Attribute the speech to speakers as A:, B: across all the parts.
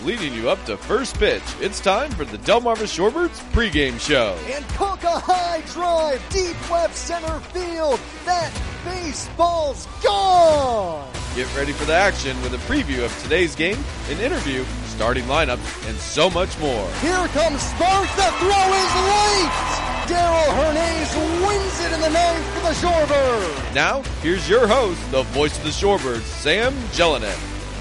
A: leading you up to first pitch. It's time for the Delmarva Shorebirds pregame show.
B: And Cook a high drive, deep left center field. That baseball's gone!
A: Get ready for the action with a preview of today's game, an interview, starting lineup, and so much more.
B: Here comes Spark. The throw is late! Daryl Hernandez wins it in the ninth for the Shorebirds.
A: Now, here's your host, the voice of the Shorebirds, Sam Jelinek.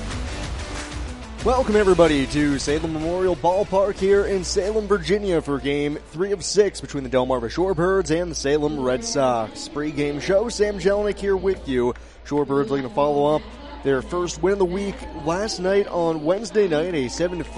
B: Welcome everybody to Salem Memorial Ballpark here in Salem, Virginia for Game 3 of 6 between the Delmarva Shorebirds and the Salem Red Sox. Pre-game show, Sam Jelinek here with you. Shorebirds looking to follow up their first win of the week last night on Wednesday night, a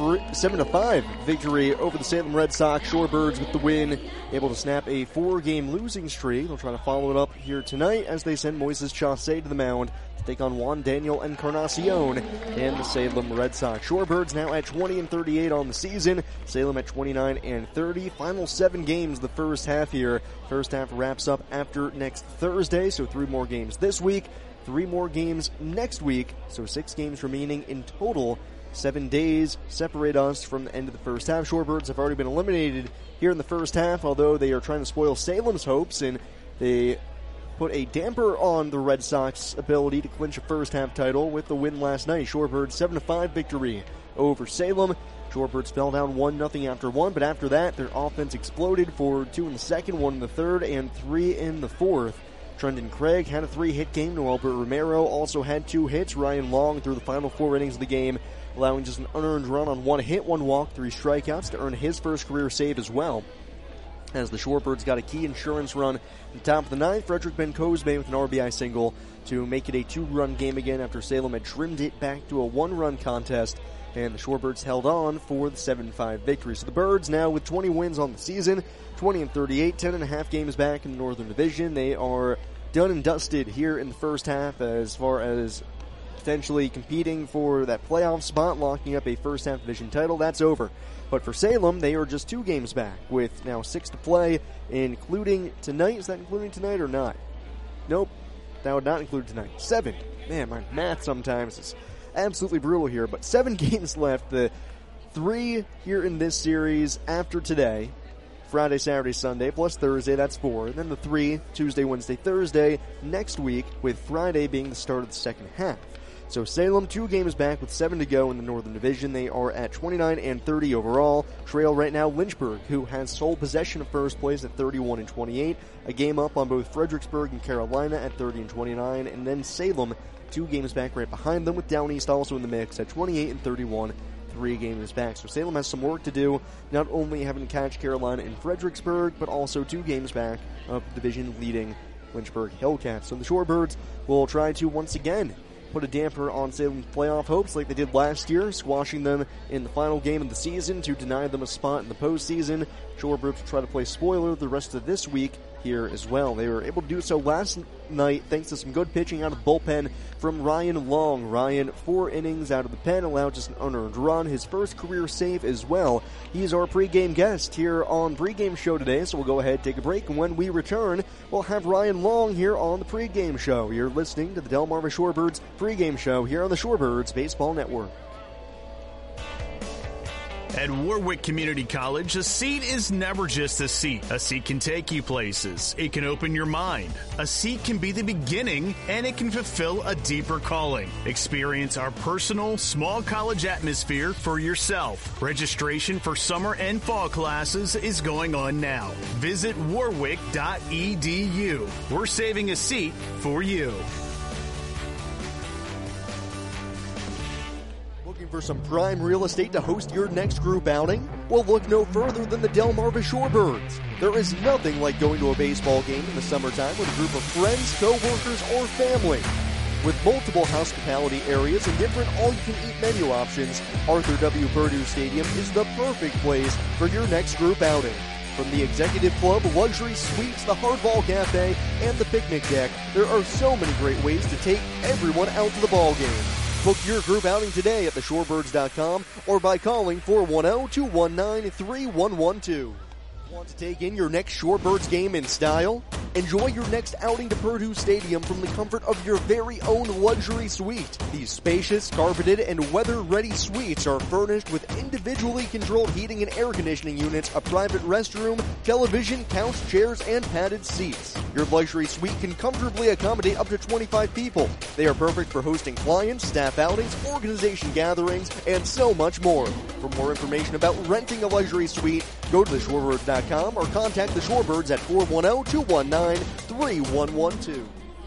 B: 7-5 victory over the Salem Red Sox. Shorebirds with the win, able to snap a 4-game losing streak. They'll try to follow it up here tonight as they send Moises Chaussee to the mound to take on Juan Daniel Encarnacion and the Salem Red Sox. Shorebirds now at 20-38 on the season. Salem at 29-30. Final 7 games the first half here. First half wraps up after next Thursday, so 3 more games this week. 3 more games next week, so 6 games remaining in total. 7 days separate us from the end of the first half. Shorebirds have already been eliminated here in the first half, although they are trying to spoil Salem's hopes, and they put a damper on the Red Sox ability to clinch a first half title with the win last night. Shorebirds 7-5 victory over Salem. Shorebirds fell down 1-0 after 1, but after that their offense exploded for 2 in the second, 1 in the third, and 3 in the fourth. Trendon Craig had a 3-hit game. Noelbert Romero also had 2 hits. Ryan Long through the final 4 innings of the game, allowing just an unearned run on 1 hit, 1 walk, 3 strikeouts to earn his first career save as well. As the Shorebirds got a key insurance run at the top of the ninth, Frederick Ben-Cosme with an RBI single to make it a 2-run game again after Salem had trimmed it back to a 1-run contest, and the Shorebirds held on for the 7-5 victory. So the Birds now with 20 wins on the season, 20-38, 10.5 games back in the Northern Division. They are done and dusted here in the first half as far as potentially competing for that playoff spot, locking up a first half division title. That's over. But for Salem, they are just 2 games back with now 6 to play, including tonight. Is that including tonight or not? Nope. That would not include tonight. 7. Man, my math sometimes is absolutely brutal here. But 7 games left. The 3 here in this series after today. Friday, Saturday, Sunday, plus Thursday, that's 4. And then the 3, Tuesday, Wednesday, Thursday, next week, with Friday being the start of the second half. So Salem, 2 games back with 7 to go in the Northern Division. They are at 29-30 overall. Trail right now Lynchburg, who has sole possession of first place at 31-28. A game up on both Fredericksburg and Carolina at 30-29. And then Salem, 2 games back right behind them, with Down East also in the mix at 28-31. 3 games back. So Salem has some work to do, not only having to catch Carolina and Fredericksburg, but also 2 games back of division leading Lynchburg Hillcats. So the Shorebirds will try to once again put a damper on Salem's playoff hopes like they did last year, squashing them in the final game of the season to deny them a spot in the postseason. Shorebirds will try to play spoiler the rest of this week here as well. They were able to do so last night thanks to some good pitching out of the bullpen from Ryan Long. Ryan, 4 innings out of the pen, allowed just an unearned run, his first career save as well. He's our pregame guest here on Pregame Show today, so we'll go ahead and take a break, and when we return, we'll have Ryan Long here on the Pregame Show. You're listening to the Delmarva Shorebirds Pregame Show here on the Shorebirds Baseball Network.
C: At Warwick Community College, a seat is never just a seat. A seat can take you places. It can open your mind. A seat can be the beginning, and it can fulfill a deeper calling. Experience our personal, small college atmosphere for yourself. Registration for summer and fall classes is going on now. Visit warwick.edu. We're saving a seat for you.
B: For some prime real estate to host your next group outing? Well, look no further than the Delmarva Shorebirds. There is nothing like going to a baseball game in the summertime with a group of friends, co-workers, or family. With multiple hospitality areas and different all-you-can-eat menu options, Arthur W. Perdue Stadium is the perfect place for your next group outing. From the Executive Club, luxury suites, the Hardball Cafe, and the picnic deck, there are so many great ways to take everyone out to the ball game. Book your group outing today at theshorebirds.com or by calling 410-219-3112. Want to take in your next Shorebirds game in style? Enjoy your next outing to Purdue Stadium from the comfort of your very own luxury suite. These spacious, carpeted, and weather-ready suites are furnished with individually controlled heating and air conditioning units, a private restroom, television, couch, chairs, and padded seats. Your luxury suite can comfortably accommodate up to 25 people. They are perfect for hosting clients, staff outings, organization gatherings, and so much more. For more information about renting a luxury suite, go to theshorebirds.com or contact the Shorebirds at 410-219-3112.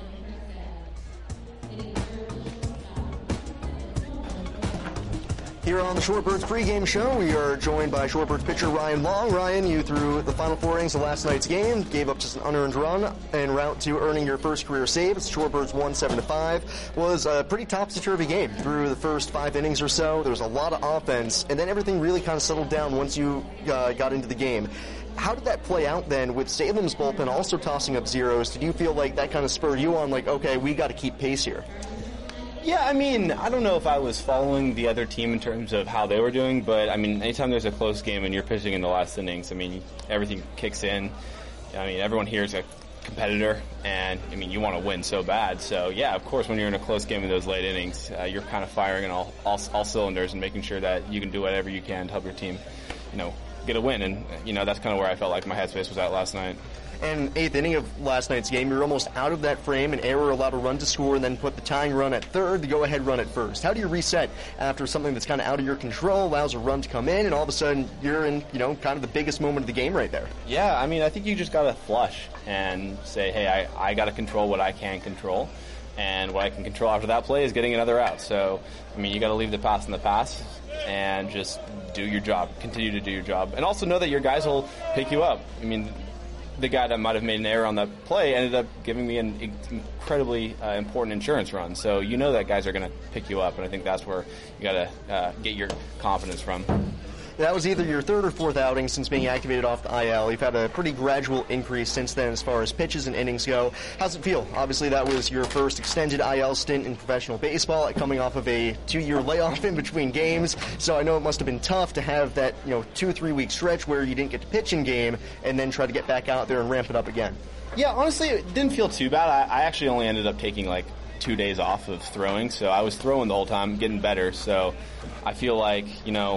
B: Here on the Shorebirds pregame show, we are joined by Shorebirds pitcher Ryan Long. Ryan, you threw the final 4 innings of last night's game, gave up just an unearned run en route to earning your first career save. Shorebirds won 7-5. Was a pretty topsy-turvy game through the first 5 innings or so. There was a lot of offense, and then everything really kind of settled down once you got into the game. How did that play out then with Salem's bullpen also tossing up zeros? Did you feel like that kind of spurred you on, like, okay, we got to keep pace here?
D: Yeah, I mean, I don't know if I was following the other team in terms of how they were doing, but, I mean, anytime there's a close game and you're pitching in the last innings, I mean, everything kicks in. I mean, everyone here is a competitor, and, I mean, you want to win so bad. So, yeah, of course, when you're in a close game in those late innings, you're kind of firing on all cylinders and making sure that you can do whatever you can to help your team, get a win. And, that's kind of where I felt like my headspace was at last night.
B: And 8th inning of last night's game, you're almost out of that frame. An error allowed a run to score and then put the tying run at third, the go-ahead run at first. How do you reset after something that's kind of out of your control, allows a run to come in, and all of a sudden you're in, kind of the biggest moment of the game right there?
D: Yeah, I mean, I think you just got to flush and say, hey, I got to control what I can control. And what I can control after that play is getting another out. So, I mean, you got to leave the past in the past and just do your job, continue to do your job. And also know that your guys will pick you up. I mean, the guy that might have made an error on that play ended up giving me an incredibly important insurance run. So you know that guys are going to pick you up, and I think that's where you got to get your confidence from.
B: That was either your 3rd or 4th outing since being activated off the IL. You've had a pretty gradual increase since then as far as pitches and innings go. How's it feel? Obviously, that was your first extended IL stint in professional baseball, coming off of a 2-year layoff in between games. So I know it must have been tough to have that 2-3 week stretch where you didn't get to pitch in game and then try to get back out there and ramp it up again.
D: Yeah, honestly, it didn't feel too bad. I actually only ended up taking 2 days off of throwing, so I was throwing the whole time, getting better. So I feel like,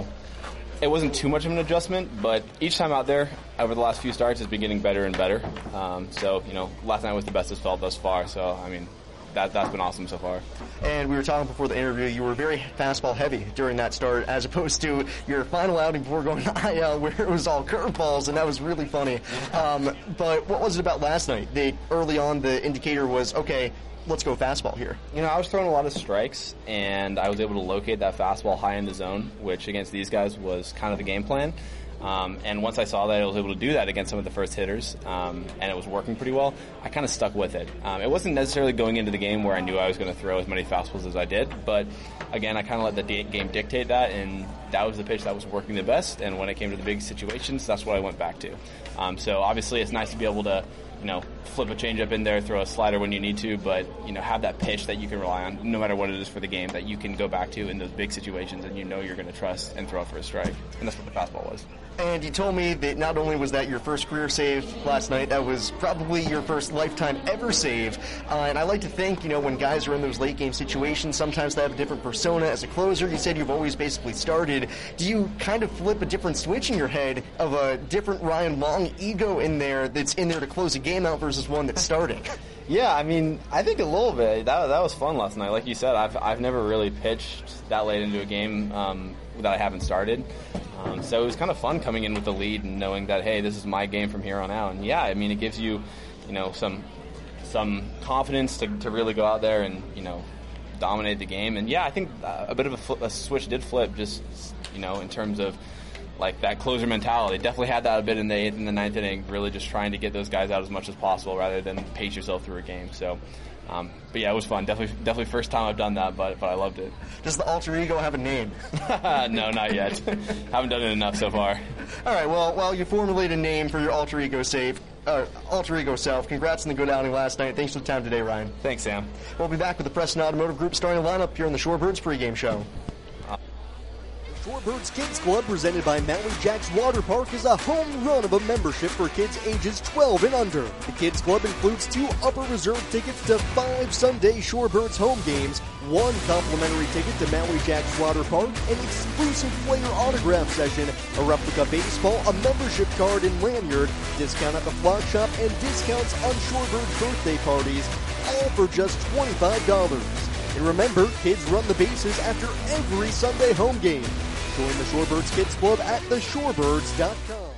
D: it wasn't too much of an adjustment, but each time out there over the last few starts has been getting better and better. So, last night was the best it's felt thus far. So, I mean, that's been awesome so far.
B: And we were talking before the interview, you were very fastball heavy during that start as opposed to your final outing before going to IL where it was all curveballs, and that was really funny. But what was it about last night? Early on, the indicator was, okay, let's go fastball here.
D: I was throwing a lot of strikes, and I was able to locate that fastball high in the zone, which against these guys was kind of the game plan. And once I saw that I was able to do that against some of the first hitters, and it was working pretty well, I kind of stuck with it. It wasn't necessarily going into the game where I knew I was going to throw as many fastballs as I did, but again, I kind of let the game dictate that, and that was the pitch that was working the best, and when it came to the big situations, that's what I went back to. So obviously it's nice to be able to flip a changeup in there, throw a slider when you need to, but, have that pitch that you can rely on, no matter what it is for the game, that you can go back to in those big situations and you're going to trust and throw for a strike. And that's what the fastball was.
B: And you told me that not only was that your first career save last night, that was probably your first lifetime ever save. And I like to think, when guys are in those late game situations, sometimes they have a different persona as a closer. You said you've always basically started. Do you kind of flip a different switch in your head of a different Ryan Long ego in there that's in there to close a game out versus one that's starting?
D: Yeah, I mean, I think a little bit. That was fun last night. Like you said, I've never really pitched that late into a game that I haven't started. So it was kind of fun coming in with the lead and knowing that, hey, this is my game from here on out. And yeah, I mean, it gives you, some confidence to really go out there and, dominate the game. And yeah, I think a bit of a switch did flip just, in terms of like that closer mentality. Definitely had that a bit in the 8th and the 9th inning, really just trying to get those guys out as much as possible rather than pace yourself through a game. So, but yeah, it was fun. Definitely first time I've done that, but I loved it.
B: Does the alter ego have a name?
D: No, not yet. Haven't done it enough so far.
B: All right, well, while you formulate a name for your alter ego self, congrats on the good outing last night. Thanks for the time today, Ryan.
D: Thanks, Sam.
B: We'll be back with the Preston Automotive Group starting lineup here on the Shorebirds pregame show. Shorebirds Kids Club, presented by Maui Jacks Water Park, is a home run of a membership for kids ages 12 and under. The Kids Club includes 2 upper reserve tickets to 5 Sunday Shorebirds home games, 1 complimentary ticket to Maui Jacks Water Park, an exclusive player autograph session, a replica baseball, a membership card and lanyard, discount at the flock shop, and discounts on Shorebirds birthday parties, all for just $25. And remember, kids run the bases after every Sunday home game. Join the Shorebirds Kids Club at theshorebirds.com.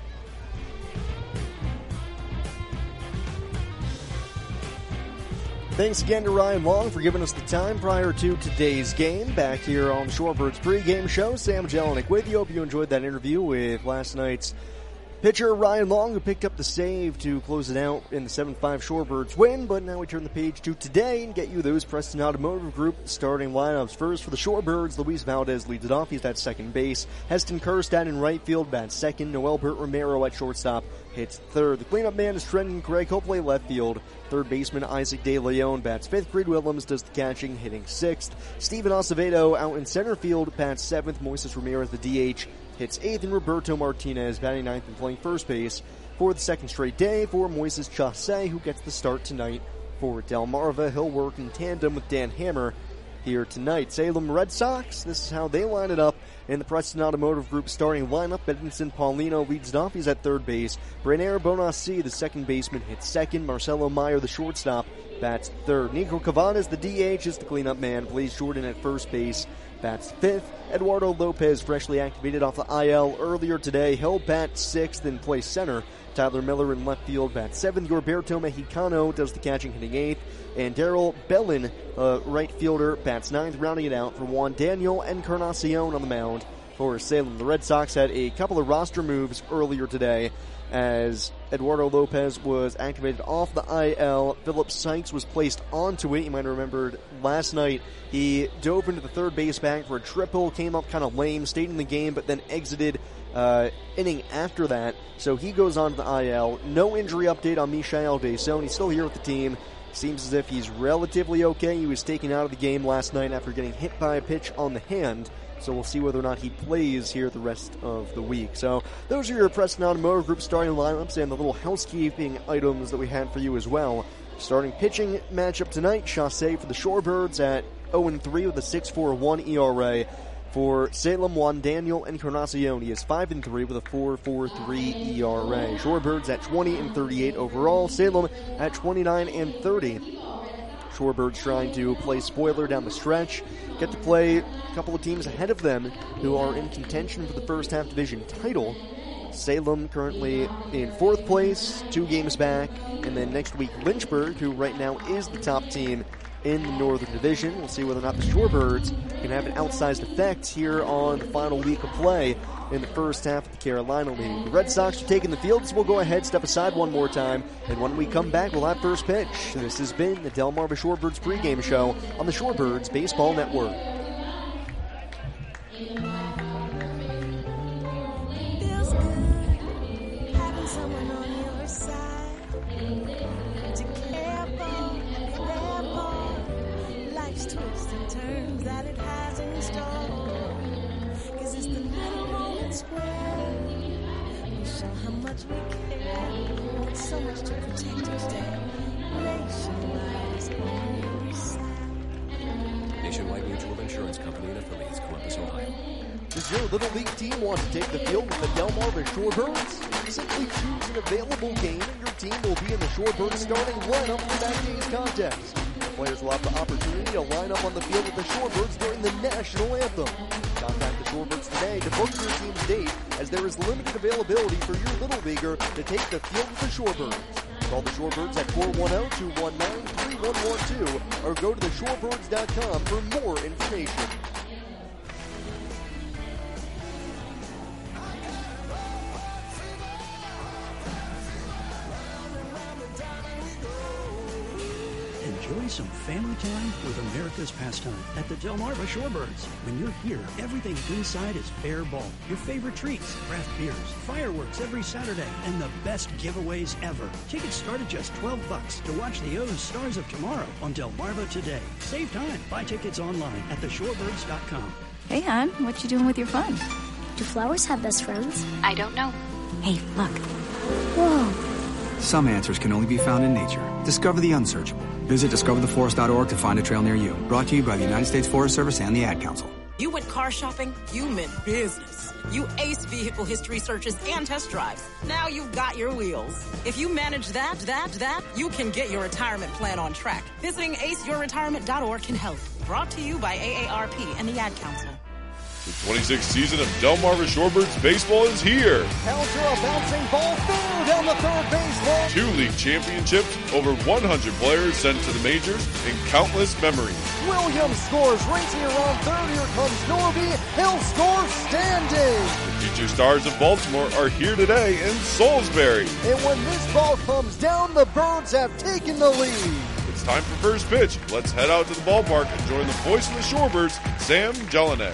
B: Thanks again to Ryan Long for giving us the time prior to today's game. Back here on the Shorebirds pregame show, Sam Jelinek with you. Hope you enjoyed that interview with last night's pitcher Ryan Long, who picked up the save to close it out in the 7-5 Shorebirds win. But now we turn the page to today and get you those Preston Automotive Group starting lineups. First for the Shorebirds, Luis Valdez leads it off. He's at second base. Heston Kerstad in right field bats second. Noel Bert Romero at shortstop hits third. The cleanup man is Trenton Craig Hopefully left field. Third baseman Isaac De Leon bats fifth. Creed Willems does the catching, hitting sixth. Steven Acevedo out in center field bats seventh. Moises Ramirez, the DH, hits eighth, and Roberto Martinez batting ninth and playing first base for the second straight day for Moises Chase, who gets the start tonight for Delmarva. He'll work in tandem with Dan Hammer here tonight. Salem Red Sox, this is how they line it up in the Preston Automotive Group starting lineup. Edinson Paulino leads it off. He's at third base. Brener Bonassi, the second baseman, hits second. Marcelo Meyer, the shortstop, bats third. Nico Cavadas, the DH, is the cleanup man. Blaze Jordan at first base bats fifth. Eduardo Lopez, freshly activated off the IL earlier today, he'll bat sixth and play center. Tyler Miller in left field bats seventh. Norberto Mexicano does the catching, hitting eighth. And Daryl Bellin, right fielder, bats ninth, rounding it out for Juan Daniel Encarnacion on the mound for Salem. The Red Sox had a couple of roster moves earlier today as Eduardo Lopez was activated off the IL. Philip Sykes was placed onto it. You might have remembered last night he dove into the third base bag for a triple, came up kind of lame, stayed in the game, but then exited inning after that. So he goes on to the IL. No injury update on Michael Deson. He's still here with the team. Seems as if he's relatively okay. He was taken out of the game last night after getting hit by a pitch on the hand. So we'll see whether or not he plays here the rest of the week. So those are your Preston Automotive Group starting lineups and the little housekeeping items that we had for you as well. Starting pitching matchup tonight, Chase for the Shorebirds at 0-3 with a 6.41 ERA. For Salem, Juan Daniel Encarnacion, he is 5-3 with a 4.43 ERA. Shorebirds at 20-38 overall. Salem at 29-30. Shorebirds trying to play spoiler down the stretch, get to play a couple of teams ahead of them who are in contention for the first half division title. Salem currently in fourth place, 2 games back, and then next week Lynchburg, who right now is the top team in the Northern Division. We'll see whether or not the Shorebirds can have an outsized effect here on the final week of play in the first half of the Carolina League. The Red Sox are taking the field, so we'll go ahead, step aside one more time, and when we come back, we'll have first pitch. This has been the Delmarva Shorebirds pregame show on the Shorebirds Baseball Network.
E: Feels good having someone on your side to care for, be there for life's twists and turns that it has in store. 'Cause it's the little moments where we show how much we care. With so much to protect each day. Nationwide is on your side.
F: Nationwide Mutual Insurance Company and affiliates, Columbus, Ohio.
B: Does your Little League team want to take the field with the Delmarva Shorebirds? Simply choose an available game and your team will be in the Shorebirds starting lineup for that day's contest. Players will have the opportunity to line up on the field with the Shorebirds during the national anthem. Contact the Shorebirds today to book your team's date, as there is limited availability for your Little Leaguer to take the field with the Shorebirds. Call the Shorebirds at 410-219-3112 or go to theshorebirds.com for more information.
G: Enjoy Enjoy some family time with America's pastime at the Delmarva Shorebirds. When you're here, everything inside is fair ball. Your favorite treats, craft beers, fireworks every Saturday, and the best giveaways ever. Tickets start at just $12 to watch the O's Stars of Tomorrow on Delmarva today. Save time. Buy tickets online at theshorebirds.com.
H: Hey, hon, what you doing with your fun?
I: Do flowers have best friends?
H: I don't know. Hey, look.
I: Whoa.
J: Some answers can only be found in nature. Discover the unsearchable. Visit discovertheforest.org to find a trail near you. Brought to you by the United States Forest Service and the Ad Council.
K: You went car shopping, you meant business. You aced vehicle history searches and test drives. Now you've got your wheels. If you manage that, you can get your retirement plan on track. Visiting aceyourretirement.org can help. Brought to you by AARP and the Ad Council.
A: The 26th season of Delmarva Shorebirds baseball is here.
B: Counter a bouncing ball through down the third baseline.
A: 2 league championships, over 100 players sent to the majors, and countless memories.
B: Williams scores, racing around third. Here comes Norby. He'll score standing.
A: The future stars of Baltimore are here today in Salisbury.
B: And when this ball comes down, the Birds have taken the lead.
A: It's time for first pitch. Let's head out to the ballpark and join the voice of the Shorebirds, Sam Jelinek.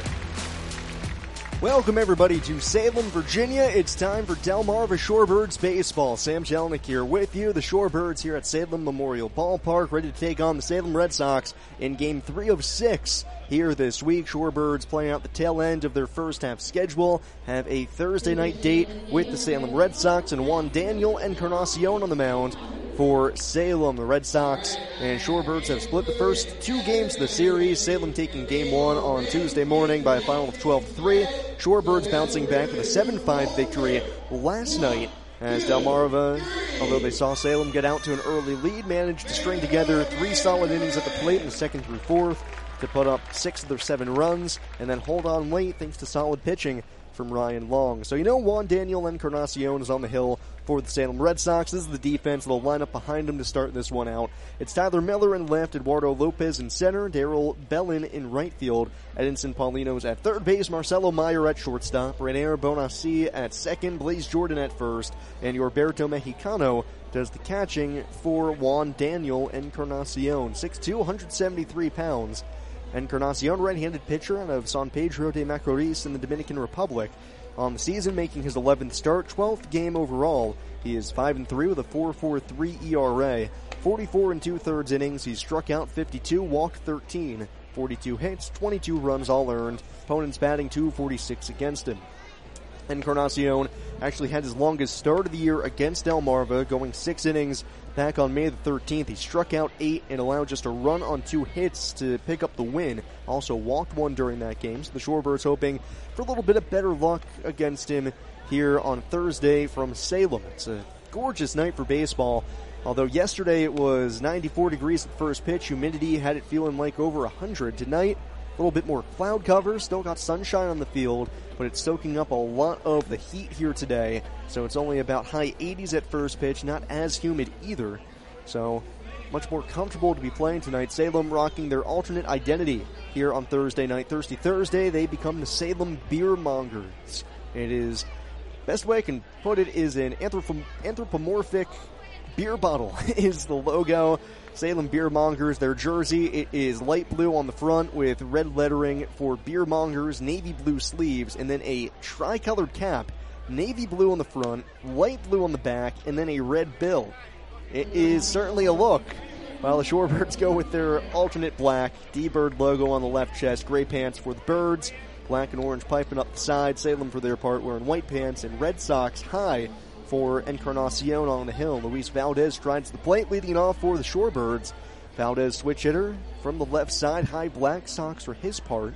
B: Welcome, everybody, to Salem, Virginia. It's time for Delmarva Shorebirds baseball. Sam Jelinek here with you. The Shorebirds here at Salem Memorial Ballpark, ready to take on the Salem Red Sox in Game 3 of 6 here this week. Shorebirds playing out the tail end of their first half schedule, have a Thursday night date with the Salem Red Sox and Juan Daniel Encarnacion on the mound for Salem. The Red Sox and Shorebirds have split the first 2 games of the series. Salem taking Game 1 on Tuesday morning by a final of 12-3. Shorebirds bouncing back with a 7-5 victory last night as Delmarva, although they saw Salem get out to an early lead, managed to string together 3 solid innings at the plate in the second through fourth to put up 6 of their 7 runs and then hold on late thanks to solid pitching from Ryan Long. So Juan Daniel Encarnacion is on the hill for the Salem Red Sox. This is the defense. They'll line up behind him to start this one out. It's Tyler Miller in left, Eduardo Lopez in center, Darrell Bellin in right field, Edinson Paulinos at third base, Marcelo Meyer at shortstop, René Bonassi at second, Blaze Jordan at first, and Yorberto Mexicano does the catching for Juan Daniel Encarnacion. 6'2", 173 pounds. Encarnacion, right-handed pitcher out of San Pedro de Macorís in the Dominican Republic. On the season, making his 11th start, 12th game overall. He is 5-3 with a 4.43 ERA. 44 2/3 innings. He struck out 52, walked 13, 42 hits, 22 runs all earned. Opponents batting .246 against him. Encarnacion actually had his longest start of the year against Delmarva, going 6 innings back on May the 13th. He struck out 8 and allowed just a run on 2 hits to pick up the win. Also walked 1 during that game, so the Shorebirds hoping for a little bit of better luck against him here on Thursday from Salem. It's a gorgeous night for baseball. Although yesterday it was 94 degrees at first pitch, humidity had it feeling like over 100. Tonight, a little bit more cloud cover, still got sunshine on the field, but it's soaking up a lot of the heat here today. So it's only about high 80s at first pitch, not as humid either. So much more comfortable to be playing tonight. Salem rocking their alternate identity here on Thursday night. Thirsty Thursday, they become the Salem Beer Mongers. It is, best way I can put it is an anthropomorphic beer bottle is the logo. Salem Beer Mongers, their jersey, it is light blue on the front with red lettering for Beer Mongers, navy blue sleeves, and then a tri-colored cap, navy blue on the front, light blue on the back, and then a red bill. It is certainly a look. While the Shorebirds go with their alternate black, D-Bird logo on the left chest, gray pants for the Birds, black and orange piping up the side, Salem for their part wearing white pants, and Red Sox high for Encarnacion on the hill. Luis Valdez strides the plate, leading off for the Shorebirds. Valdez switch hitter from the left side, high black socks for his part.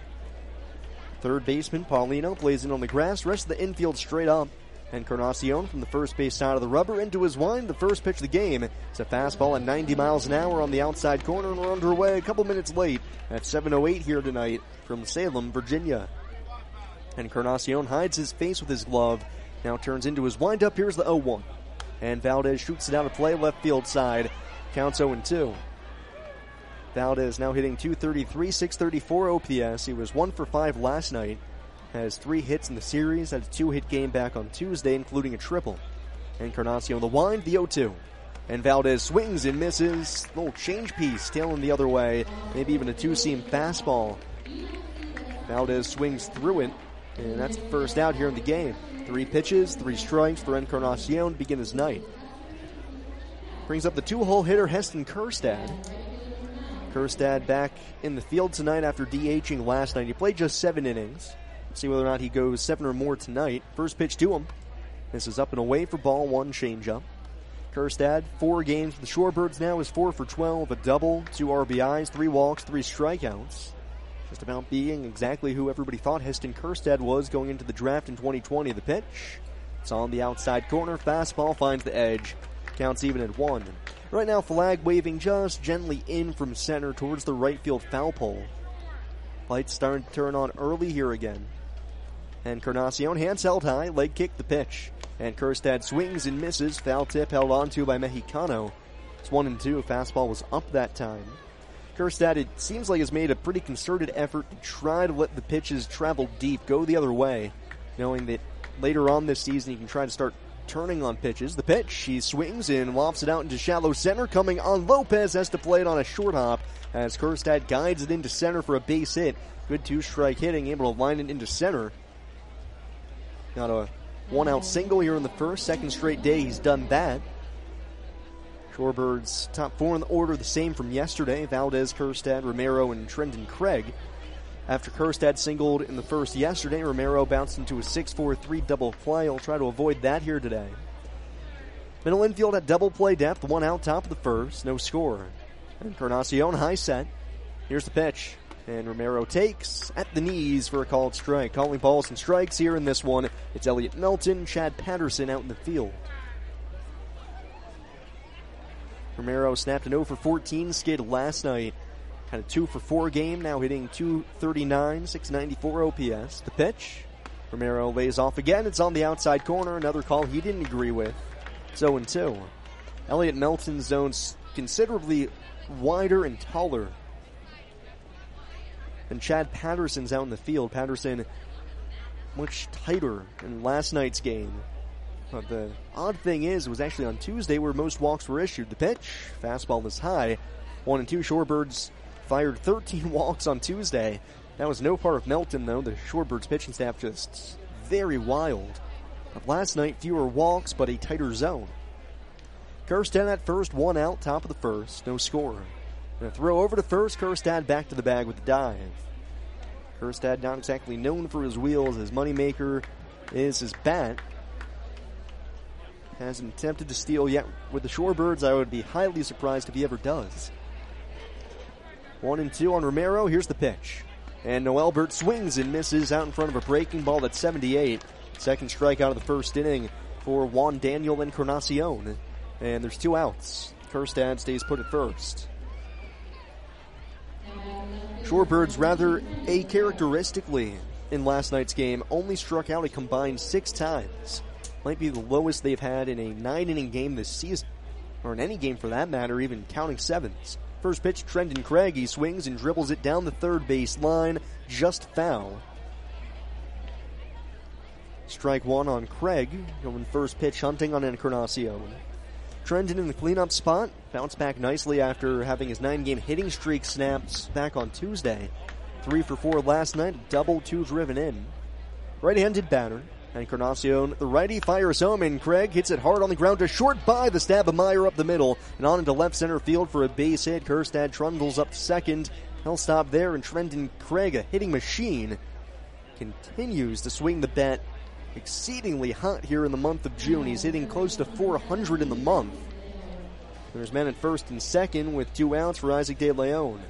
B: Third baseman Paulino plays in on the grass, rest of the infield straight up. Encarnacion from the first base side of the rubber into his wind. The first pitch of the game. It's a fastball at 90 miles an hour on the outside corner, and we're underway a couple minutes late at 7:08 here tonight from Salem, Virginia. Encarnacion hides his face with his glove. Now turns into his windup. Here's the 0-1. And Valdez shoots it out of play, left field side. Counts 0-2. Valdez now hitting .233, .634 OPS. He was 1 for 5 last night. Has 3 hits in the series. Had a 2-hit game back on Tuesday, including a triple. Encarnacion the wind, the 0-2. And Valdez swings and misses. Little change piece, tailing the other way. Maybe even a two-seam fastball. Valdez swings through it, and that's the first out here in the game. 3 pitches, 3 strikes for Encarnacion to begin his night. Brings up the 2-hole hitter, Heston Kjerstad. Kjerstad back in the field tonight after DHing last night. He played just 7 innings. See whether or not he goes 7 or more tonight. First pitch to him. This is up and away for ball 1, changeup. Kjerstad, 4 games for the Shorebirds now, is 4 for 12, a double, 2 RBIs, 3 walks, 3 strikeouts. Just about being exactly who everybody thought Heston Kjerstad was going into the draft in 2020. The pitch, it's on the outside corner. Fastball finds the edge. Counts even at 1. Right now, flag waving just gently in from center towards the right field foul pole. Lights starting to turn on early here again. Encarnacion, hands held high, leg kick the pitch. And Kjerstad swings and misses. Foul tip held onto by Mexicano. It's 1-2. Fastball was up that time. Kjerstad, it seems like, has made a pretty concerted effort to try to let the pitches travel deep, go the other way, knowing that later on this season he can try to start turning on pitches. The pitch, he swings and lofts it out into shallow center. Coming on, Lopez has to play it on a short hop as Kjerstad guides it into center for a base hit. Good 2-strike hitting, able to line it into center. Got a 1-out single here in the first. Second straight day he's done that. Shorebirds top 4 in the order, the same from yesterday. Valdez, Kjerstad, Romero, and Trendon Craig. After Kjerstad singled in the first yesterday, Romero bounced into a 6-4-3 double play. He'll try to avoid that here today. Middle infield at double play depth, 1 out, top of the first, no score. Encarnacion, high set. Here's the pitch. And Romero takes at the knees for a called strike. Calling balls and strikes here in this one. It's Elliot Melton, Chad Patterson out in the field. Romero snapped an 0-for-14 skid last night. Had a 2-for-4 game, now hitting .239, 694 OPS. The pitch. Romero lays off again. It's on the outside corner. Another call he didn't agree with. It's 0-2. Elliot Melton's zone's considerably wider and taller than Chad Patterson's out in the field. Patterson much tighter in last night's game. But the odd thing is, it was actually on Tuesday where most walks were issued. The pitch, fastball is high. 1-2. Shorebirds fired 13 walks on Tuesday. That was no part of Melton, though. The Shorebirds pitching staff just very wild. But last night, fewer walks, but a tighter zone. Kjerstad at first, 1 out, top of the first, no score. And a throw over to first. Kjerstad back to the bag with the dive. Kjerstad not exactly known for his wheels. His moneymaker is his bat. Hasn't attempted to steal yet with the Shorebirds. I would be highly surprised if he ever does. 1-2 on Romero. Here's the pitch. And Noelbert swings and misses out in front of a breaking ball at 78. Second strikeout of the first inning for Juan Daniel Encarnacion. And there's 2 outs. Kjerstad stays put at first. Shorebirds rather acharacteristically in last night's game only struck out a combined 6 times. Might be the lowest they've had in a 9-inning game this season. Or in any game for that matter, even counting 7s. First pitch, Trendon Craig. He swings and dribbles it down the third base line. Just foul. Strike 1 on Craig. Going first pitch hunting on Encarnacion. Trendon in the cleanup spot. Bounced back nicely after having his 9-game hitting streak snapped back on Tuesday. 3 for 4 last night. Double 2 driven in. Right-handed batter. Encarnacion, the righty, fires home, and Craig hits it hard on the ground to short by the stab of Meyer up the middle and on into left center field for a base hit. Kjerstad trundles up to second. He'll stop there, and Trendon Craig, a hitting machine, continues to swing the bat exceedingly hot here in the month of June. He's hitting close to 400 in the month. There's men at first and second with 2 outs for Isaac De Leon.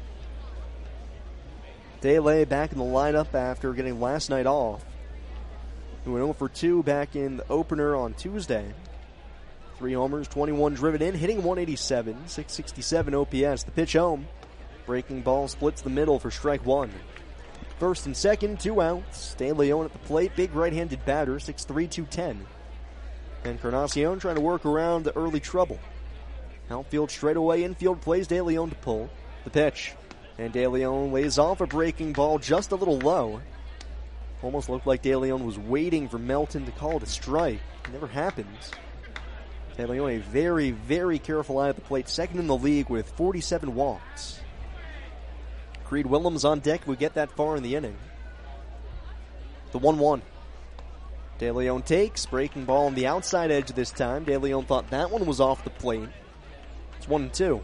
B: De Leon back in the lineup after getting last night off. He went 0 for 2 back in the opener on Tuesday. 3 homers, 21 driven in, hitting 187, 667 OPS. The pitch home. Breaking ball splits the middle for strike 1. First and second, 2 outs. De Leon at the plate, big right-handed batter, 6'3", 210. Encarnacion trying to work around the early trouble. Outfield straightaway, infield plays De Leon to pull. The pitch. And De Leon lays off a breaking ball just a little low. Almost looked like De Leon was waiting for Melton to call it a strike. It never happens. De Leon, a very, very careful eye at the plate. Second in the league with 47 walks. Creed Willems on deck. We get that far in the inning. The 1-1. De Leon takes. Breaking ball on the outside edge this time. De Leon thought that one was off the plate. It's 1-2.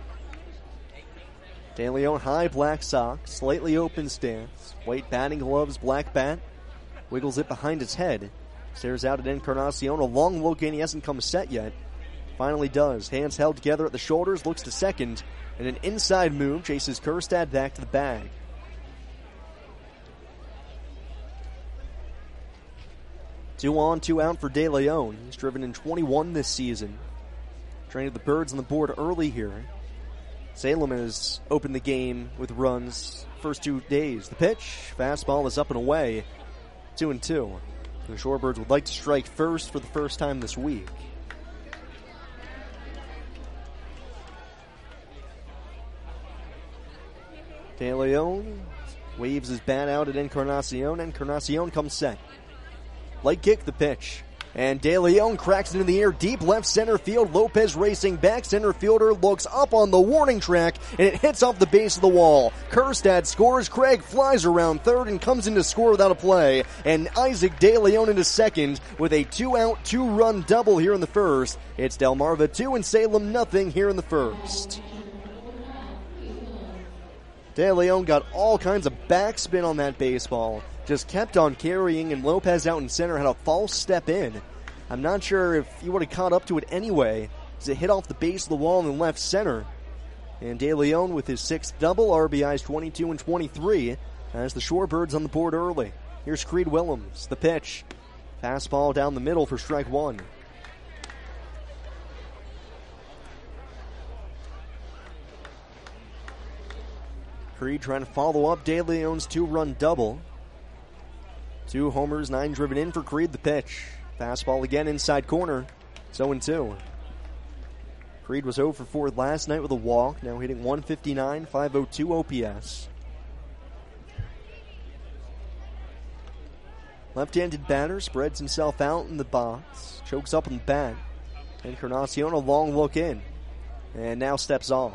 B: De Leon, high black socks, slightly open stance, white batting gloves, black bat. Wiggles it behind his head. Stares out at Encarnacion. A long look in. He hasn't come set yet. Finally does. Hands held together at the shoulders. Looks to second. And an inside move chases Kjerstad back to the bag. Two on, two out for De Leon. He's driven in 21 this season. Traded the Birds on the board early here. Salem has opened the game with runs first 2 days. The pitch, fastball is up and away. 2-2. The Shorebirds would like to strike first for the first time this week. De Leon waves his bat out at Encarnacion. Encarnacion comes set. Light kick, the pitch. And De Leon cracks it in the air, deep left center field. Lopez racing back. Center fielder looks up on the warning track, and it hits off the base of the wall. Kjerstad scores. Craig flies around third and comes in to score without a play. And Isaac De Leon into second with a 2-out, 2-run double here in the first. It's Delmarva 2 and Salem nothing here in the first. De Leon got all kinds of backspin on that baseball. Just kept on carrying, and Lopez out in center had a false step in. I'm not sure if he would have caught up to it anyway, as it hit off the base of the wall in left center. And De Leon with his sixth double, RBIs 22 and 23, as the Shorebirds on the board early. Here's Creed Willems, the pitch. Fastball down the middle for strike one. Creed trying to follow up De Leon's 2-run double. 2 homers, 9 driven in for Creed. The pitch. Fastball again inside corner. It's 0-2. Creed was 0 for 4 last night with a walk. Now hitting 159, 502 OPS. Left-handed batter spreads himself out in the box. Chokes up on the bat. Encarnacion a long look in. And now steps off.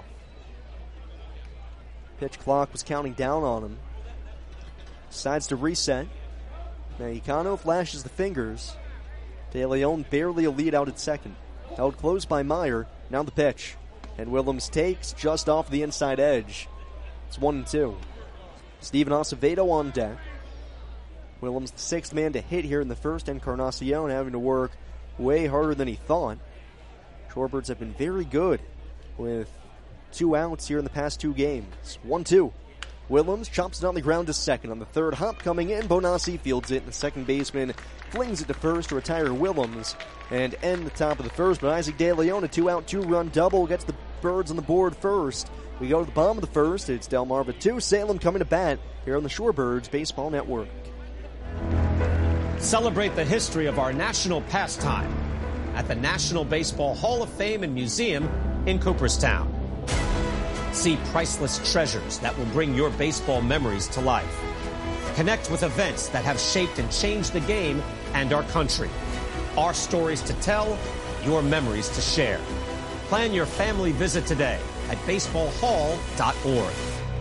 B: Pitch clock was counting down on him. Decides to reset. Mexicano flashes the fingers. De Leon barely a lead out at second. Held close by Meyer. Now the pitch. And Willems takes just off the inside edge. It's 1-2. Steven Acevedo on deck. Willems the sixth man to hit here in the first. Encarnacion having to work way harder than he thought. Shorebirds have been very good with 2 outs here in the past 2 games. 1-2. Willems chops it on the ground to second. On the third hop coming in, Bonacci fields it, and the second baseman flings it to first to retire Willems and end the top of the first. But Isaac De Leon, a 2-out, 2-run double, gets the Birds on the board first. We go to the bottom of the first. It's Delmarva 2, Salem coming to bat here on the Shorebirds Baseball Network.
L: Celebrate the history of our national pastime at the National Baseball Hall of Fame and Museum in Cooperstown. See priceless treasures that will bring your baseball memories to life. Connect with events that have shaped and changed the game and our country. Our stories to tell, your memories to share. Plan your family visit today at baseballhall.org.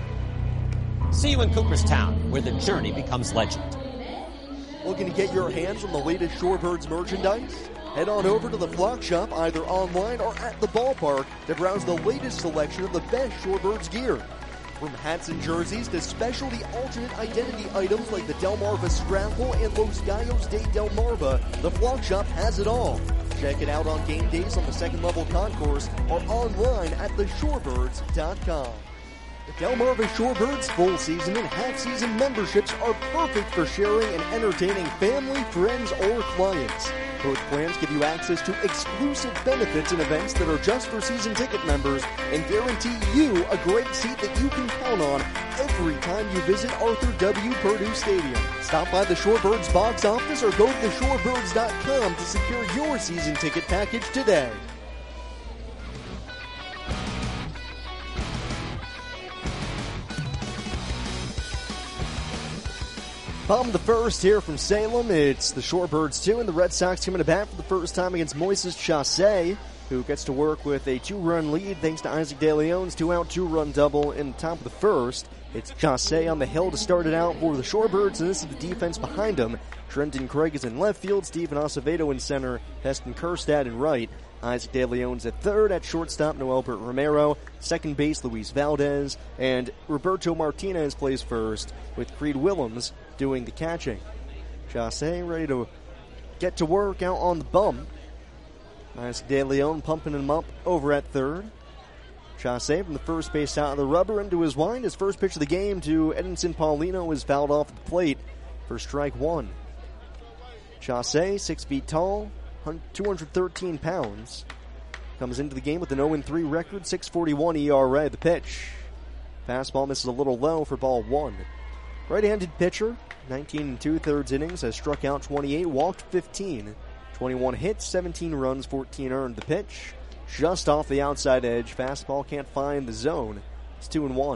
L: See you in Cooperstown, where the journey becomes legend.
B: Looking to get your hands on the latest Shorebirds merchandise? Head on over to the Flock Shop, either online or at the ballpark, to browse the latest selection of the best Shorebirds gear. From hats and jerseys to specialty alternate identity items like the Delmarva Scrapple and Los Gallos de Delmarva, the Flock Shop has it all. Check it out on game days on the second level concourse or online at theshorebirds.com. The Delmarva Shorebirds full season and half season memberships are perfect for sharing and entertaining family, friends, or clients. Both plans give you access to exclusive benefits and events that are just for season ticket members and guarantee you a great seat that you can count on every time you visit Arthur W. Purdue Stadium. Stop by the Shorebirds box office or go to theshorebirds.com to secure your season ticket package today. Bottom of the first here from Salem. It's the Shorebirds 2, and the Red Sox coming to bat for the first time against Moises Chasse, who gets to work with a 2-run lead thanks to Isaac De Leon's 2-out, 2-run double in the top of the first. It's Chasse on the hill to start it out for the Shorebirds, and this is the defense behind him. Trenton Craig is in left field, Stephen Acevedo in center, Heston Kerstad in right. Isaac De Leon's at third, at shortstop Noelbert Romero, second base Luis Valdez, and Roberto Martinez plays first, with Creed Willems doing the catching. Chasse ready to get to work out on the bump. Isaac De Leon pumping him up over at third. Chasse from the first base out of the rubber into his wind. His first pitch of the game to Edinson Paulino is fouled off the plate for strike one. Chasse, 6 feet tall, 213 pounds. Comes into the game with an 0-3 record, 6.41 ERA. The pitch. Fastball misses a little low for ball one. Right-handed pitcher, 19 2/3 innings, has struck out 28, walked 15. 21 hits, 17 runs, 14 earned. The pitch, just off the outside edge. Fastball can't find the zone. It's 2-1.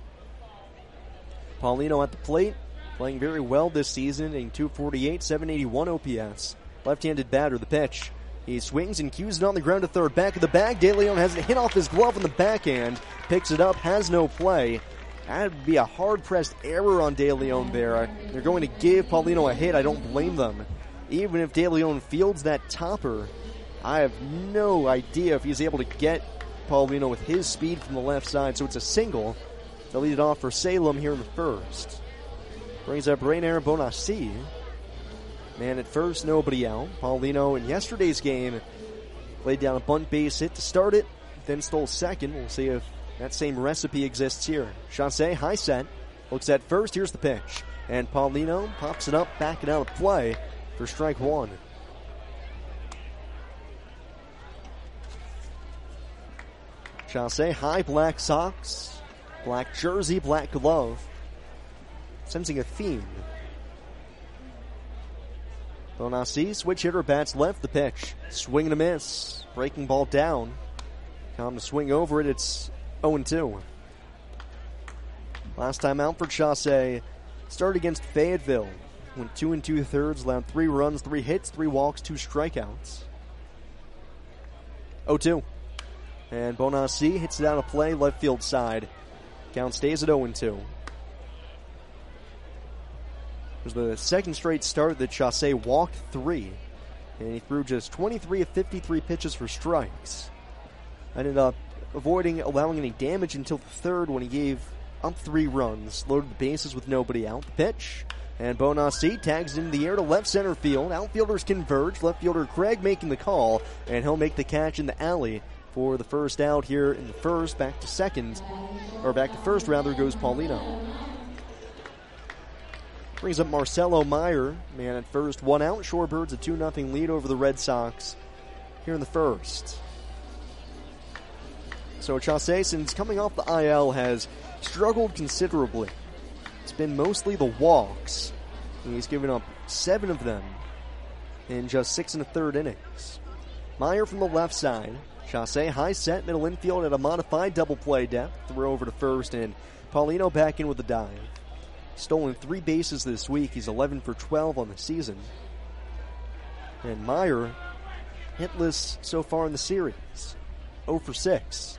B: Paulino at the plate, playing very well this season, hitting .248, 781 OPS. Left-handed batter, the pitch. He swings and cues it on the ground to third. Back of the bag, De Leon has it hit off his glove on the backhand. Picks it up, has no play. That would be a hard-pressed error on De Leon there. They're going to give Paulino a hit. I don't blame them. Even if De Leon fields that topper, I have no idea if he's able to get Paulino with his speed from the left side. So it's a single. They'll lead it off for Salem here in the first. Brings up Rainer Bonassi. Man at first, nobody out. Paulino in yesterday's game laid down a bunt base hit to start it, then stole second. We'll see if that same recipe exists here. Chasse, high set, looks at first. Here's the pitch. And Paulino pops it up, backing out of play for strike one. Chasse, high black socks, black jersey, black glove. Sensing a theme. Bonassi, switch hitter, bats left, the pitch. Swing and a miss. Breaking ball down. Time to swing over it, it's 0-2. Last time out for Chasse. Started against Fayetteville. Went 2 2/3, allowed 3 runs, 3 hits, 3 walks, 2 strikeouts. 0-2. And Bonassi hits it out of play, left field side. Count stays at 0-2. It was the second straight start that Chasse walked 3. And he threw just 23 of 53 pitches for strikes. Ended up avoiding allowing any damage until the third when he gave up 3 runs. Loaded the bases with nobody out. The pitch. And Bonassi tags into the air to left center field. Outfielders converge. Left fielder Craig making the call. And he'll make the catch in the alley for the first out here in the first. Back to first rather goes Paulino. Brings up Marcelo Meyer, man at first, 1 out. Shorebirds a 2-0 lead over the Red Sox here in the first. So Chasse, since coming off the IL, has struggled considerably. It's been mostly the walks. And he's given up 7 of them in just 6 1/3 innings. Meyer from the left side. Chasse high set, middle infield at a modified double play depth. Throw over to first, and Paulino back in with a dive. Stolen 3 bases this week. He's 11 for 12 on the season. And Meyer hitless so far in the series. 0 for 6.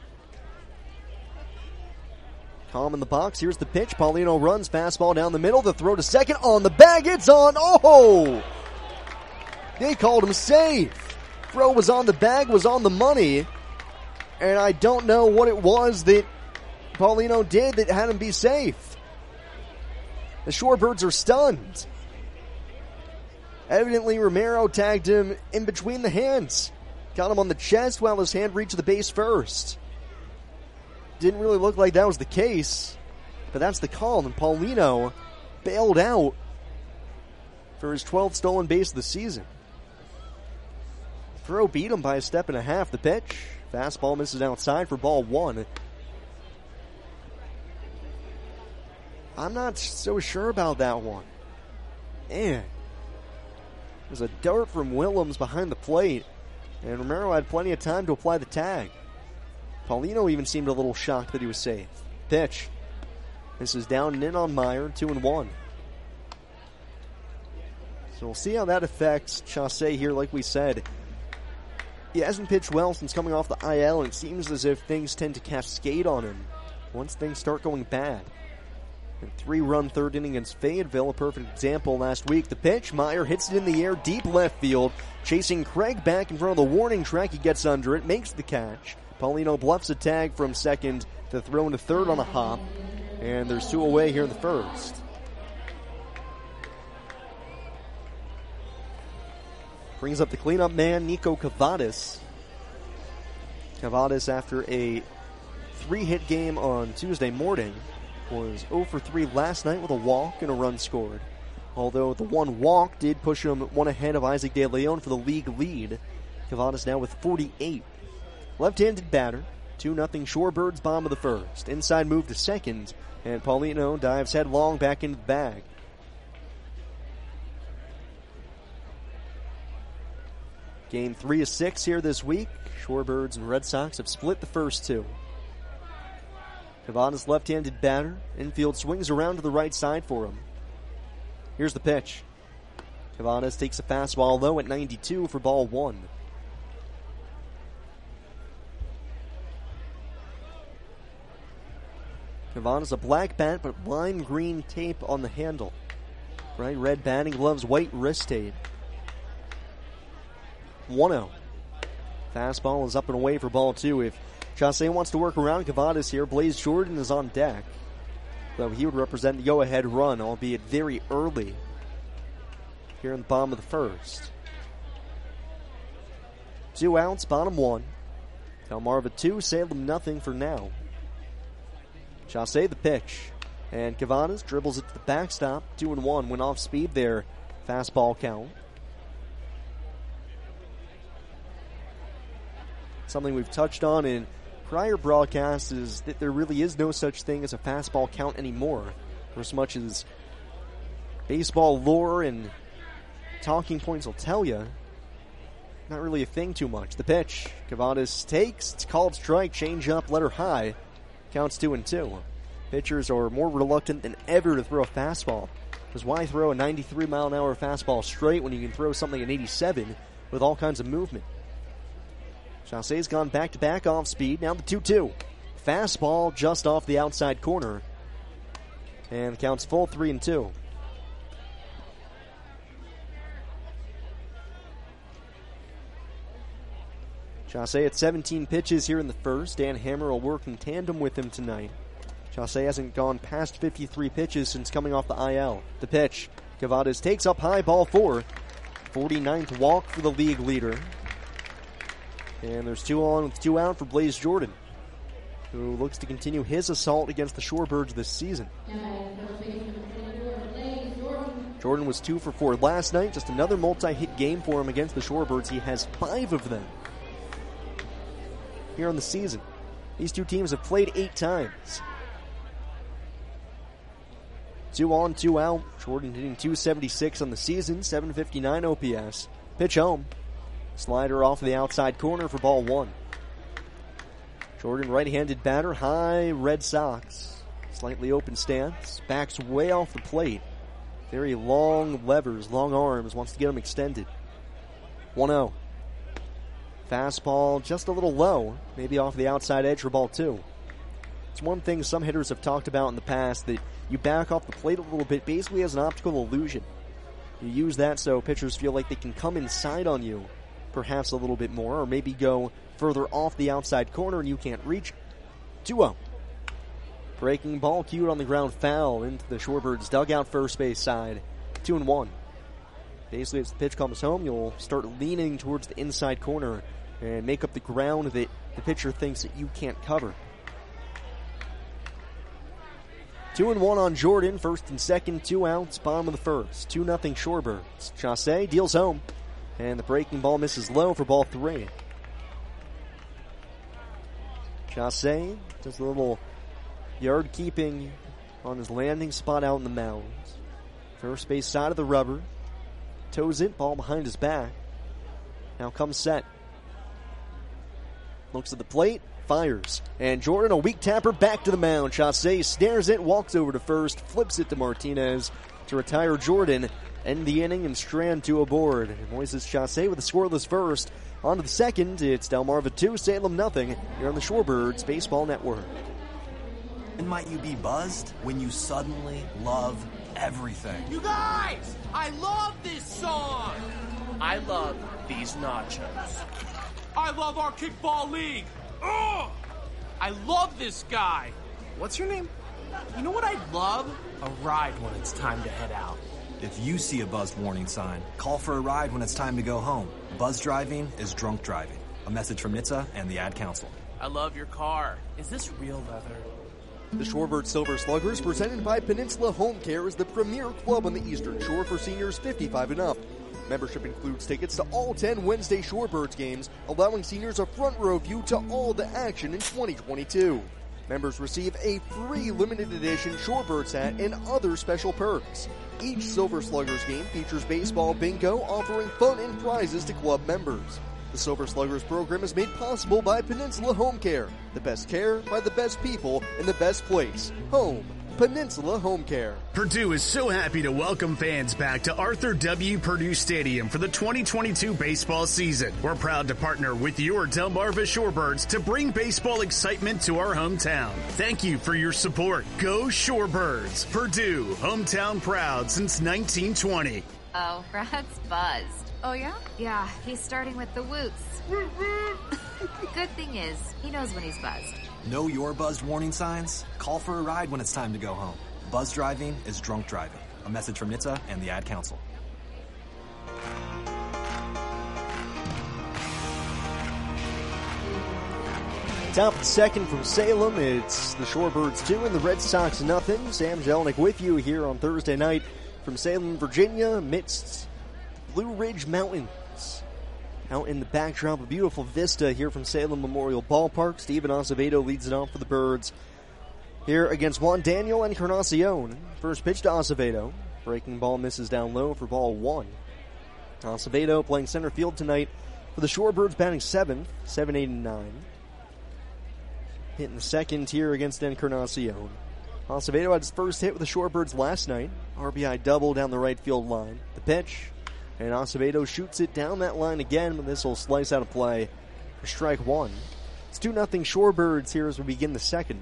B: Calm in the box. Here's the pitch. Paulino runs. Fastball down the middle. The throw to second. On the bag. It's on. Oh! They called him safe. Throw was on the bag. Was on the money. And I don't know what it was that Paulino did that had him be safe. The Shorebirds are stunned. Evidently, Romero tagged him in between the hands. Got him on the chest while his hand reached the base first. Didn't really look like that was the case, but that's the call, and Paulino bailed out for his 12th stolen base of the season. Throw beat him by a step and a half. The pitch. Fastball misses outside for ball one. I'm not so sure about that one. Man. There's a dart from Willems behind the plate, and Romero had plenty of time to apply the tag. Paulino even seemed a little shocked that he was safe. Pitch. This is down and in on Meyer, 2-1. So we'll see how that affects Chaussee here. Like we said, he hasn't pitched well since coming off the IL, and it seems as if things tend to cascade on him once things start going bad. And 3-run third inning against Fayetteville, a perfect example last week. The pitch, Meyer hits it in the air, deep left field, chasing Craig back in front of the warning track. He gets under it, makes the catch. Paulino bluffs a tag from second to throw into third on a hop, and there's 2 away here in the first. Brings up the cleanup man, Nico Cavadas. Cavadas, after a 3-hit game on Tuesday morning, was 0 for 3 last night with a walk and a run scored. Although the one walk did push him one ahead of Isaac De Leon for the league lead. Cavadas now with 48. Left-handed batter, 2-0 Shorebirds, bottom of the first. Inside move to second, and Paulino dives headlong back into the bag. Game 3 of 6 here this week. Shorebirds and Red Sox have split the first 2. Cavadas, left-handed batter. Infield swings around to the right side for him. Here's the pitch. Cavadas takes a fastball low at 92 for ball 1. Cavadas, a black bat, but lime green tape on the handle. Bright red batting gloves, white wrist tape. 1-0. Fastball is up and away for ball 2. If Chaussee wants to work around Cavadas here, Blaze Jordan is on deck. Though he would represent the go-ahead run, albeit very early here in the bottom of the first. 2 outs, bottom 1. Delmarva 2, Salem nothing for now. Chaussee the pitch. And Cavadas dribbles it to the backstop. 2-1, went off speed there. Fastball count. Something we've touched on in prior broadcasts is that there really is no such thing as a fastball count anymore. For as much as baseball lore and talking points will tell you, not really a thing too much. The pitch, Cavadas takes, it's called strike, change up, let her high. Counts 2-2. Pitchers are more reluctant than ever to throw a fastball. Because why throw a 93-mile-an-hour fastball straight when you can throw something at 87 with all kinds of movement? Chaussee's gone back-to-back off speed. Now the 2-2. Fastball just off the outside corner. And the count's full 3-2. Chaussee at 17 pitches here in the first. Dan Hammer will work in tandem with him tonight. Chaussee hasn't gone past 53 pitches since coming off the IL. The pitch. Cavadas takes up high, ball 4. 49th walk for the league leader. And there's 2 on with 2 out for Blaze Jordan, who looks to continue his assault against the Shorebirds this season. Jordan was 2 for 4 last night. Just another multi-hit game for him against the Shorebirds. He has 5 of them here on the season. These two teams have played 8 times. 2 on, 2 out. Jordan hitting .276 on the season, .759 OPS. Pitch home. Slider off the outside corner for ball 1. Jordan, right-handed batter, high Red Sox. Slightly open stance, backs way off the plate. Very long levers, long arms, wants to get them extended. 1-0. Fastball just a little low, maybe off the outside edge for ball 2. It's one thing some hitters have talked about in the past, that you back off the plate a little bit basically as an optical illusion. You use that so pitchers feel like they can come inside on you perhaps a little bit more, or maybe go further off the outside corner and you can't reach. 2-0. Breaking ball cued on the ground, foul into the Shorebirds dugout first base side. 2-1. Basically, as the pitch comes home, you'll start leaning towards the inside corner and make up the ground that the pitcher thinks that you can't cover. 2-1 on Jordan, first and second, 2 outs, bottom of the first. 2-0 Shorebirds. Chaussee deals home, and the breaking ball misses low for ball 3. Chaussee does a little yard keeping on his landing spot out in the mounds. First base side of the rubber. Toes it, ball behind his back. Now comes set. Looks at the plate, fires. And Jordan, a weak tapper, back to the mound. Chaussee snares it, walks over to first, flips it to Martinez. to retire Jordan, end the inning, and strand two aboard. Moises Chassé with a scoreless first. On to the second, it's Delmarva 2, Salem nothing. Here on the Shorebirds Baseball Network.
M: And might you be buzzed when you suddenly love everything?
N: You guys, I love this song. I love these nachos. I love our kickball league. Ugh! I love this guy. What's your name? You know what I'd love? A ride when it's time to head out.
M: If you see a buzzed warning sign, call for a ride when it's time to go home. Buzz driving is drunk driving. A message from NHTSA and the Ad Council.
N: I love your car. Is this real leather?
B: The Shorebird Silver Sluggers, presented by Peninsula Home Care, is the premier club on the Eastern Shore for seniors 55 and up. Membership includes tickets to all 10 Wednesday Shorebirds games, allowing seniors a front row view to all the action in 2022. Members receive a free limited edition Shorebirds hat and other special perks. Each Silver Sluggers game features baseball bingo, offering fun and prizes to club members. The Silver Sluggers program is made possible by Peninsula Home Care. The best care by the best people in the best place. Home. Peninsula Home Care.
C: Purdue is so happy to welcome fans back to Arthur W. Purdue Stadium for the 2022 baseball season. We're proud to partner with your Delmarva Shorebirds to bring baseball excitement to our hometown. Thank you for your support. Go Shorebirds. Purdue, hometown proud since 1920.
H: Oh, Brad's buzzed. Oh, yeah? Yeah, he's starting with the woots. Good thing is, he knows when he's buzzed.
M: Know your buzzed warning signs? Call for a ride when it's time to go home. Buzz driving is drunk driving. A message from NHTSA and the Ad Council.
B: Top of the second from Salem, it's the Shorebirds 2 and the Red Sox nothing. Sam Jelinek with you here on Thursday night from Salem, Virginia, amidst Blue Ridge Mountains. Out in the backdrop, a beautiful vista here from Salem Memorial Ballpark. Steven Acevedo leads it off for the Birds here against Juan Daniel Encarnacion. First pitch to Acevedo. Breaking ball misses down low for ball one. Acevedo playing center field tonight for the Shorebirds, batting seventh, 7, 8, and 9. Hitting the second here against Encarnacion. Acevedo had his first hit with the Shorebirds last night. RBI double down the right field line. The pitch. And Acevedo shoots it down that line again, but this will slice out of play for strike one. It's 2-0 Shorebirds here as we begin the second.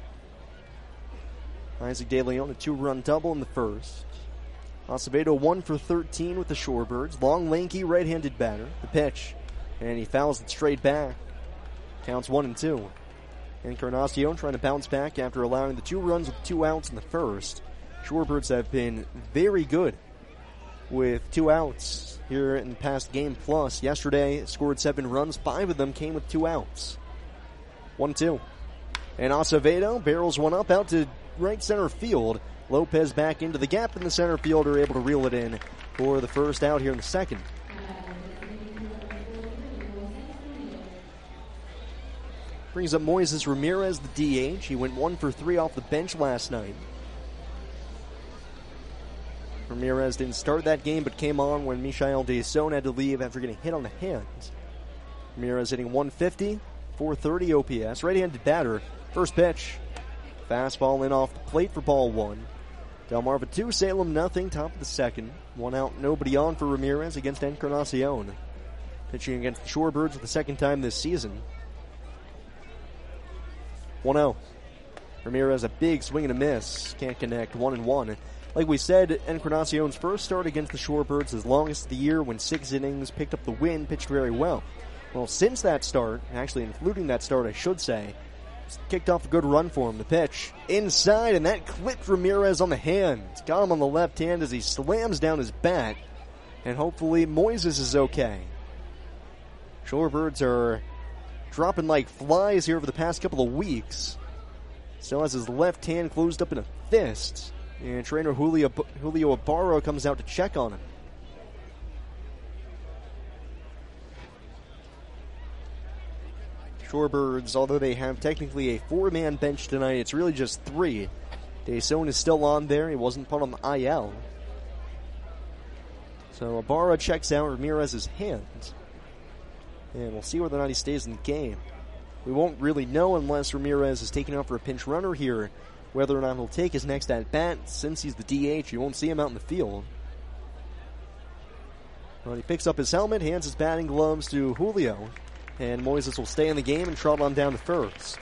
B: Isaac De Leon, a 2-run double in the first. Acevedo 1 for 13 with the Shorebirds. Long, lanky, right-handed batter. The pitch. And he fouls it straight back. Counts 1-2. Encarnacion trying to bounce back after allowing the 2 runs with 2 outs in the first. Shorebirds have been very good with 2 outs here in the past game plus. Yesterday, scored 7 runs. 5 of them came with 2 outs. 1-2. And Acevedo barrels one up out to right center field. Lopez back into the gap, and the center fielder able to reel it in for the first out here in the second. Brings up Moises Ramirez, the DH. He went 1 for 3 off the bench last night. Ramirez didn't start that game, but came on when Michael Deson had to leave after getting hit on the hands. Ramirez hitting 150, 430 OPS. Right-handed batter. First pitch. Fastball in off the plate for ball one. Delmarva 2, Salem nothing. Top of the second. 1 out, nobody on for Ramirez against Encarnacion. Pitching against the Shorebirds for the second time this season. 1-0. Ramirez a big swing and a miss. Can't connect. 1-1. Like we said, Encarnacion's first start against the Shorebirds, his longest of the year, went 6 innings, picked up the win, pitched very well. Well, since that start, actually including that start, I should say, kicked off a good run for him. The pitch inside, and that clipped Ramirez on the hand. Got him on the left hand as he slams down his bat, and hopefully Moises is okay. Shorebirds are dropping like flies here over the past couple of weeks. Still has his left hand closed up in a fist. And trainer Julio Ibarra comes out to check on him. Shorebirds, although they have technically a 4-man bench tonight, it's really just 3. Deson is still on there. He wasn't put on the IL. So Ibarra checks out Ramirez's hand. And we'll see whether or not he stays in the game. We won't really know unless Ramirez is taken out for a pinch runner here whether or not he'll take his next at-bat. Since he's the DH, you won't see him out in the field. Well, he picks up his helmet, hands his batting gloves to Julio, and Moises will stay in the game and trot on down to first.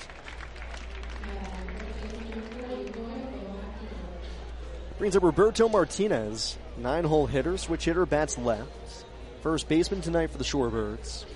B: Brings up Roberto Martinez, 9-hole hitter, switch hitter, bats left. First baseman tonight for the Shorebirds.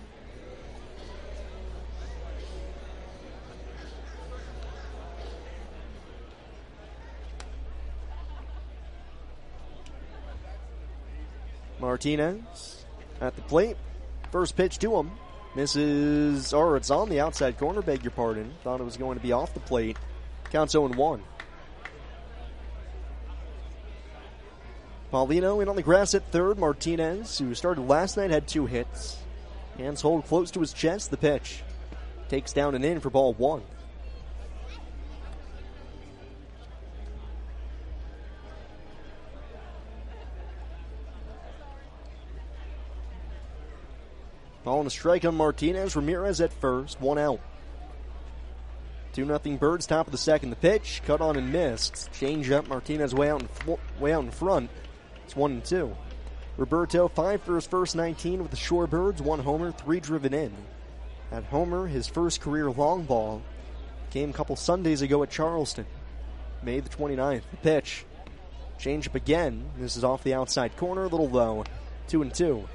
B: Martinez at the plate. First pitch to him. Misses, or it's on the outside corner, beg your pardon. Thought it was going to be off the plate. Counts 0-1. Paulino in on the grass at third. Martinez, who started last night, had 2 hits. Hands hold close to his chest. The pitch takes down and in for ball 1. Ball and a strike on Martinez. Ramirez at first. 1 out. 2-0 Birds, top of the second. The pitch, cut on and missed. Change up. Martinez way out in front. It's 1-2. Roberto 5 for his first 19 with the Shorebirds. 1 homer, 3 driven in. That homer, his first career long ball, came a couple Sundays ago at Charleston. May the 29th. The pitch, change up again. This is off the outside corner, a little low. 2-2.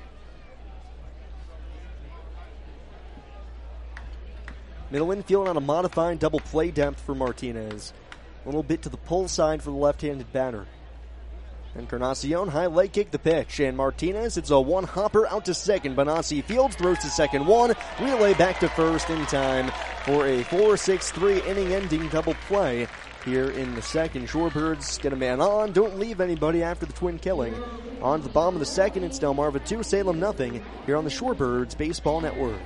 B: Middle infield on a modified double play depth for Martinez. A little bit to the pull side for the left-handed batter. Encarnacion, high leg kick, the pitch. And Martinez, it's a one-hopper out to second. Benassi fields, throws to second one. Relay back to first in time for a 4-6-3 inning-ending double play here in the second. Shorebirds get a man on. Don't leave anybody after the twin killing. On to the bottom of the second, it's Delmarva 2, Salem nothing here on the Shorebirds Baseball Network.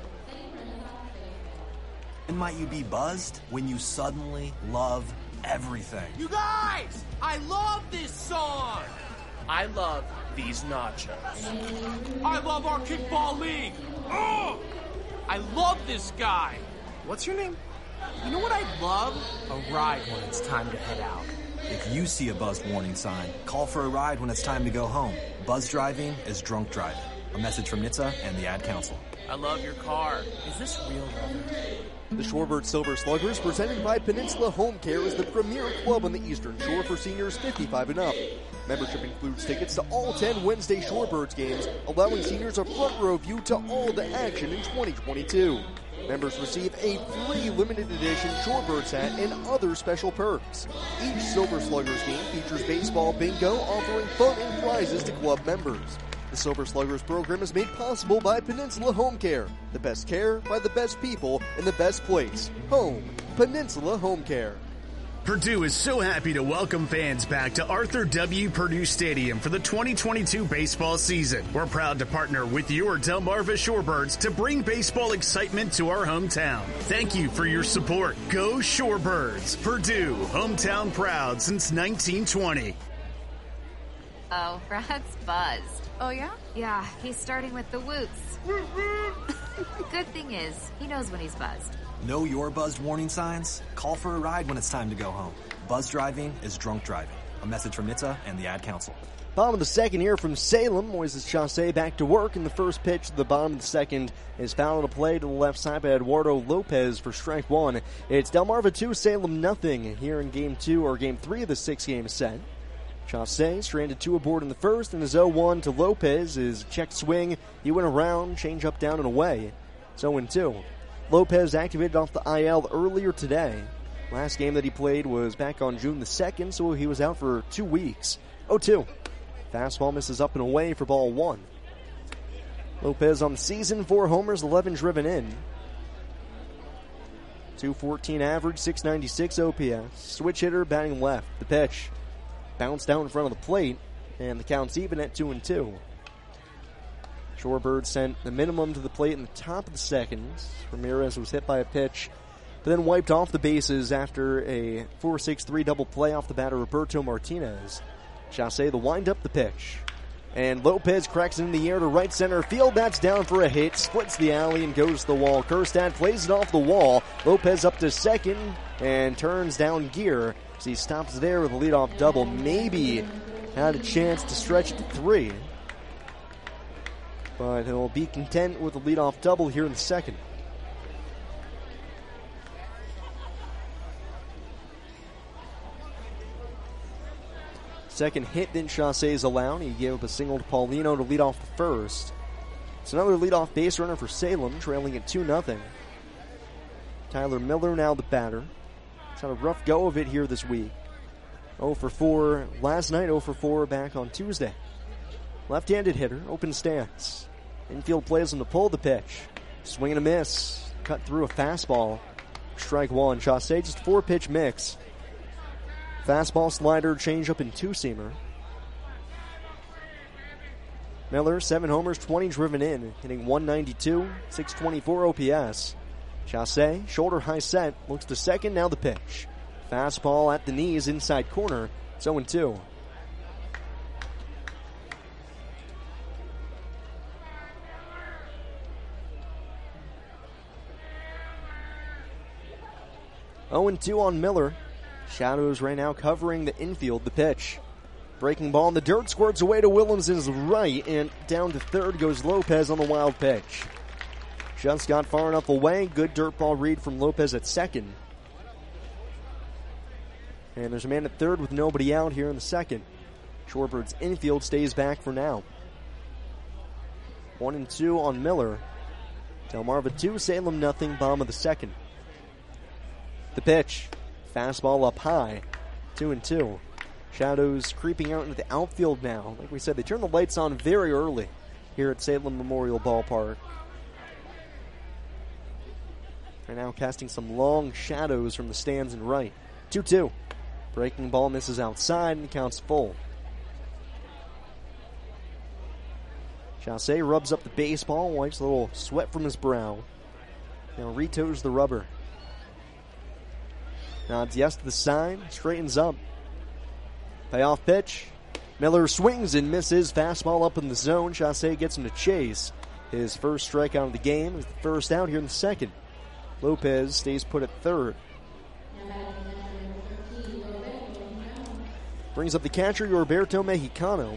M: And might you be buzzed when you suddenly love everything?
N: You guys, I love this song. I love these nachos. I love our kickball league. Oh, I love this guy. What's your name? You know what I love? A ride when it's time to head out.
M: If you see a buzzed warning sign, call for a ride when it's time to go home. Buzz driving is drunk driving. A message from NHTSA and the Ad Council.
N: I love your car. Is this real, brother?
B: The Shorebird Silver Sluggers, presented by Peninsula Home Care, is the premier club on the Eastern Shore for seniors 55 and up. Membership includes tickets to all 10 Wednesday Shorebirds games, allowing seniors a front row view to all the action in 2022. Members receive a free limited edition Shorebirds hat and other special perks. Each Silver Sluggers game features baseball bingo, offering fun and prizes to club members. The Silver Sluggers program is made possible by Peninsula Home Care. The best care by the best people in the best place. Home. Peninsula Home Care.
C: Purdue is so happy to welcome fans back to Arthur W. Purdue Stadium for the 2022 baseball season. We're proud to partner with your Delmarva Shorebirds to bring baseball excitement to our hometown. Thank you for your support. Go Shorebirds! Purdue, hometown proud since 1920.
H: Oh, Brad's buzzed. Oh, yeah? Yeah, he's starting with the whoops. Good thing is, he knows when he's buzzed.
M: Know your buzzed warning signs? Call for a ride when it's time to go home. Buzz driving is drunk driving. A message from NHTSA and the Ad Council.
B: Bottom of the second here from Salem. Moises Chasse back to work, and the first pitch to the bottom of the second is fouled to play to the left side by Eduardo Lopez for strike one. It's Delmarva 2, Salem nothing here in game 2 or game 3 of the 6-game set. Chasse stranded 2 aboard in the first, and his 0-1 to Lopez is checked swing. He went around, change up, down, and away. It's 0-2. Lopez activated off the IL earlier today. Last game that he played was back on June the 2nd, so he was out for 2 weeks. 0-2. Fastball misses up and away for ball 1. Lopez on the season, 4 homers, 11 driven in. 214 average, 696 OPS. Switch hitter, batting left. The pitch bounced out in front of the plate, and the count's even at 2-2. Shorebirds sent the minimum to the plate in the top of the second. Ramirez was hit by a pitch, but then wiped off the bases after a 4-6-3 double play off the batter Roberto Martinez. Chasse the wind up, the pitch. And Lopez cracks it in the air to right center field. That's down for a hit. Splits the alley and goes to the wall. Kerstad plays it off the wall. Lopez up to second and turns down gear. So he stops there with a leadoff double. Maybe had a chance to stretch to 3. But he'll be content with a leadoff double here in the second. Second hit then Chasse's allowed. He gave up a single to Paulino to lead off the first. It's another leadoff base runner for Salem, trailing at 2-0. Tyler Miller now the batter. He's had a rough go of it here this week. 0 for 4 last night, 0 for 4 back on Tuesday. Left-handed hitter, open stance. Infield plays him to pull the pitch. Swing and a miss. Cut through a fastball. Strike 1. Chasse just 4-pitch mix. Fastball, slider, changeup, and two-seamer. Miller, 7 homers, 20 driven in, hitting .192, .624 OPS. Chasse, shoulder high set, looks to second, now the pitch. Fastball at the knees, inside corner, 0-2. On Miller. Shadows right now covering the infield, the pitch. Breaking ball in the dirt, squirts away to Williamson's right, and down to third goes Lopez on the wild pitch. Just got far enough away. Good dirt ball read from Lopez at second. And there's a man at third with nobody out here in the second. Shorebirds infield stays back for now. 1-2 on Miller. Delmarva 2, Salem nothing, bottom of the second. The pitch. Fastball up high. 2-2. Shadows creeping out into the outfield now. Like we said, they turned the lights on very early here at Salem Memorial Ballpark. Right now casting some long shadows from the stands and right. 2-2. Breaking ball misses outside and counts full. Chasse rubs up the baseball, wipes a little sweat from his brow. Now retoes the rubber. Nods yes to the sign, straightens up. Payoff pitch. Miller swings and misses. Fastball up in the zone. Chasse gets him to chase. His first strikeout of the game is the first out here in the second. Lopez stays put at third. Brings up the catcher, Roberto Mexicano.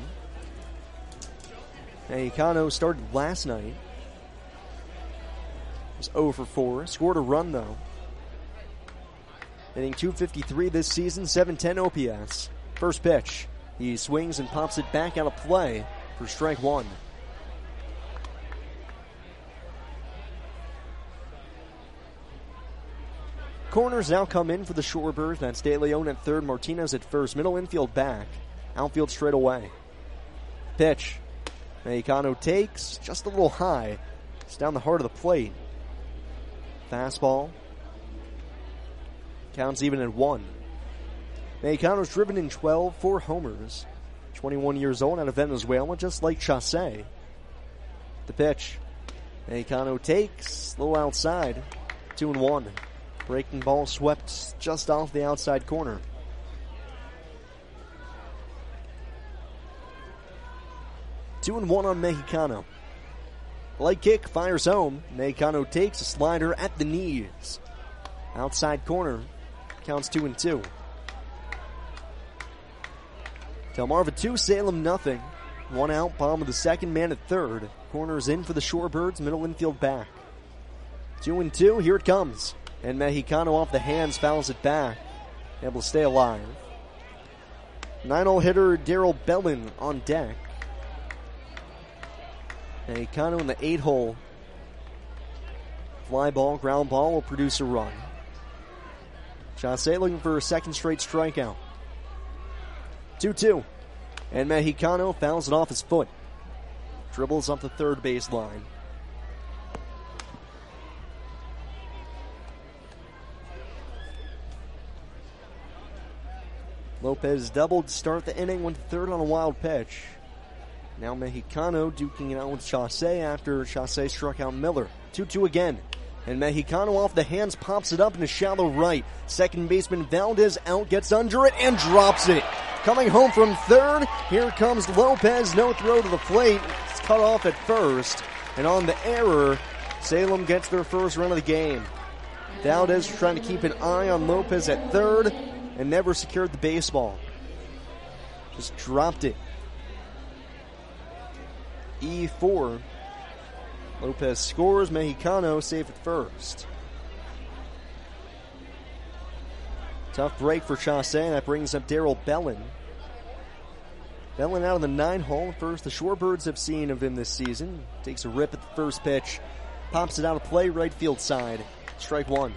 B: Mexicano started last night. Was 0 for 4. Scored a run, though. Hitting .253 this season, 710 OPS. First pitch. He swings and pops it back out of play for strike 1. Corners now come in for the Shorebirds. That's De Leon at third, Martinez at first. Middle infield back. Outfield straight away. Pitch. Mexicano takes just a little high. It's down the heart of the plate. Fastball. Counts even at 1. Mexicano's driven in 12, 4 homers. 21 years old out of Venezuela, just like Chasse. The pitch. Mexicano takes, a little outside. 2-1. Breaking ball swept just off the outside corner. Two and 1 on Mexicano. Leg kick, fires home. Mexicano takes a slider at the knees. Outside corner. Counts 2-2. Delmarva 2, Salem nothing. 1 out, bottom of the second, man at third. Corners in for the Shorebirds, middle infield back. 2-2, here it comes. And Mexicano off the hands, fouls it back. Able to stay alive. 9-hole hitter Daryl Bellin on deck. Mexicano in the 8-hole. Fly ball, ground ball will produce a run. Chasse looking for a second straight strikeout. 2-2. And Mexicano fouls it off his foot. Dribbles up the third base line. Lopez doubled to start the inning, went to third on a wild pitch. Now Mexicano duking it out with Chasse after Chasse struck out Miller. 2-2 again. And Mexicano off the hands pops it up in a shallow right. Second baseman Valdez out, gets under it, and drops it. Coming home from third, here comes Lopez. No throw to the plate. It's cut off at first. And on the error, Salem gets their first run of the game. Valdez trying to keep an eye on Lopez at third and never secured the baseball. Just dropped it. E4. Lopez scores. Mexicano safe at first. Tough break for Chaussee. That brings up Darrell Bellin. Bellin out of the 9-hole. First the Shorebirds have seen of him this season. Takes a rip at the first pitch. Pops it out of play, right field side. Strike one.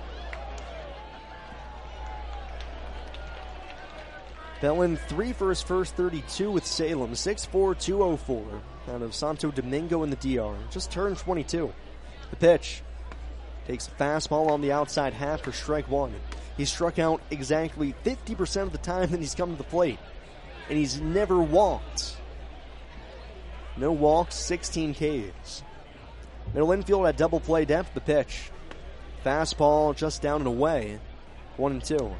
B: Bellin 3 for his first 32 with Salem. 6'4", 204 out of Santo Domingo in the DR. Just turned 22. The pitch. Takes a fastball on the outside half for strike one. He's struck out exactly 50% of the time that he's come to the plate. And he's never walked. No walks, 16 Ks. Middle infield at double play depth, the pitch. Fastball just down and away. 1-2.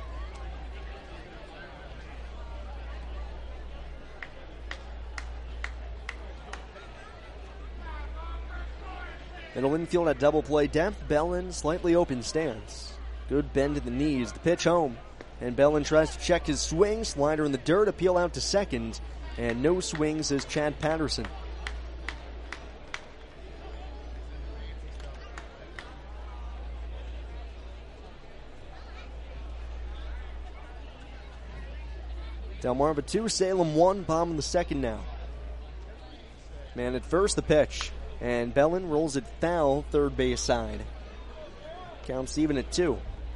B: Middle infield at double play depth. Bellin, slightly open stance. Good bend to the knees. The pitch home. And Bellin tries to check his swing. Slider in the dirt. Appeal out to second. And no swings as Chad Patterson. Delmarva 2, Salem 1. Bottom of the second now. Man at first, the pitch. And Bellin rolls it foul, third base side. Counts even at 2.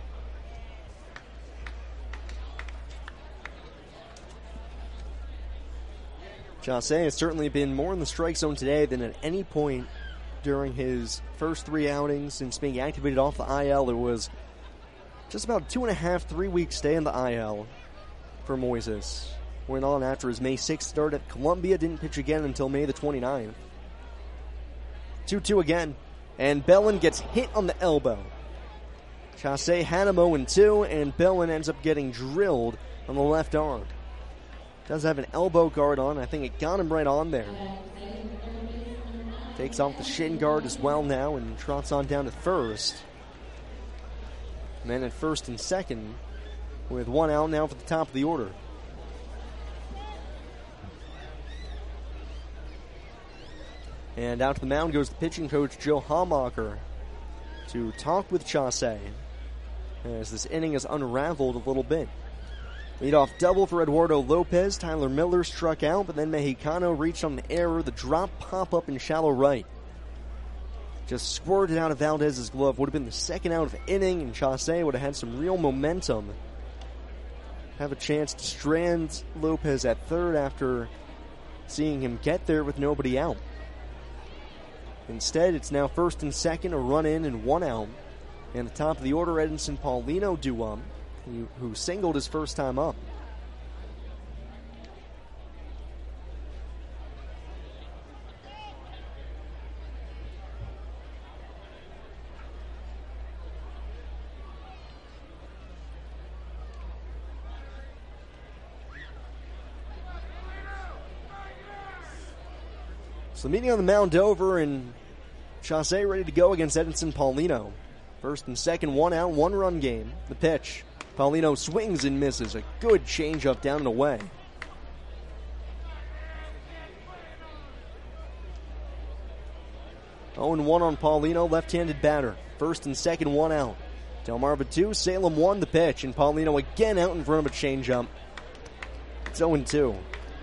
B: Chaussee has certainly been more in the strike zone today than at any point during his first 3 outings since being activated off the IL. It was just about 2.5, 3 week stay in the IL for Moises. Went on after his May 6th start at Columbia. Didn't pitch again until May the 29th. 2-2 again. And Bellin gets hit on the elbow. Chaussee had him 0-2, and Bellin ends up getting drilled on the left arm. Does have an elbow guard on. I think it got him right on there. Takes off the shin guard as well now and trots on down to first. Men at first and second with 1 out now for the top of the order. And out to the mound goes the pitching coach, Joe Hamacher, to talk with Chaussee as this inning has unraveled a little bit. Leadoff double for Eduardo Lopez. Tyler Miller struck out, but then Mexicano reached on the error. The drop pop-up in shallow right. Just squirted out of Valdez's glove. Would have been the second out of the inning, and Chaussee would have had some real momentum. Have a chance to strand Lopez at third after seeing him get there with nobody out. Instead, it's now first and second, a run in and 1 out. And the top of the order, Edinson Paulino due up, who singled his first time up. So the meeting on the mound over, and Chaussee ready to go against Edinson Paulino. First and second, 1 out, 1 run game. The pitch. Paulino swings and misses. A good changeup down and away. Oh, and 1 on Paulino, left-handed batter. First and second, 1 out. Delmarva 2, Salem 1, the pitch, and Paulino again out in front of a changeup. It's 0-2.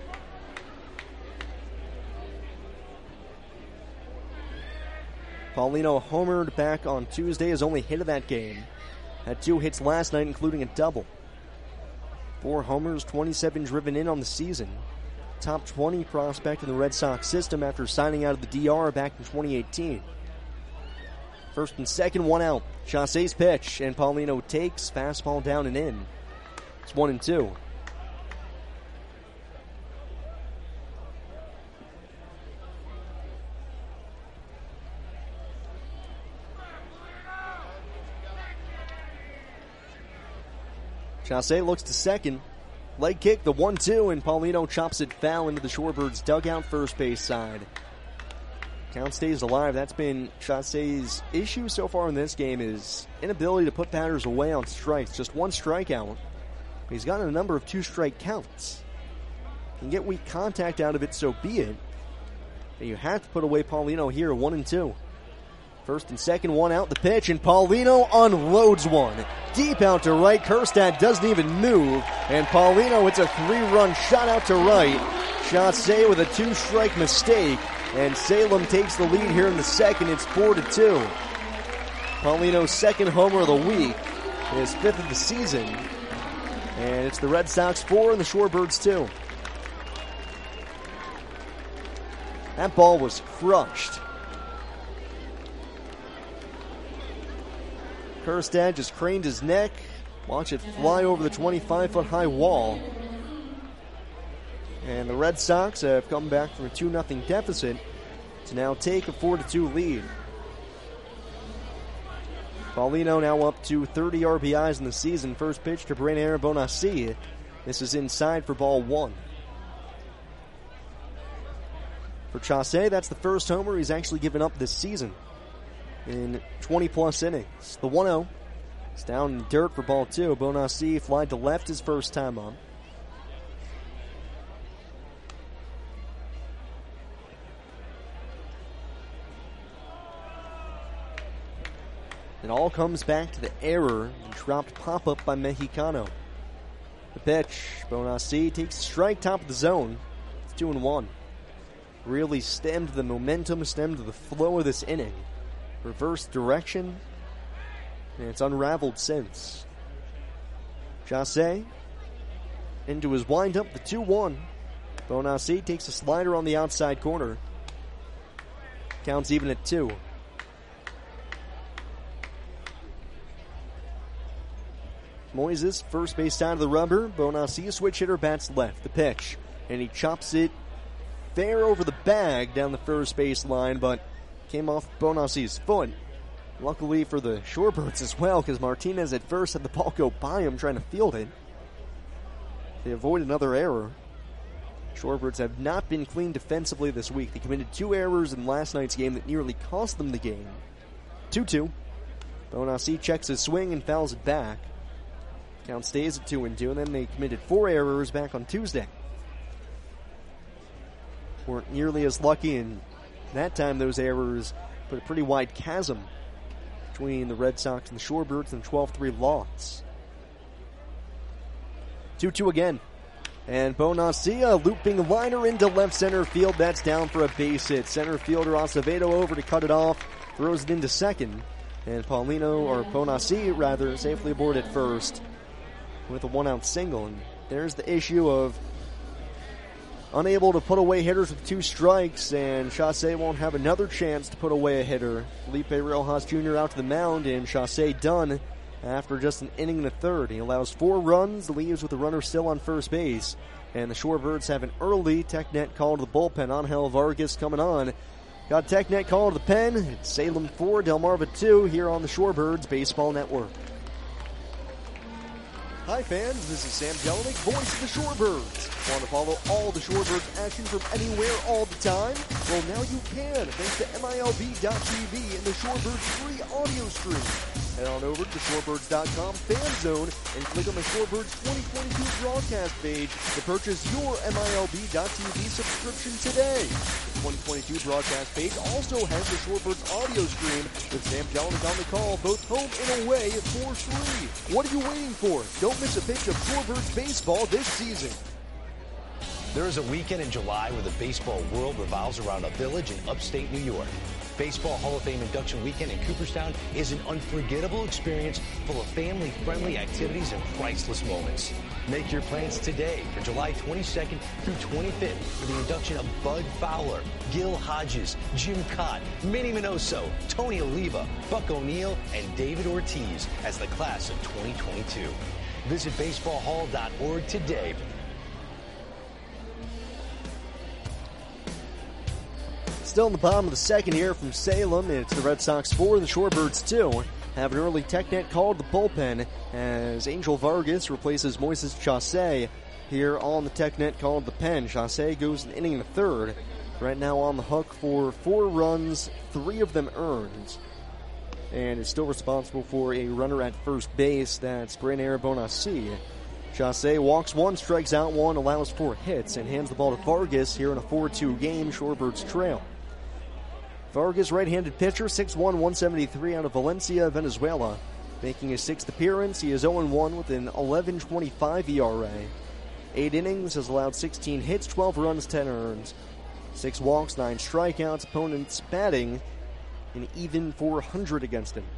B: Paulino homered back on Tuesday, his only hit of that game. Had 2 hits last night, including a double. 4 homers, 27 driven in on the season. Top 20 prospect in the Red Sox system after signing out of the DR back in 2018. First and second, 1 out. Chaussee's pitch, and Paulino takes. Fastball down and in. It's 1-2. Chaussee looks to second. leg kick, the 1-2, and Paulino chops it foul into the Shorebirds' dugout first base side. Count stays alive. That's been Chausset's issue so far in this game, is inability to put batters away on strikes. Just one strikeout. He's gotten a number of 2-strike counts. Can get weak contact out of it, so be it. But you have to put away Paulino here, 1-2. First and second, one out, the pitch, and Paulino unloads one. Deep out to right, Kerstad doesn't even move, and Paulino, it's a 3-run shot out to right. Chausset with a 2-strike mistake, and Salem takes the lead here in the second. It's 4-2. Paulino's second homer of the week, his 5th of the season, and it's the Red Sox 4 and the Shorebirds 2. That ball was crushed. Kerstad just craned his neck. Watch it fly over the 25-foot high wall. And the Red Sox have come back from a 2-0 deficit to now take a 4-2 lead. Paulino now up to 30 RBIs in the season. First pitch to Brainer Bonassi. This is inside for ball 1. For Chausset, that's the first homer he's actually given up this season in 20-plus innings. The 1-0 is down in the dirt for ball 2. Bonassi flied to left his first time up. It all comes back to the error and dropped pop-up by Mexicano. The pitch, Bonassi takes a strike, top of the zone. It's 2-1. Really stemmed the momentum, stemmed the flow of this inning. Reverse direction, and it's unraveled since. Chausset into his windup, the 2-1. Bonassi takes a slider on the outside corner. Counts even at 2. Moises, first base side of the rubber. Bonassi, a switch hitter, bats left. The pitch, and he chops it fair over the bag down the first base line, but came off Bonassi's foot. Luckily for the Shorebirds as well, because Martinez at first had the ball go by him trying to field it. They avoid another error. Shorebirds have not been clean defensively this week. They committed 2 errors in last night's game that nearly cost them the game. 2-2. Bonassi checks his swing and fouls it back. Count stays at 2-2, and then they committed 4 errors back on Tuesday. Weren't nearly as lucky, and that time those errors put a pretty wide chasm between the Red Sox and the Shorebirds and 12-3 loss. 2-2 again. And Bonassi, a looping liner into left center field. That's down for a base hit. Center fielder Acevedo over to cut it off. Throws it into second. And Bonassi rather, safely aboard at first with a 1-out single. And there's the issue of unable to put away hitters with 2 strikes, and Chausset won't have another chance to put away a hitter. Felipe Rojas Jr. out to the mound, and Chausset done after just an inning and a third. He allows 4 runs, leaves with a runner still on first base, and the Shorebirds have an early TechNet call to the bullpen. Angel Vargas coming on. Got TechNet call to the pen. It's Salem 4, Delmarva 2 here on the Shorebirds Baseball Network. Hi fans, this is Sam Jelinek, voice of the Shorebirds. Want to follow all the Shorebirds action from anywhere all the time? Well, now you can, thanks to MILB.TV and the Shorebirds free audio stream. Head on over to the Shorebirds.com fan zone and click on the Shorebirds 2022 broadcast page to purchase your MILB.TV subscription today. The 2022 broadcast page also has the Shorebirds audio stream with Sam Jelinek on the call, both home and away for free. What are you waiting for? Don't miss a pitch of Shorebirds baseball this season.
O: There is a weekend in July where the baseball world revolves around a village in upstate New York. Baseball Hall of Fame induction weekend in Cooperstown is an unforgettable experience full of family-friendly activities and priceless moments. Make your plans today for July 22nd through 25th for the induction of Bud Fowler, Gil Hodges, Jim Cott, Minnie Minoso, Tony Oliva, Buck O'Neill, and David Ortiz as the class of 2022. Visit baseballhall.org today.
B: Still in the bottom of the second here from Salem. It's the Red Sox 4, the Shorebirds 2. Have an early TechNet call to the bullpen as Angel Vargas replaces Moises Chausset. here on the tech net called the Pen. Chassé goes an inning and a third. Right now on the hook for 4 runs, 3 of them earned. And is still responsible for a runner at first base. That's Branair Bonassi. Chassé walks 1, strikes out 1, allows 4 hits, and hands the ball to Vargas here in a 4-2 game. Shorebirds trail. Vargas, right-handed pitcher, 6'1", 173 out of Valencia, Venezuela. Making his 6th appearance, he is 0-1 with an 11.25 ERA. 8 innings, has allowed 16 hits, 12 runs, 10 earned. 6 walks, 9 strikeouts. Opponents batting an even 400 against him.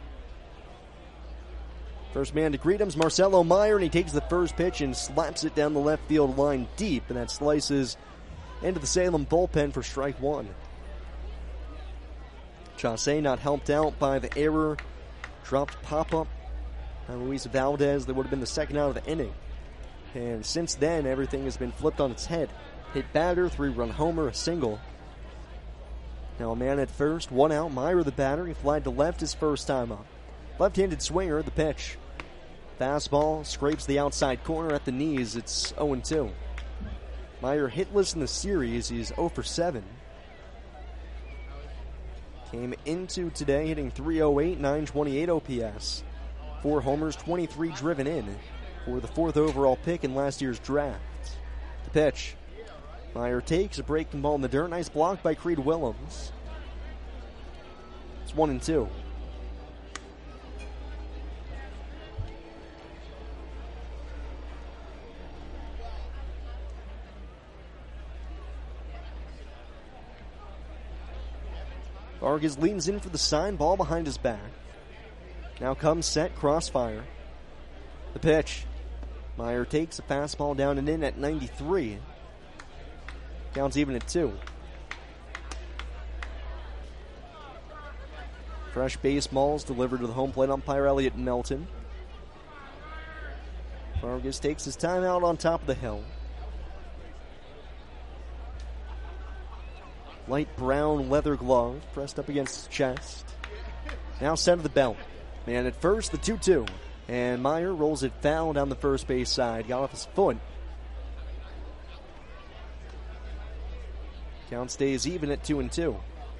B: First man to greet him is Marcelo Meyer, and he takes the first pitch and slaps it down the left field line deep, and that slices into the Salem bullpen for strike 1. Chassé not helped out by the error. Dropped pop-up by Luis Valdez. That would have been the second out of the inning. And since then, everything has been flipped on its head. Hit batter, 3-run homer, a single. Now a man at first, 1 out. Meyer the batter. He flied to left his first time up. Left-handed swinger, the pitch. Fastball scrapes the outside corner at the knees. It's 0-2. Meyer hitless in the series. He's 0-for-7. Came into today hitting .308, 928 OPS. 4 homers, 23 driven in for the 4th overall pick in last year's draft. The pitch. Meyer takes a breaking ball in the dirt. Nice block by Creed Willems. It's 1-2. Vargas leans in for the sign, ball behind his back. Now comes set, crossfire. The pitch. Meyer takes a fastball down and in at 93. Counts even at 2. Fresh base balls delivered to the home plate umpire Elliot Melton. Vargas takes his time out on top of the hill. Light brown leather glove pressed up against his chest. Now center the belt. Man at first, the 2-2. And Meyer rolls it foul down the first base side. Got off his foot. Count stays even at 2-2.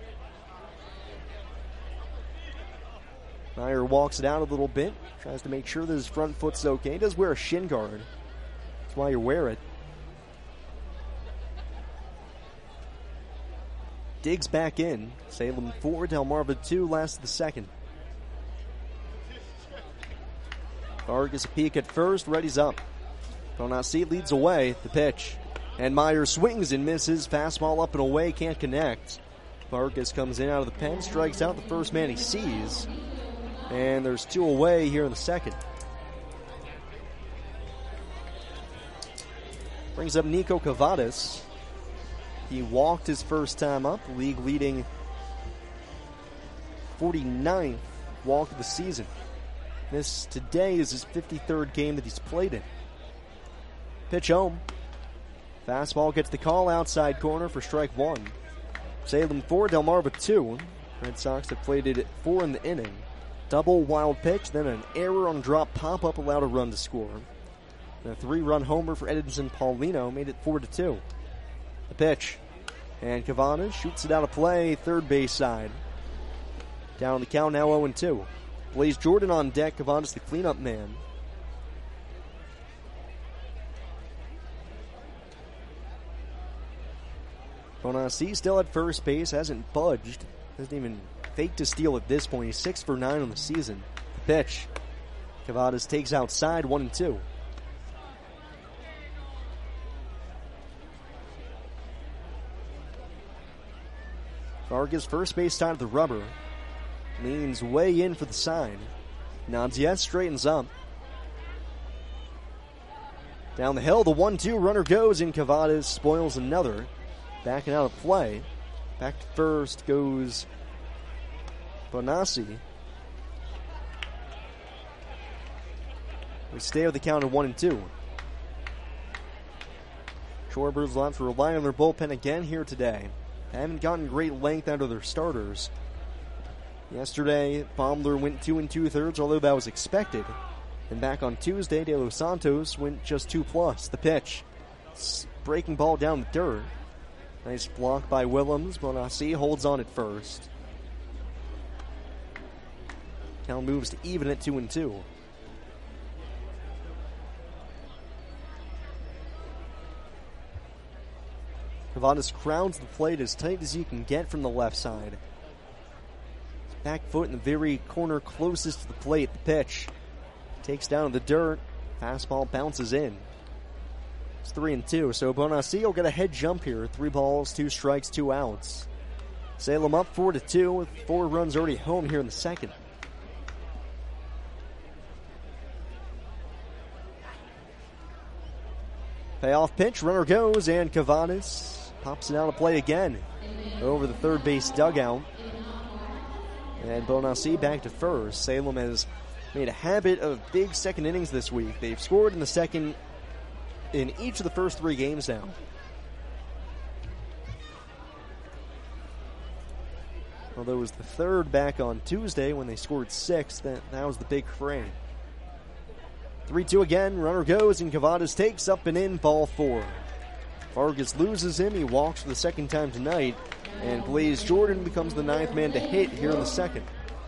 B: Meyer walks it out a little bit. Tries to make sure that his front foot's okay. He does wear a shin guard. That's why you wear it. Digs back in. Salem 4, Delmarva 2, last of the second. Vargas a peek at first, ready's up. Bonassi leads away, the pitch. And Meyer swings and misses. Fastball up and away, can't connect. Vargas comes in out of the pen, strikes out the first man he sees. And there's 2 away here in the second. Brings up Nico Cavadas. He walked his first time up, league leading 49th walk of the season. This today is his 53rd game that he's played in. Pitch home. Fastball gets the call outside corner for strike 1. Salem 4, Delmarva 2. Red Sox have played it 4 in the inning. Double wild pitch, then an error on drop pop-up allowed a run to score. And a 3-run homer for Edinson Paulino made it 4-2. The pitch. And Cavadas shoots it out of play, third base side. Down on the count now 0-2. Blaze Jordan on deck, Cavadas the cleanup man. Bonassi still at first base, hasn't budged. Hasn't even faked a steal at this point. He's 6 for 9 on the season. The pitch. Cavadas takes outside, 1-2. Vargas first base side of the rubber. Leans way in for the sign. Nods yes, straightens up. Down the hill, the 1-2 runner goes, and Cavadas spoils another. Backing out of play. Back to first goes Bonassi. We stay with the count of 1-2. Shorebirds will have to rely on their bullpen again here today. They haven't gotten great length out of their starters. Yesterday, Baumler went 2 2/3, although that was expected. And back on Tuesday, De Los Santos went just 2+. The pitch. Breaking ball down the dirt. Nice block by Willems. Bonacci holds on at first. Count moves to even at 2-2. Cavadas crowds the plate as tight as you can get from the left side. Back foot in the very corner closest to the plate. The pitch takes down to the dirt. Fastball bounces in. It's 3-2, so Bonacci will get a head jump here. 3 balls, 2 strikes, 2 outs. Salem up 4-2 with 4 runs already home here in the second. Payoff pitch, runner goes, and Cavadas pops it out of play again over the third base dugout. And Bonacci back to first. Salem has made a habit of big second innings this week. They've scored in the second in each of the first 3 games now. Although it was the third back on Tuesday when they scored 6, that was the big frame. 3-2 again, runner goes, and Cavadas takes up and in, ball 4. Vargas loses him, he walks for the second time tonight, and Blaze Jordan becomes the 9th man to hit here in the second.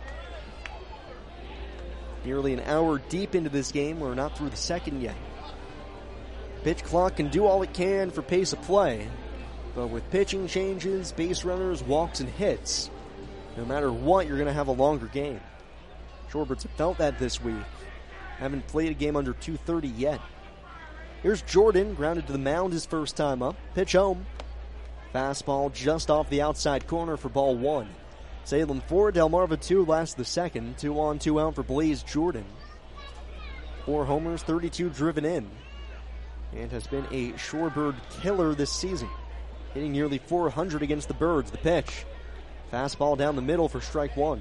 B: Nearly an hour deep into this game, we're not through the second yet. Pitch clock can do all it can for pace of play, but with pitching changes, base runners, walks, and hits, no matter what, you're going to have a longer game. Shorebirds have felt that this week. Haven't played a game under 2:30 yet. Here's Jordan, grounded to the mound his first time up. Pitch home. Fastball just off the outside corner for ball 1. Salem 4, Delmarva 2 last of the second. 2 on, 2 out for Blaze Jordan. 4 homers, 32 driven in. And has been a Shorebird killer this season. Hitting nearly 400 against the Birds. The pitch. Fastball down the middle for strike 1.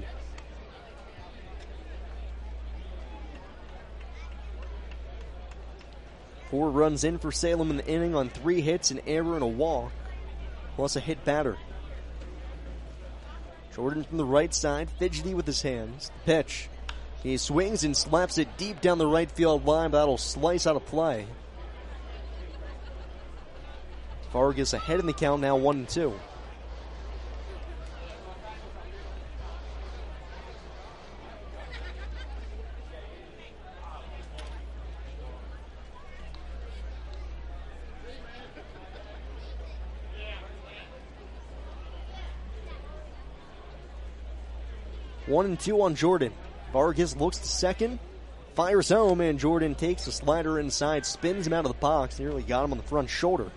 B: Four runs in for Salem in the inning on 3 hits, an error, and a walk, plus a hit batter. Jordan from the right side, fidgety with his hands. The pitch. He swings and slaps it deep down the right field line, but that'll slice out of play. Vargas ahead in the count now, 1-2. One and 2 on Jordan. Vargas looks to second, fires home, and Jordan takes a slider inside, spins him out of the box, nearly got him on the front shoulder.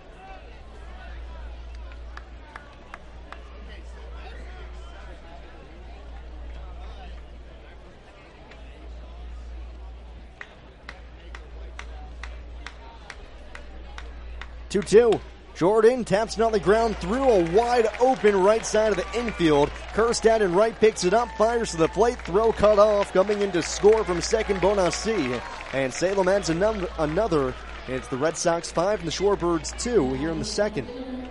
B: Two. Jordan taps it on the ground through a wide open right side of the infield. Kerstad in right picks it up, fires to the plate, throw cut off, coming in to score from second, Bonacci. And Salem adds another. It's the Red Sox 5 and the Shorebirds 2 here in the second.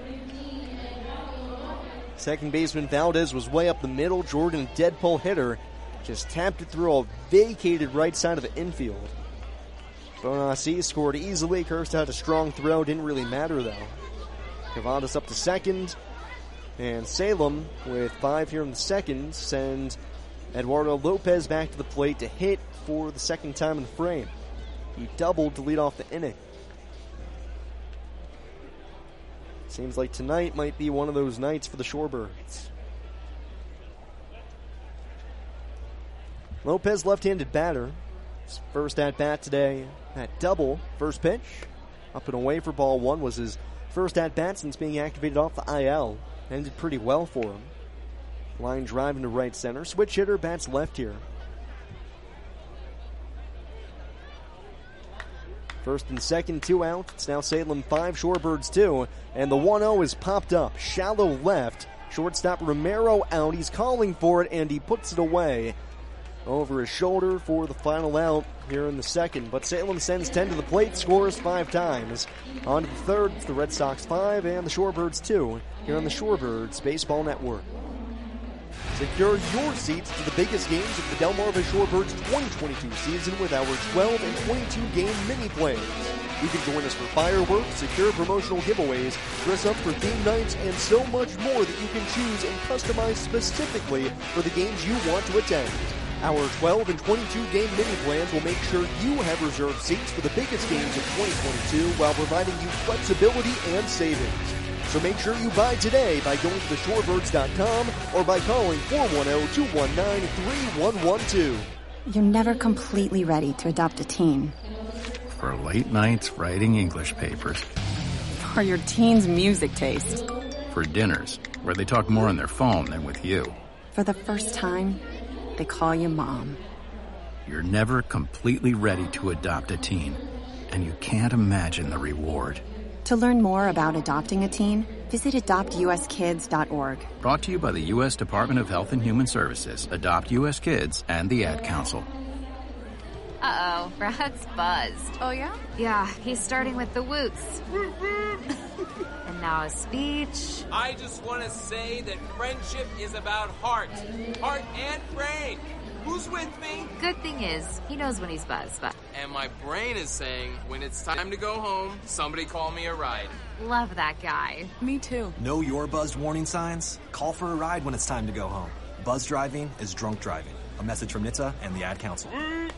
B: Second baseman Valdez was way up the middle. Jordan, dead pull hitter, just tapped it through a vacated right side of the infield. Bonacci scored easily. Kerstad had a strong throw, didn't really matter though. Cavadas up to second, and Salem, with 5 here in the second, sends Eduardo Lopez back to the plate to hit for the second time in the frame. He doubled to lead off the inning. Seems like tonight might be one of those nights for the Shorebirds. Lopez, left-handed batter. His first at-bat today, that double, first pitch, up and away for ball 1, was his first at-bat since being activated off the IL. Ended pretty well for him. Line drive into right center. Switch hitter, bats left here. First and second, 2 out. It's now Salem 5, Shorebirds 2. And the 1-0 is popped up. Shallow left. Shortstop Romero out. He's calling for it, and he puts it away over his shoulder for the final out here in the second. But Salem sends 10 to the plate, scores 5 times. On to the third, it's the Red Sox 5 and the Shorebirds 2 here on the Shorebirds Baseball Network. Secure your seats to the biggest games of the Delmarva Shorebirds 2022 season with our 12 and 22 game mini plans. You can join us for fireworks, secure promotional giveaways, dress up for theme nights, and so much more that you can choose and customize specifically for the games you want to attend. Our 12 and 22 game mini plans will make sure you have reserved seats for the biggest games of 2022 while providing you flexibility and savings. So make sure you buy today by going to theshorebirds.com or by calling 410-219-3112.
P: You're never completely ready to adopt a teen.
Q: For late nights writing English papers.
P: For your teen's music taste.
Q: For dinners where they talk more on their phone than with you.
P: For the first time, they call you Mom.
Q: You're never completely ready to adopt a teen, and you can't imagine the reward.
P: To learn more about adopting a teen, visit adoptuskids.org.
Q: Brought to you by the U.S. Department of Health and Human Services, Adopt U.S. Kids, and the Ad Council.
H: Uh-oh, Brad's buzzed.
R: Oh, yeah?
H: Yeah, he's starting with the woots. And now a speech.
N: I just want to say that friendship is about heart and brain. Who's with me?
H: Good thing is, he knows when he's buzzed, but...
N: And my brain is saying, when it's time to go home, somebody call me a ride.
H: Love that guy.
R: Me too.
M: Know your buzzed warning signs? Call for a ride when it's time to go home. Buzz driving is drunk driving. A message from NHTSA and the Ad Council.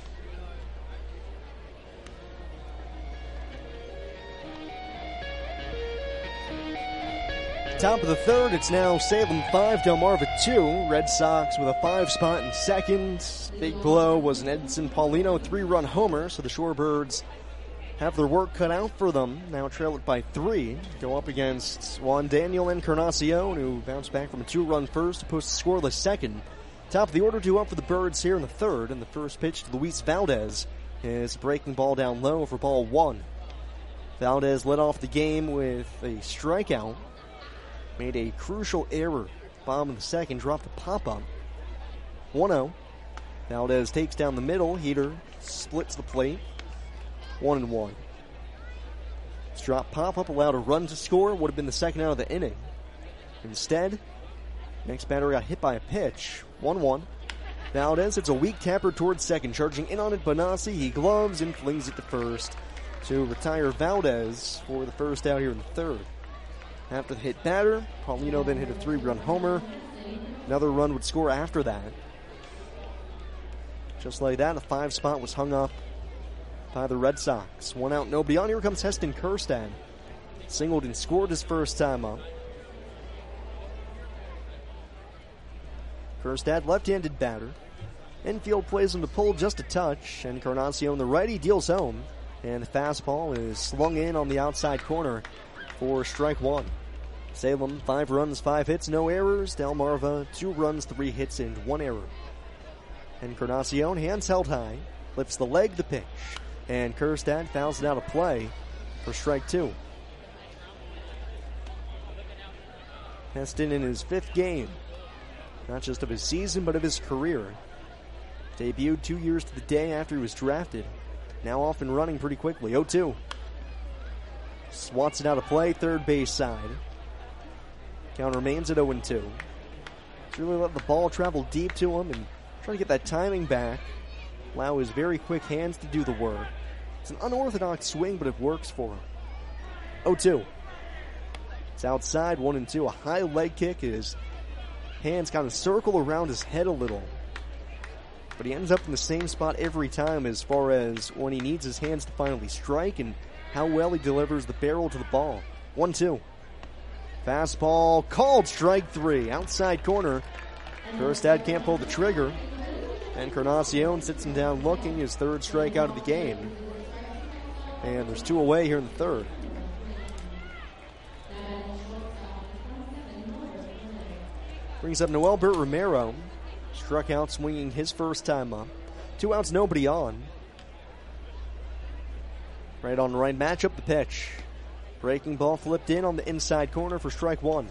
B: Top of the third, it's now Salem 5, Delmarva 2. Red Sox with a 5 spot in second. Big blow was an Edson Paulino 3-run homer, so the Shorebirds have their work cut out for them. Now trail it by 3. Go up against Juan Daniel Encarnacion, who bounced back from a 2-run first to post a scoreless second. Top of the order, 2 up for the Birds here in the third, and the first pitch to Luis Valdez is a breaking ball down low for ball 1. Valdez led off the game with a strikeout. Made a crucial error. Bomb in the second, dropped the pop-up. 1-0. Valdez takes down the middle. Heater splits the plate. 1-1. This drop pop-up allowed a run to score. Would have been the second out of the inning. Instead, next batter got hit by a pitch. 1-1. Valdez hits a weak tapper towards second. Charging in on it, Bonassi. He gloves and flings it to first to retire Valdez for the first out here in the third. After the hit batter, Paulino then hit a 3-run homer. Another run would score after that. Just like that, a 5 spot was hung up by the Red Sox. 1 out, nobody on. Here comes Heston Kjerstad. Singled and scored his first time up. Kjerstad, left-handed batter. Infield plays him to pull just a touch. Encarnacion, the righty, deals home. And the fastball is slung in on the outside corner for strike 1. Salem, 5 runs, 5 hits, no errors. Delmarva, 2 runs, 3 hits, and 1 error. Encarnacion, hands held high, lifts the leg, the pitch. And Kjerstad fouls it out of play for strike 2. Heston in his 5th game, not just of his season, but of his career. Debuted 2 years to the day after he was drafted. Now off and running pretty quickly. 0-2. Swats it out of play, third base side. Count remains at 0-2. He's really let the ball travel deep to him and try to get that timing back. Allow his very quick hands to do the work. It's an unorthodox swing, but it works for him. 0-2. It's outside, 1-2. A high leg kick. His hands kind of circle around his head a little. But he ends up in the same spot every time as far as when he needs his hands to finally strike and how well he delivers the barrel to the ball. 1-2. Fastball called strike 3. Outside corner. Kjerstad can't pull the trigger. Encarnacion sits him down looking, his 3rd strikeout of the game. And there's 2 away here in the 3rd. Brings up Noelbert Romero. Struck out swinging his first time up. 2 outs, nobody on. Right on the right matchup, the pitch. Breaking ball flipped in on the inside corner for strike 1.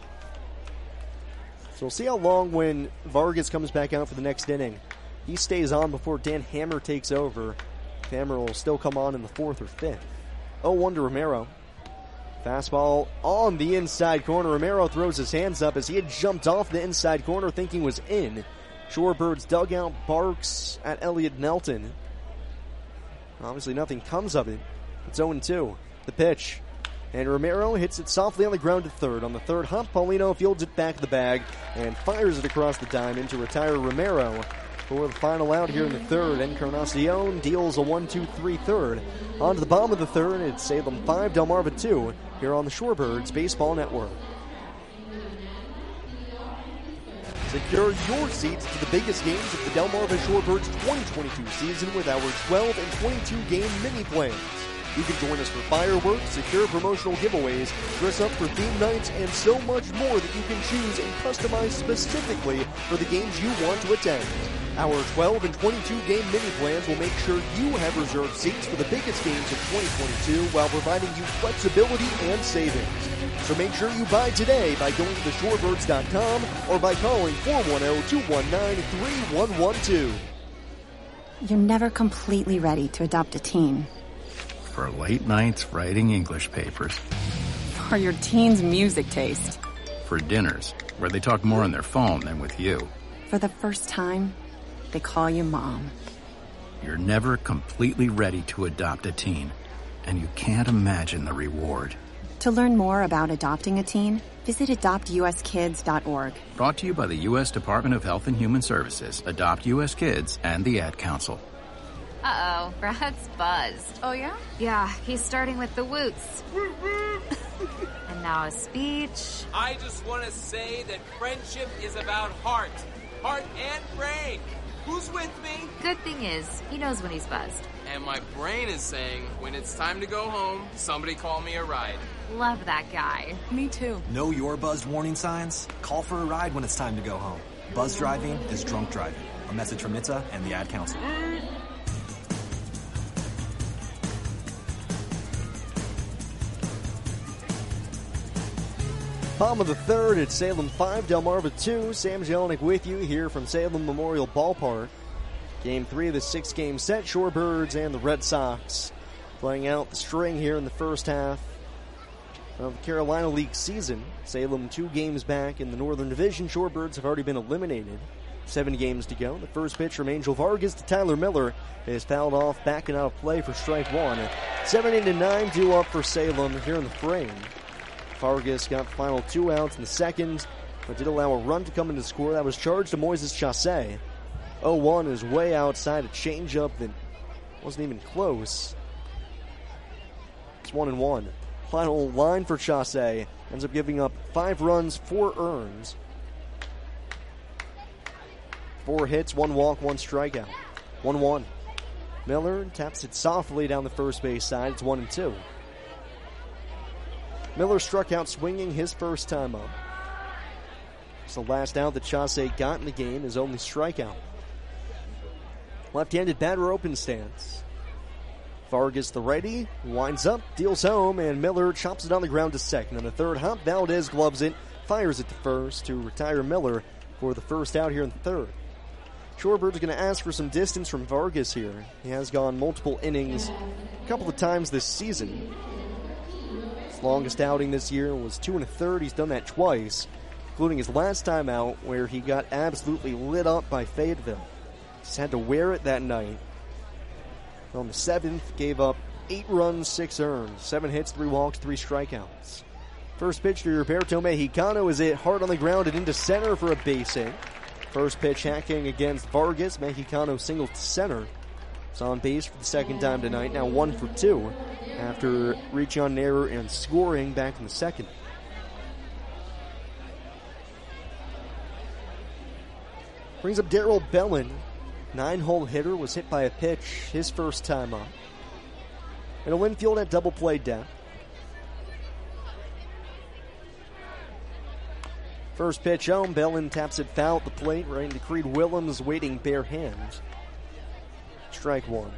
B: So we'll see how long when Vargas comes back out for the next inning. He stays on before Dan Hammer takes over. Hammer will still come on in the 4th or 5th. 0-1 to Romero. Fastball on the inside corner. Romero throws his hands up as he had jumped off the inside corner thinking was in. Shorebirds dugout barks at Elliot Nelton. Obviously nothing comes of it. It's 0-2. The pitch. And Romero hits it softly on the ground to third. On the third hop, Paulino fields it back of the bag and fires it across the diamond to retire Romero for the final out here in the third. Encarnacion deals a 1-2-3 third. On to the bottom of the third, it's Salem 5, Delmarva 2 here on the Shorebirds Baseball Network. Secure your seats to the biggest games of the Delmarva Shorebirds 2022 season with our 12 and 22 game mini plans. You can join us for fireworks, secure promotional giveaways, dress up for theme nights, and so much more that you can choose and customize specifically for the games you want to attend. Our 12 and 22 game mini plans will make sure you have reserved seats for the biggest games of 2022 while providing you flexibility and savings. So make sure you buy today by going to theshorebirds.com or by calling 410-219-3112.
P: You're never completely ready to adopt a teen.
Q: For late nights writing English papers.
P: For your teen's music taste.
Q: For dinners where they talk more on their phone than with you.
P: For the first time, they call you Mom.
Q: You're never completely ready to adopt a teen, and you can't imagine the reward.
P: To learn more about adopting a teen, visit adoptuskids.org.
Q: Brought to you by the U.S. Department of Health and Human Services, Adopt U.S. Kids, and the Ad Council.
H: Uh-oh, Brad's buzzed.
R: Oh, yeah?
H: Yeah, he's starting with the woots. And now a speech.
N: I just want to say that friendship is about heart and brain. Who's with me?
H: Good thing is, he knows when he's buzzed.
N: And my brain is saying, when it's time to go home, somebody call me a ride.
H: Love that guy.
R: Me too.
M: Know your buzzed warning signs? Call for a ride when it's time to go home. Buzz driving is drunk driving. A message from NHTSA and the Ad Council.
B: Bottom of the third, it's Salem 5, Delmarva 2. Sam Jelinek with you here from Salem Memorial Ballpark. Game 3 of the 6-game set, Shorebirds and the Red Sox playing out the string here in the first half of the Carolina League season. Salem 2 games back in the Northern Division. Shorebirds have already been eliminated. 7 games to go. The first pitch from Angel Vargas to Tyler Miller is fouled off, backing out of play for strike one. 7-9 due up for Salem here in the frame. Vargas got the final 2 outs in the second, but did allow a run to come into score. That was charged to Moises Chasse. 0-1 is way outside a changeup that wasn't even close. It's 1-1. Final line for Chasse. Ends up giving up 5 runs, 4 earns. 4 hits, 1 walk, 1 strikeout. 1-1. Miller taps it softly down the first base side. It's 1-2. Miller struck out swinging his first time up. It's the last out that Chasse got in the game, his only strikeout. Left-handed batter open stance. Vargas, the righty, winds up, deals home, and Miller chops it on the ground to second. On the third hop, Valdez gloves it, fires it to first to retire Miller for the first out here in the third. Shorebirds going to ask for some distance from Vargas here. He has gone multiple innings a couple of times this season. His longest outing this year was 2 1/3. He's done that twice, including his last time out where he got absolutely lit up by Fayetteville. Just had to wear it that night. On the 7th, gave up 8 runs, 6 earned, 7 hits, 3 walks, 3 strikeouts. First pitch to Roberto Mexicano is hit hard on the ground and into center for a base hit. First pitch hacking against Vargas. Mexicano single to center. He's on base for the second time tonight, now 1 for 2 after reaching on an error and scoring back in the second. Brings up Darrell Bellin. 9-hole hitter, was hit by a pitch his first time up. In a infield at double play depth. First pitch home, Bellin taps it foul at the plate, right into Creed Willems, waiting bare hands. Strike one.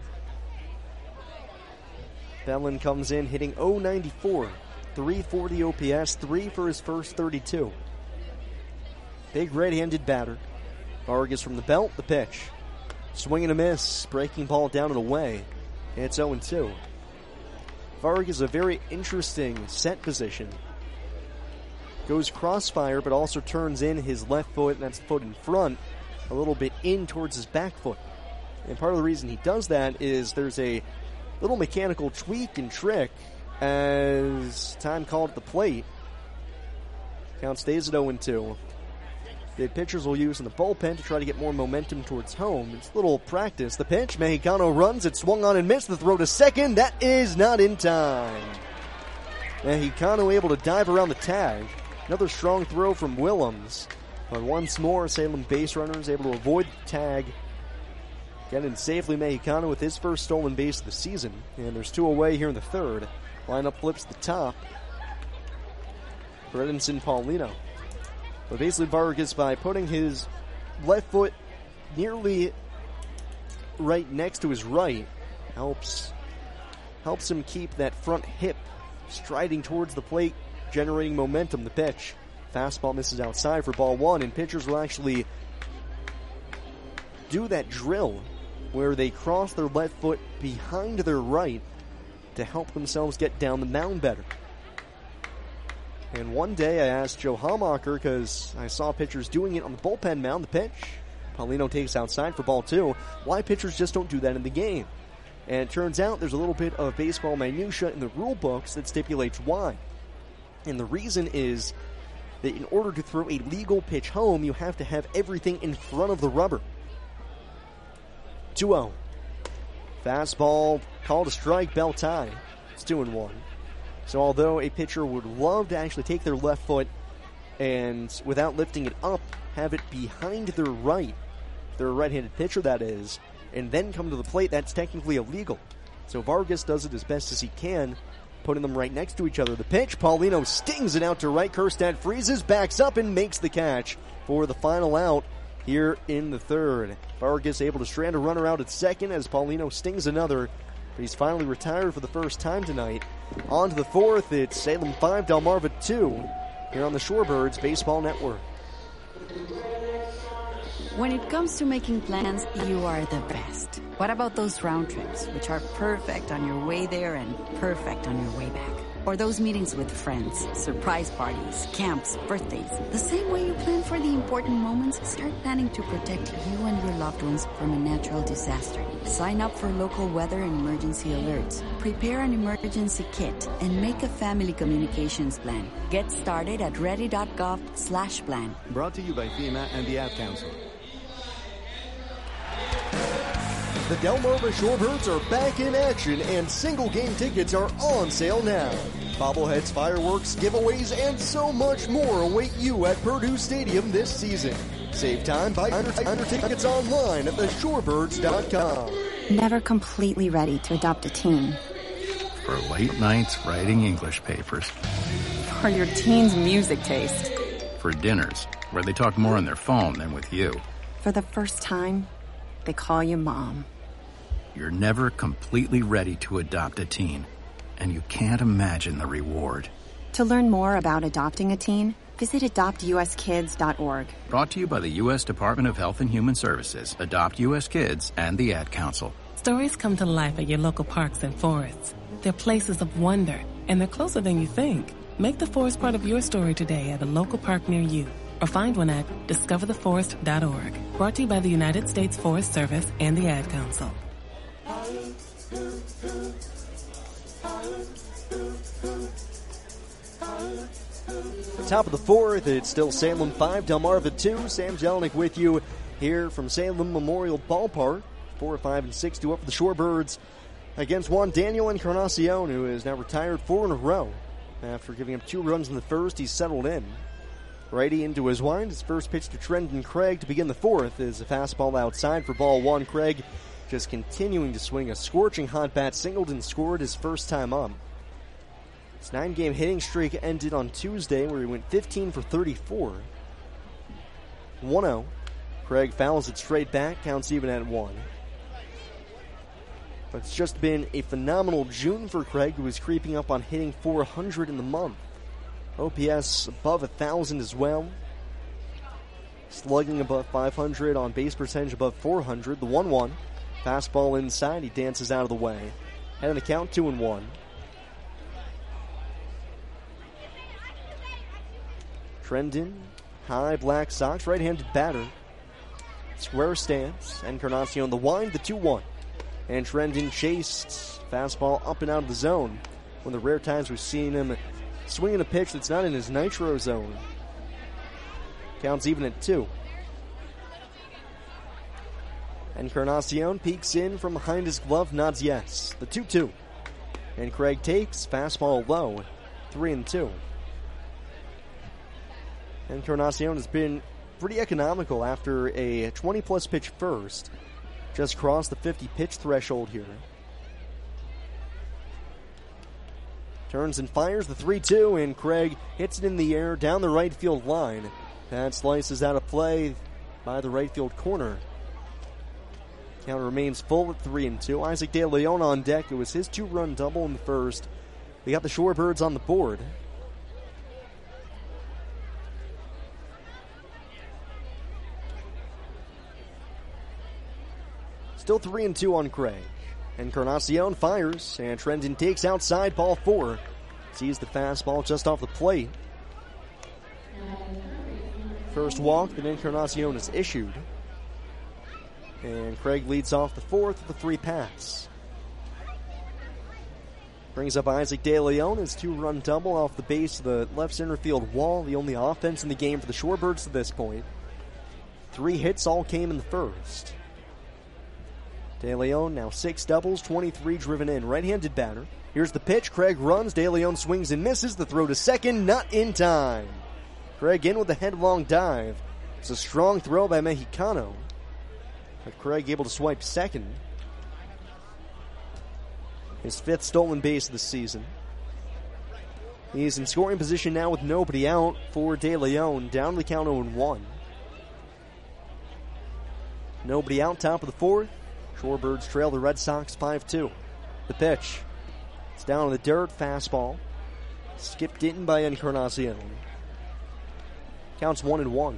B: Bellin comes in hitting .094, 340 OPS, 3 for his first 32. Big right-handed batter. Vargas from the belt, the pitch. Swing and a miss, breaking ball down and away. It's 0-2. Vargas a very interesting set position. Goes crossfire, but also turns in his left foot, and that's foot in front, a little bit in towards his back foot. And part of the reason he does that is there's a little mechanical tweak and trick as time called at the plate. Count stays at 0-2. The pitchers will use in the bullpen to try to get more momentum towards home. It's a little practice. The pitch, Mexicano runs, it swung on and missed. The throw to second, that is not in time. Mexicano able to dive around the tag. Another strong throw from Willems. But once more, Salem base runners able to avoid the tag. Get in safely, Mexicano with his first stolen base of the season. And there's 2 away here in the third. Lineup flips to the top. Bredinson Paulino. But basically Vargas, by putting his left foot nearly right next to his right, helps him keep that front hip striding towards the plate, generating momentum. The pitch. Fastball misses outside for ball 1, and pitchers will actually do that drill where they cross their left foot behind their right to help themselves get down the mound better. And one day I asked Joe Hamacher, because I saw pitchers doing it on the bullpen mound, the pitch. Paulino takes outside for ball 2. Why pitchers just don't do that in the game? And it turns out there's a little bit of baseball minutia in the rule books that stipulates why. And the reason is that in order to throw a legal pitch home, you have to have everything in front of the rubber. 2-0. Fastball called a strike, bell tie. It's 2-1. So although a pitcher would love to actually take their left foot and, without lifting it up, have it behind their right, their right-handed pitcher that is, and then come to the plate, that's technically illegal. So Vargas does it as best as he can, putting them right next to each other. The pitch, Paulino stings it out to right. Kjerstad freezes, backs up, and makes the catch for the final out here in the third. Vargas able to strand a runner out at second as Paulino stings another. But he's finally retired for the first time tonight. On to the fourth, it's Salem 5, Delmarva 2, here on the Shorebirds Baseball Network.
R: When it comes to making plans, you are the best. What about those round trips, which are perfect on your way there and perfect on your way back? Or those meetings with friends, surprise parties, camps, birthdays. The same way you plan for the important moments, start planning to protect you and your loved ones from a natural disaster. Sign up for local weather and emergency alerts. Prepare an emergency kit and make a family communications plan. Get started at ready.gov/plan.
S: Brought to you by FEMA and the Ad Council.
B: The Delmarva Shorebirds are back in action, and single-game tickets are on sale now. Bobbleheads, fireworks, giveaways, and so much more await you at Purdue Stadium this season. Save time by under tickets online at theshorebirds.com.
P: Never completely ready to adopt a teen.
Q: For late nights writing English papers.
P: For your teen's music taste.
Q: For dinners where they talk more on their phone than with you.
P: For the first time, they call you mom.
Q: You're never completely ready to adopt a teen, and you can't imagine the reward.
P: To learn more about adopting a teen, visit adoptuskids.org.
Q: Brought to you by the U.S. Department of Health and Human Services, Adopt U.S. Kids, and the Ad Council.
T: Stories come to life at your local parks and forests. They're places of wonder, and they're closer than you think. Make the forest part of your story today at a local park near you, or find one at discovertheforest.org. Brought to you by the United States Forest Service and the Ad Council.
B: Top of the fourth, it's still Salem 5, Delmarva 2. Sam Jelinek with you here from Salem Memorial Ballpark. 4, 5, and 6 to up for the Shorebirds against Juan Daniel Encarnacion, who is now retired 4 in a row. After giving up 2 runs in the first, he's settled in. Righty into his wind. His first pitch to Trendon Craig to begin the fourth is a fastball outside for ball 1. Craig just continuing to swing a scorching hot bat. Singleton scored his first time up. His 9-game hitting streak ended on Tuesday, where he went 15 for 34. 1-0. Craig fouls it straight back, counts even at 1. But it's just been a phenomenal June for Craig, who is creeping up on hitting 400 in the month. OPS above 1,000 as well. Slugging above 500, on base percentage above 400. The 1-1. Fastball inside, he dances out of the way. Head on the count, 2-1. Trendon, high black socks, right-handed batter. Square stance. Encarnacion the wind, the 2-1. And Trendon chased fastball up and out of the zone. One of the rare times we've seen him swinging a pitch that's not in his nitro zone. Counts even at 2. Encarnacion peeks in from behind his glove, nods yes. The 2-2. And Craig takes, fastball low, 3-2. Encarnacion has been pretty economical after a 20-plus pitch first. Just crossed the 50 pitch threshold here. Turns and fires the 3-2, and Craig hits it in the air down the right field line. That slices out of play by the right field corner. Count remains full at 3-2. Isaac De Leon on deck. It was his 2-run double in the first. We got the Shorebirds on the board. Still 3-2 on Craig. Encarnacion fires, and Trendon takes outside, ball 4. Sees the fastball just off the plate. First walk that Encarnacion has issued. And Craig leads off the 4th with a 3 pass. Brings up Isaac De Leon, his 2-run double off the base of the left center field wall. The only offense in the game for the Shorebirds to this point. 3 hits all came in the first. De Leon now 6 doubles, 23 driven in. Right-handed batter. Here's the pitch. Craig runs. De Leon swings and misses. The throw to second, not in time. Craig in with a headlong dive. It's a strong throw by Mexicano. But Craig able to swipe second. His 5th stolen base of the season. He's in scoring position now with nobody out for De Leon. Down the count 0-1. Nobody out, top of the 4th. Shorebirds trail the Red Sox 5-2. The pitch. It's down in the dirt, fastball. Skipped in by Encarnacion. Counts 1-1.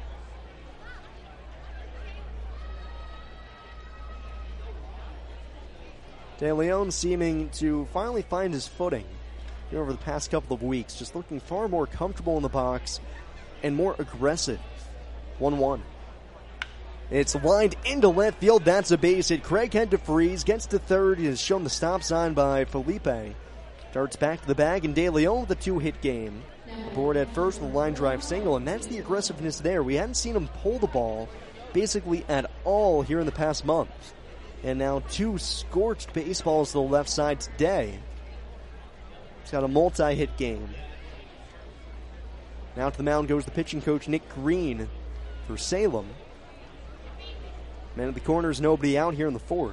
B: De Leon seeming to finally find his footing over the past couple of weeks. Just looking far more comfortable in the box and more aggressive. 1-1. It's lined into left field. That's a base hit. Craig had to freeze. Gets to third. He has shown the stop sign by Felipe. Darts back to the bag, and De Leon with a 2-hit game. Aboard at first with a line drive single, and that's the aggressiveness there. We hadn't seen him pull the ball basically at all here in the past month. And now 2 scorched baseballs to the left side today. He's got a multi-hit game. Now to the mound goes the pitching coach, Nick Green, for Salem. Man at the corners, nobody out here in the 4th.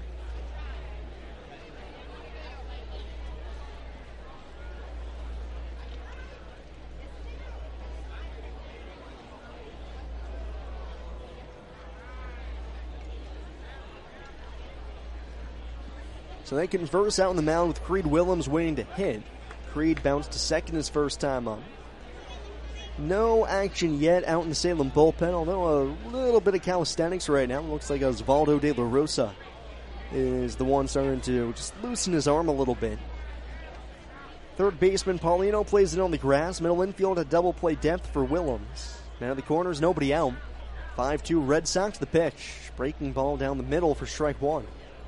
B: So they converse out on the mound with Creed Willems waiting to hit. Creed bounced to second his first time up. No action yet out in the Salem bullpen, although a little bit of calisthenics right now. Looks like Osvaldo De La Rosa is the one starting to just loosen his arm a little bit. Third baseman Paulino plays it on the grass. Middle infield at double play depth for Willems. Now the corners, nobody out. 5-2 Red Sox, the pitch. Breaking ball down the middle for strike 1.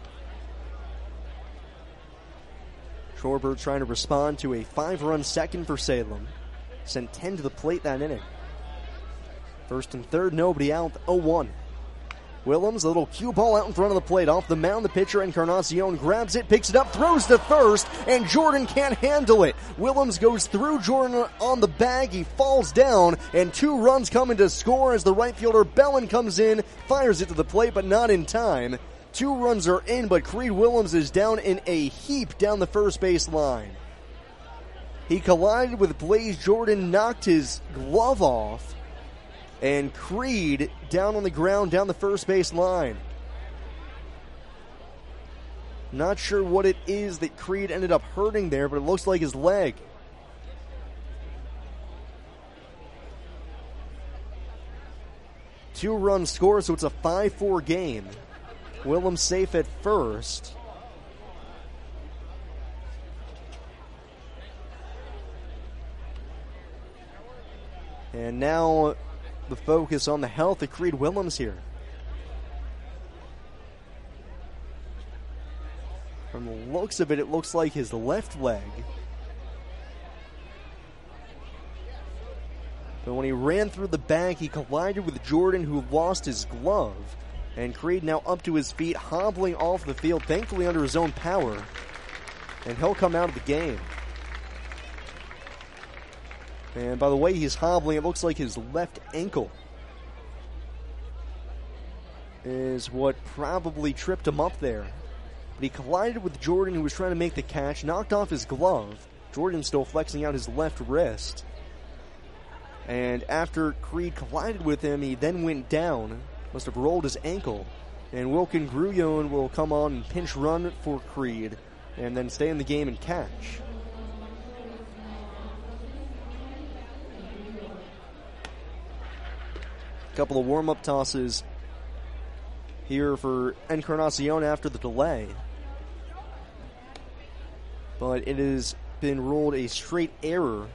B: Shorebirds trying to respond to a 5-run second for Salem. Sent 10 to the plate that inning. First and third, nobody out, 0-1. Willems, a little cue ball out in front of the plate. Off the mound, the pitcher Encarnacion grabs it, picks it up, throws to first, and Jordan can't handle it. Willems goes through Jordan on the bag. He falls down, and 2 runs coming to score as the right fielder Bellin comes in, fires it to the plate, but not in time. 2 runs are in, but Creed Willems is down in a heap down the first base line. He collided with Blaze Jordan, knocked his glove off, and Creed down on the ground down the first base line. Not sure what it is that Creed ended up hurting there, but it looks like his leg. Two runs score, so it's a 5-4 game. Willems safe at first. And now the focus on the health of Creed Willems here. From the looks of it, it looks like his left leg. But when he ran through the back, he collided with Jordan, who lost his glove. And Creed now up to his feet, hobbling off the field, thankfully under his own power. And he'll come out of the game. And by the way he's hobbling, it looks like his left ankle is what probably tripped him up there. But he collided with Jordan, who was trying to make the catch, knocked off his glove. Jordan still flexing out his left wrist. And after Creed collided with him, he then went down. Must have rolled his ankle. And Wilkin Grullon will come on and pinch run for Creed, and then stay in the game and catch. A couple of warm-up tosses here for Encarnacion after the delay. But it has been ruled a straight error.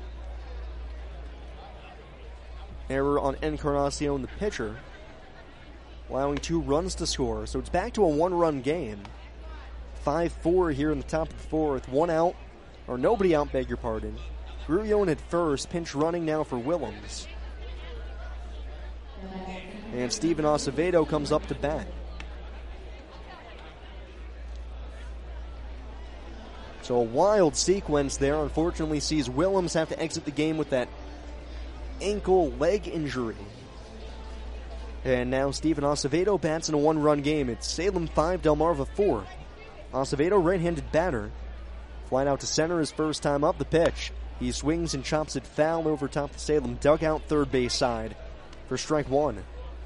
B: Error on Encarnacion, the pitcher, allowing 2 runs to score. So it's back to a 1-run game. 5-4 here in the top of the 4th. 1 out, or nobody out, beg your pardon. Grullon at first, pinch running now for Willems. And Steven Acevedo comes up to bat. So a wild sequence there, unfortunately sees Willems have to exit the game with that ankle leg injury. And now Steven Acevedo bats in a 1-run game. It's Salem 5, Delmarva 4. Acevedo, right-handed batter. Flying out to center his first time up. The pitch. He swings and chops it foul over top the Salem dugout third base side for strike 1.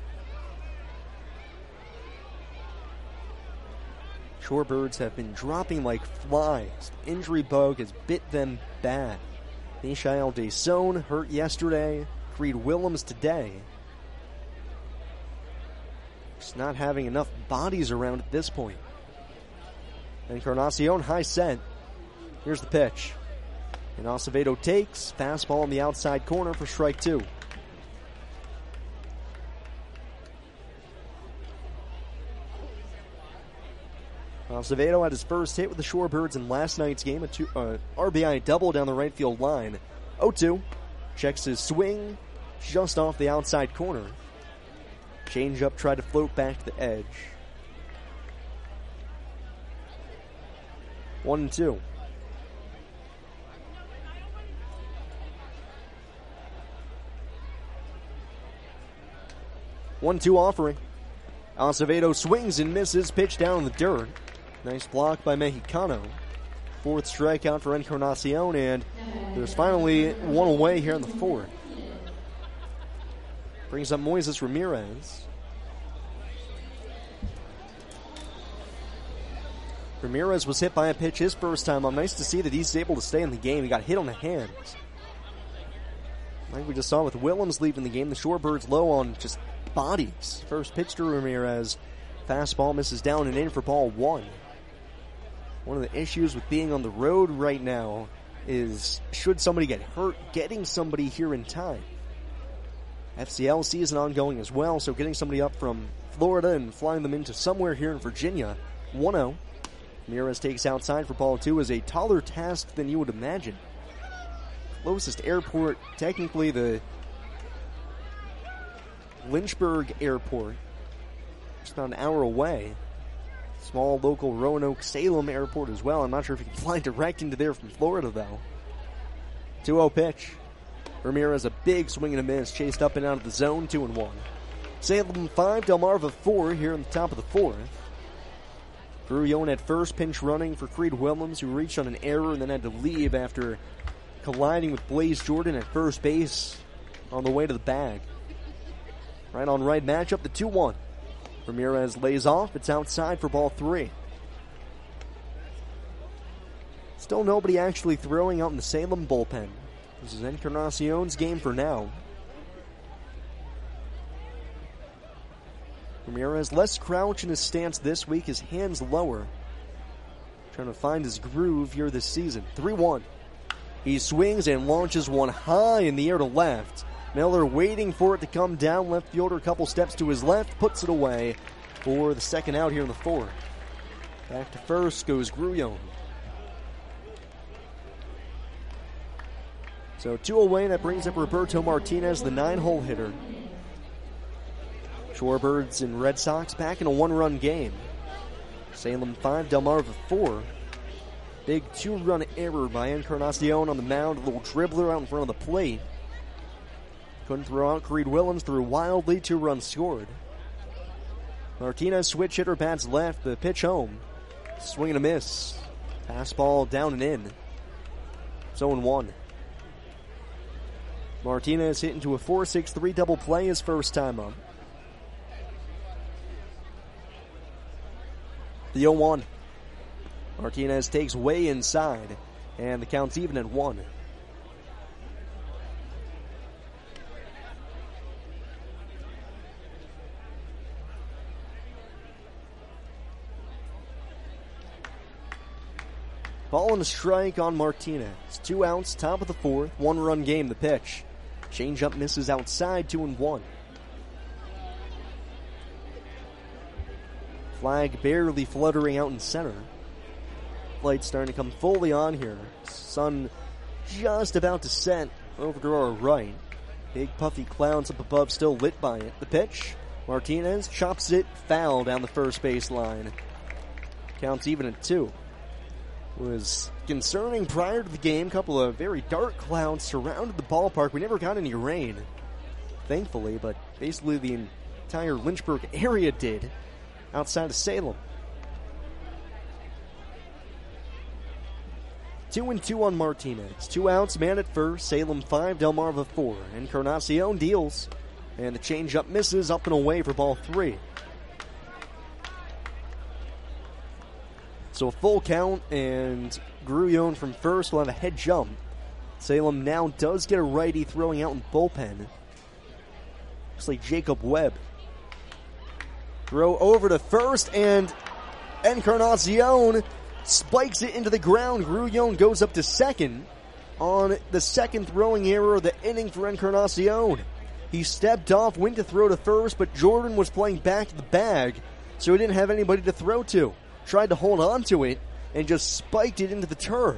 B: Shorebirds have been dropping like flies. The injury bug has bit them bad. Mishael Deson hurt yesterday. Creed Willems today. Just not having enough bodies around at this point. Encarnacion high set. Here's the pitch. And Acevedo takes. Fastball on the outside corner for strike 2. Acevedo had his first hit with the Shorebirds in last night's game. A RBI double down the right field line. 0-2. Checks his swing just off the outside corner. Change up, tried to float back to the edge. 1-2. One-two offering. Acevedo swings and misses. Pitch down in the dirt. Nice block by Mexicano. 4th strikeout for Encarnacion, and there's finally one away here in the 4th. Brings up Moises Ramirez. Ramirez was hit by a pitch his first time up. Nice to see that he's able to stay in the game. He got hit on the hands. Like we just saw with Willems leaving the game, the Shorebirds low on just bodies. First pitch to Ramirez. Fastball misses down and in for ball 1. One of the issues with being on the road right now is, should somebody get hurt, getting somebody here in time. FCL season ongoing as well, so getting somebody up from Florida and flying them into somewhere here in Virginia. 1-0. Ramirez takes outside for ball 2 is a taller task than you would imagine. Closest airport, technically the Lynchburg Airport, just about an hour away. Small local Roanoke Salem Airport as well. I'm not sure if you can fly direct into there from Florida though. 2-0 pitch. Ramirez a big swing and a miss, chased up and out of the zone. 2-1. Salem 5, Delmarva 4 here in the top of the 4th. Grullon at first, pinch running for Creed Willems, who reached on an error and then had to leave after colliding with Blaze Jordan at first base on the way to the bag. Right on right matchup, the 2-1. Ramirez lays off. It's outside for ball 3. Still nobody actually throwing out in the Salem bullpen. This is Encarnacion's game for now. Ramirez less crouch in his stance this week, his hands lower. Trying to find his groove here this season. 3-1. He swings and launches one high in the air to left. Miller waiting for it to come down. Left fielder a couple steps to his left, puts it away for the second out here in the fourth. Back to first goes Grullon. So 2 away, that brings up Roberto Martinez, the 9-hole hitter. Shorebirds and Red Sox back in a 1-run game. Salem 5, Delmarva 4. Big 2-run error by Encarnacion on the mound. A little dribbler out in front of the plate. Couldn't throw out. Creed Willems threw wildly. 2 runs scored. Martinez switch hitter bats left. The pitch home. Swing and a miss. Pass ball down and in. 0-1. Martinez hit into a 4-6-3 double play his first time up. The 0-1. Martinez takes way inside, and the count's even at 1. Ball and a strike on Martinez. 2 outs, top of the fourth, 1-run game, the pitch. Changeup misses outside, 2-1. Flag barely fluttering out in center. Light starting to come fully on here. Sun just about to set over to our right. Big puffy clouds up above, still lit by it. The pitch. Martinez chops it foul down the first base line. Counts even at 2. Was concerning prior to the game. A couple of very dark clouds surrounded the ballpark. We never got any rain, thankfully, but basically the entire Lynchburg area did outside of Salem. 2-2 on Martinez. 2 outs, man at first. Salem 5, Delmarva 4. Encarnacion deals, and the changeup misses up and away for ball 3. So a full count, and Grullon from first will have a head jump. Salem now does get a righty throwing out in bullpen. Looks like Jacob Webb. Throw over to first, and Encarnacion spikes it into the ground. Grullon goes up to second on the second throwing error of the inning for Encarnacion. He stepped off, went to throw to first, but Jordan was playing back to the bag, so he didn't have anybody to throw to. Tried to hold on to it and just spiked it into the turf.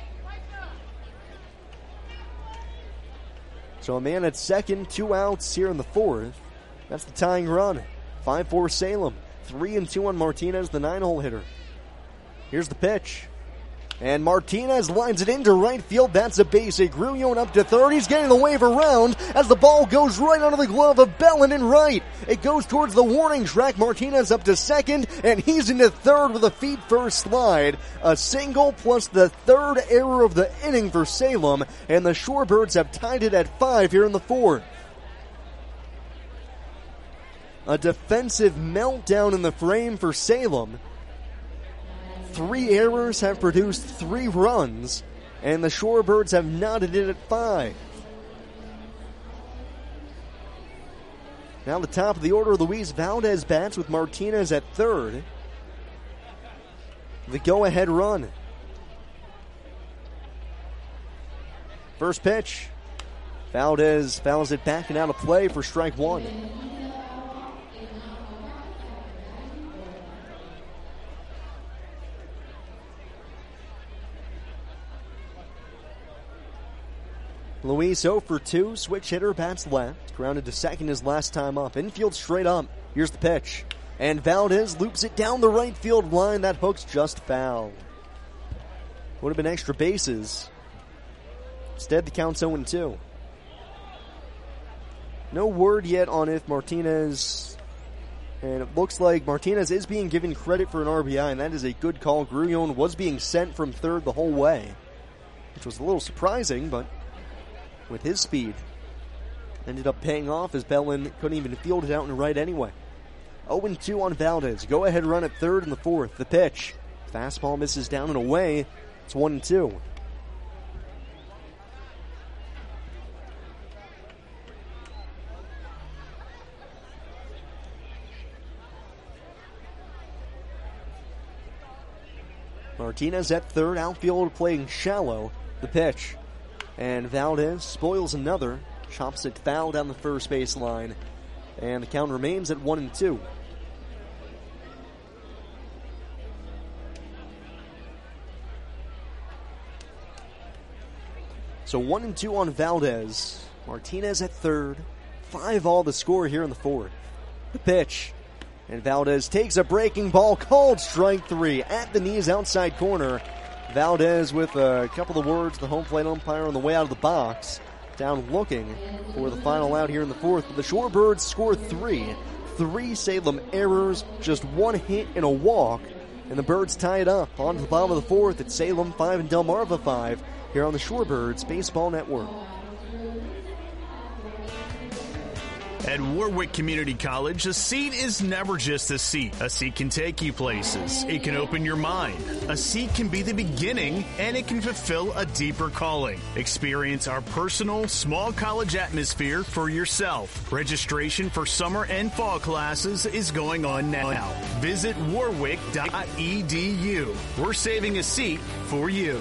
B: So a man at second, 2 outs here in the fourth. That's the tying run. 5-4 Salem. 3-2 on Martinez, the 9-hole hitter. Here's the pitch. And Martinez lines it into right field. That's a base hit. Grullon up to third. He's getting the wave around as the ball goes right under the glove of Bellin in right. It goes towards the warning track. Martinez up to second, and he's into third with a feet first slide. A single plus the third error of the inning for Salem, and the Shorebirds have tied it at 5 here in the fourth. A defensive meltdown in the frame for Salem. 3 errors have produced 3 runs, and the Shorebirds have knotted it at 5. Now the top of the order, Luis Valdez bats with Martinez at third. The go-ahead run. First pitch. Valdez fouls it back and out of play for strike 1. Luis 0 for 2, switch hitter, bats left. Grounded to second his last time up. Infield straight up. Here's the pitch. And Valdez loops it down the right field line. That hook's just foul. Would have been extra bases. Instead, the count's 0-2. No word yet on if Martinez... And it looks like Martinez is being given credit for an RBI, and that is a good call. Grullon was being sent from third the whole way, which was a little surprising, but with his speed, ended up paying off as Bellin couldn't even field it out in right anyway. 0-2 on Valdez. Go-ahead run at third in the fourth. The pitch. Fastball misses down and away. It's 1-2. Martinez at third. Outfield playing shallow. The pitch. And Valdez spoils another. chops it foul down the first baseline, and the count remains at 1-2. So 1-2 on Valdez. Martinez at third. 5-all the score here in the fourth. The pitch. And Valdez takes a breaking ball, called strike 3 at the knees outside corner. Valdez with a couple of words, the home plate umpire on the way out of the box. Down looking for the final out here in the fourth. But the Shorebirds score 3. 3 Salem errors, just 1 hit and a walk. And the Birds tie it up. On to the bottom of the fourth, it's Salem 5 and Delmarva 5 here on the Shorebirds Baseball Network.
C: At Warwick Community College, a seat is never just a seat. A seat can take you places. It can open your mind. A seat can be the beginning, and it can fulfill a deeper calling. Experience our personal, small college atmosphere for yourself. Registration for summer and fall classes is going on now. Visit warwick.edu. We're saving a seat for you.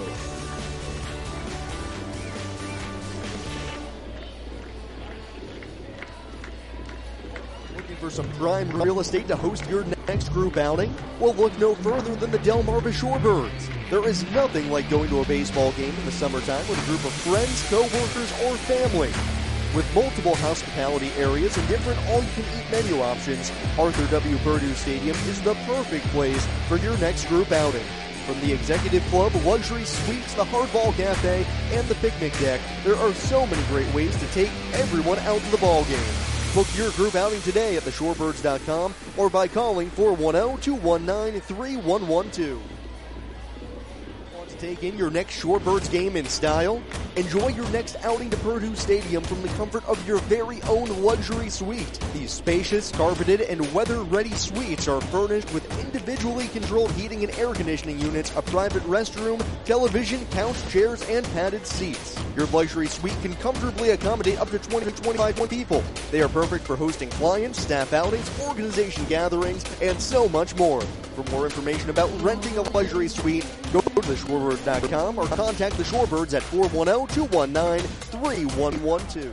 B: For some prime real estate to host your next group outing? Well, look no further than the Delmarva Shorebirds. There is nothing like going to a baseball game in the summertime with a group of friends, co-workers, or family. With multiple hospitality areas and different all-you-can-eat menu options, Arthur W. Purdue Stadium is the perfect place for your next group outing. From the Executive Club, luxury suites, the Hardball Cafe, and the picnic deck, there are so many great ways to take everyone out to the ball game. Book your group outing today at theshorebirds.com or by calling 410-219-3112. Want to take in your next Shorebirds game in style? Enjoy your next outing to Purdue Stadium from the comfort of your very own luxury suite. These spacious, carpeted, and weather-ready suites are furnished with individually controlled heating and air conditioning units, a private restroom, television, couch, chairs, and padded seats. Your luxury suite can comfortably accommodate up to 20 to 25 people. They are perfect for hosting clients, staff outings, organization gatherings, and so much more. For more information about renting a luxury suite, go to theshorebirds.com or contact the Shorebirds at 410-219-3112.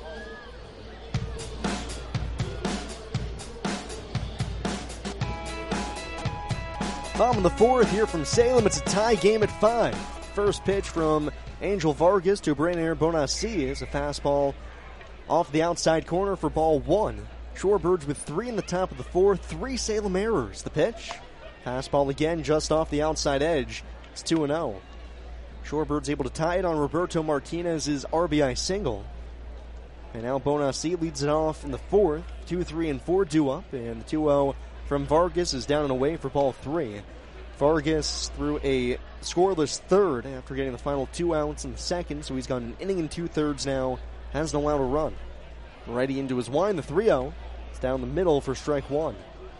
B: Bottom of the fourth here from Salem. It's a tie game at 5. First pitch from Angel Vargas to Brandon Bonassi is a fastball off the outside corner for ball 1. Shorebirds with 3 in the top of the fourth, 3 Salem errors. The pitch, fastball again just off the outside edge. It's 2-0. Shorebirds able to tie it on Roberto Martinez's RBI single. And now Bonassi leads it off in the fourth. 2, 3, and 4 due up, and the 2-0 from Vargas is down and away for ball 3. Vargas threw a scoreless third after getting the final 2 outs in the second, so he's gone an inning and 2/3 now. Hasn't allowed a run. Righty into his wind, the 3-0. It's down the middle for strike 1.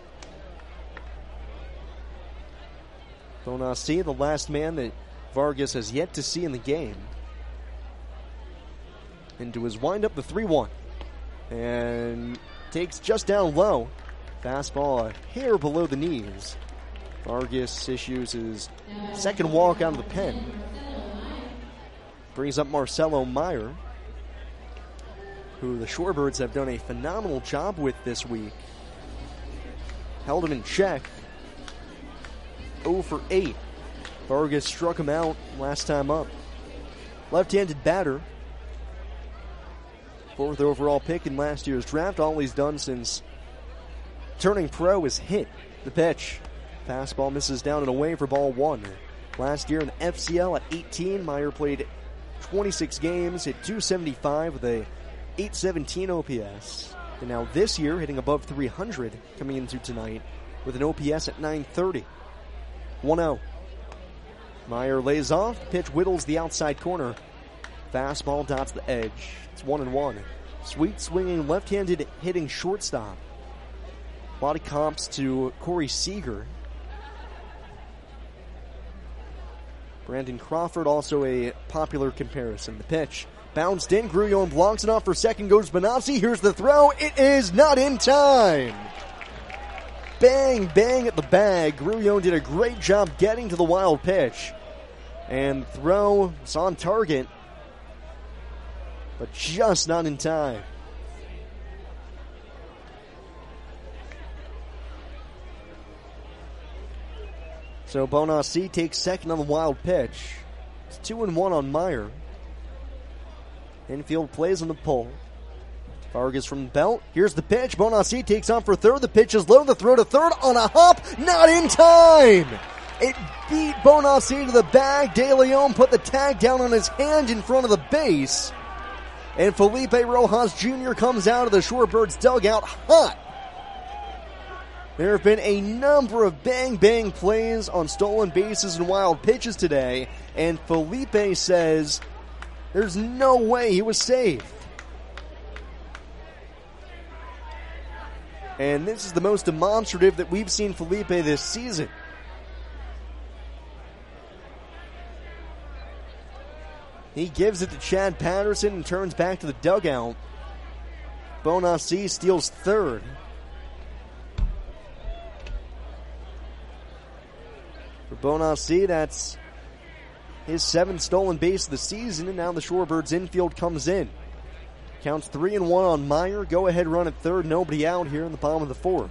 B: Bonassi, the last man that Vargas has yet to see in the game. Into his windup, the 3-1. And takes just down low. Fastball a hair below the knees. Vargas issues his second walk out of the pen. Brings up Marcelo Meyer, who the Shorebirds have done a phenomenal job with this week. Held him in check. 0 for 8. Vargas struck him out last time up. Left-handed batter. 4th overall pick in last year's draft. All he's done since turning pro is hit. The pitch. Fastball misses down and away for ball 1. Last year in the FCL at 18, Meyer played 26 games, hit .275 with a .817 OPS. And now this year, hitting above 300 coming into tonight with an OPS at .930. 1-0. Meyer lays off. The pitch whittles the outside corner. Fastball dots the edge. It's 1-1. Sweet swinging left-handed hitting shortstop. A lot of comps to Corey Seager. Brandon Crawford, also a popular comparison. The pitch bounced in. Grullon blocks it off for second. Goes Bonassi. Here's the throw. It is not in time. Bang, bang at the bag. Grullon did a great job getting to the wild pitch. And throw is on target. but just not in time. So Bonassi takes second on the wild pitch. It's 2-1 on Meyer. Infield plays on the pull. Vargas from the belt. Here's the pitch. Bonassi takes on for third. The pitch is low. The throw to third on a hop. Not in time. It beat Bonassi to the bag. De Leon put the tag down on his hand in front of the base. And Felipe Rojas Jr. comes out of the Shorebirds dugout hot. There have been a number of bang-bang plays on stolen bases and wild pitches today, and Felipe says there's no way he was safe. And this is the most demonstrative that we've seen Felipe this season. He gives it to Chad Patterson and turns back to the dugout. Bonassi steals third. For Bonassi, that's his 7th stolen base of the season, and now the Shorebirds infield comes in. Counts 3-1 on Meyer. Go ahead run at third. Nobody out here in the bottom of the 4th.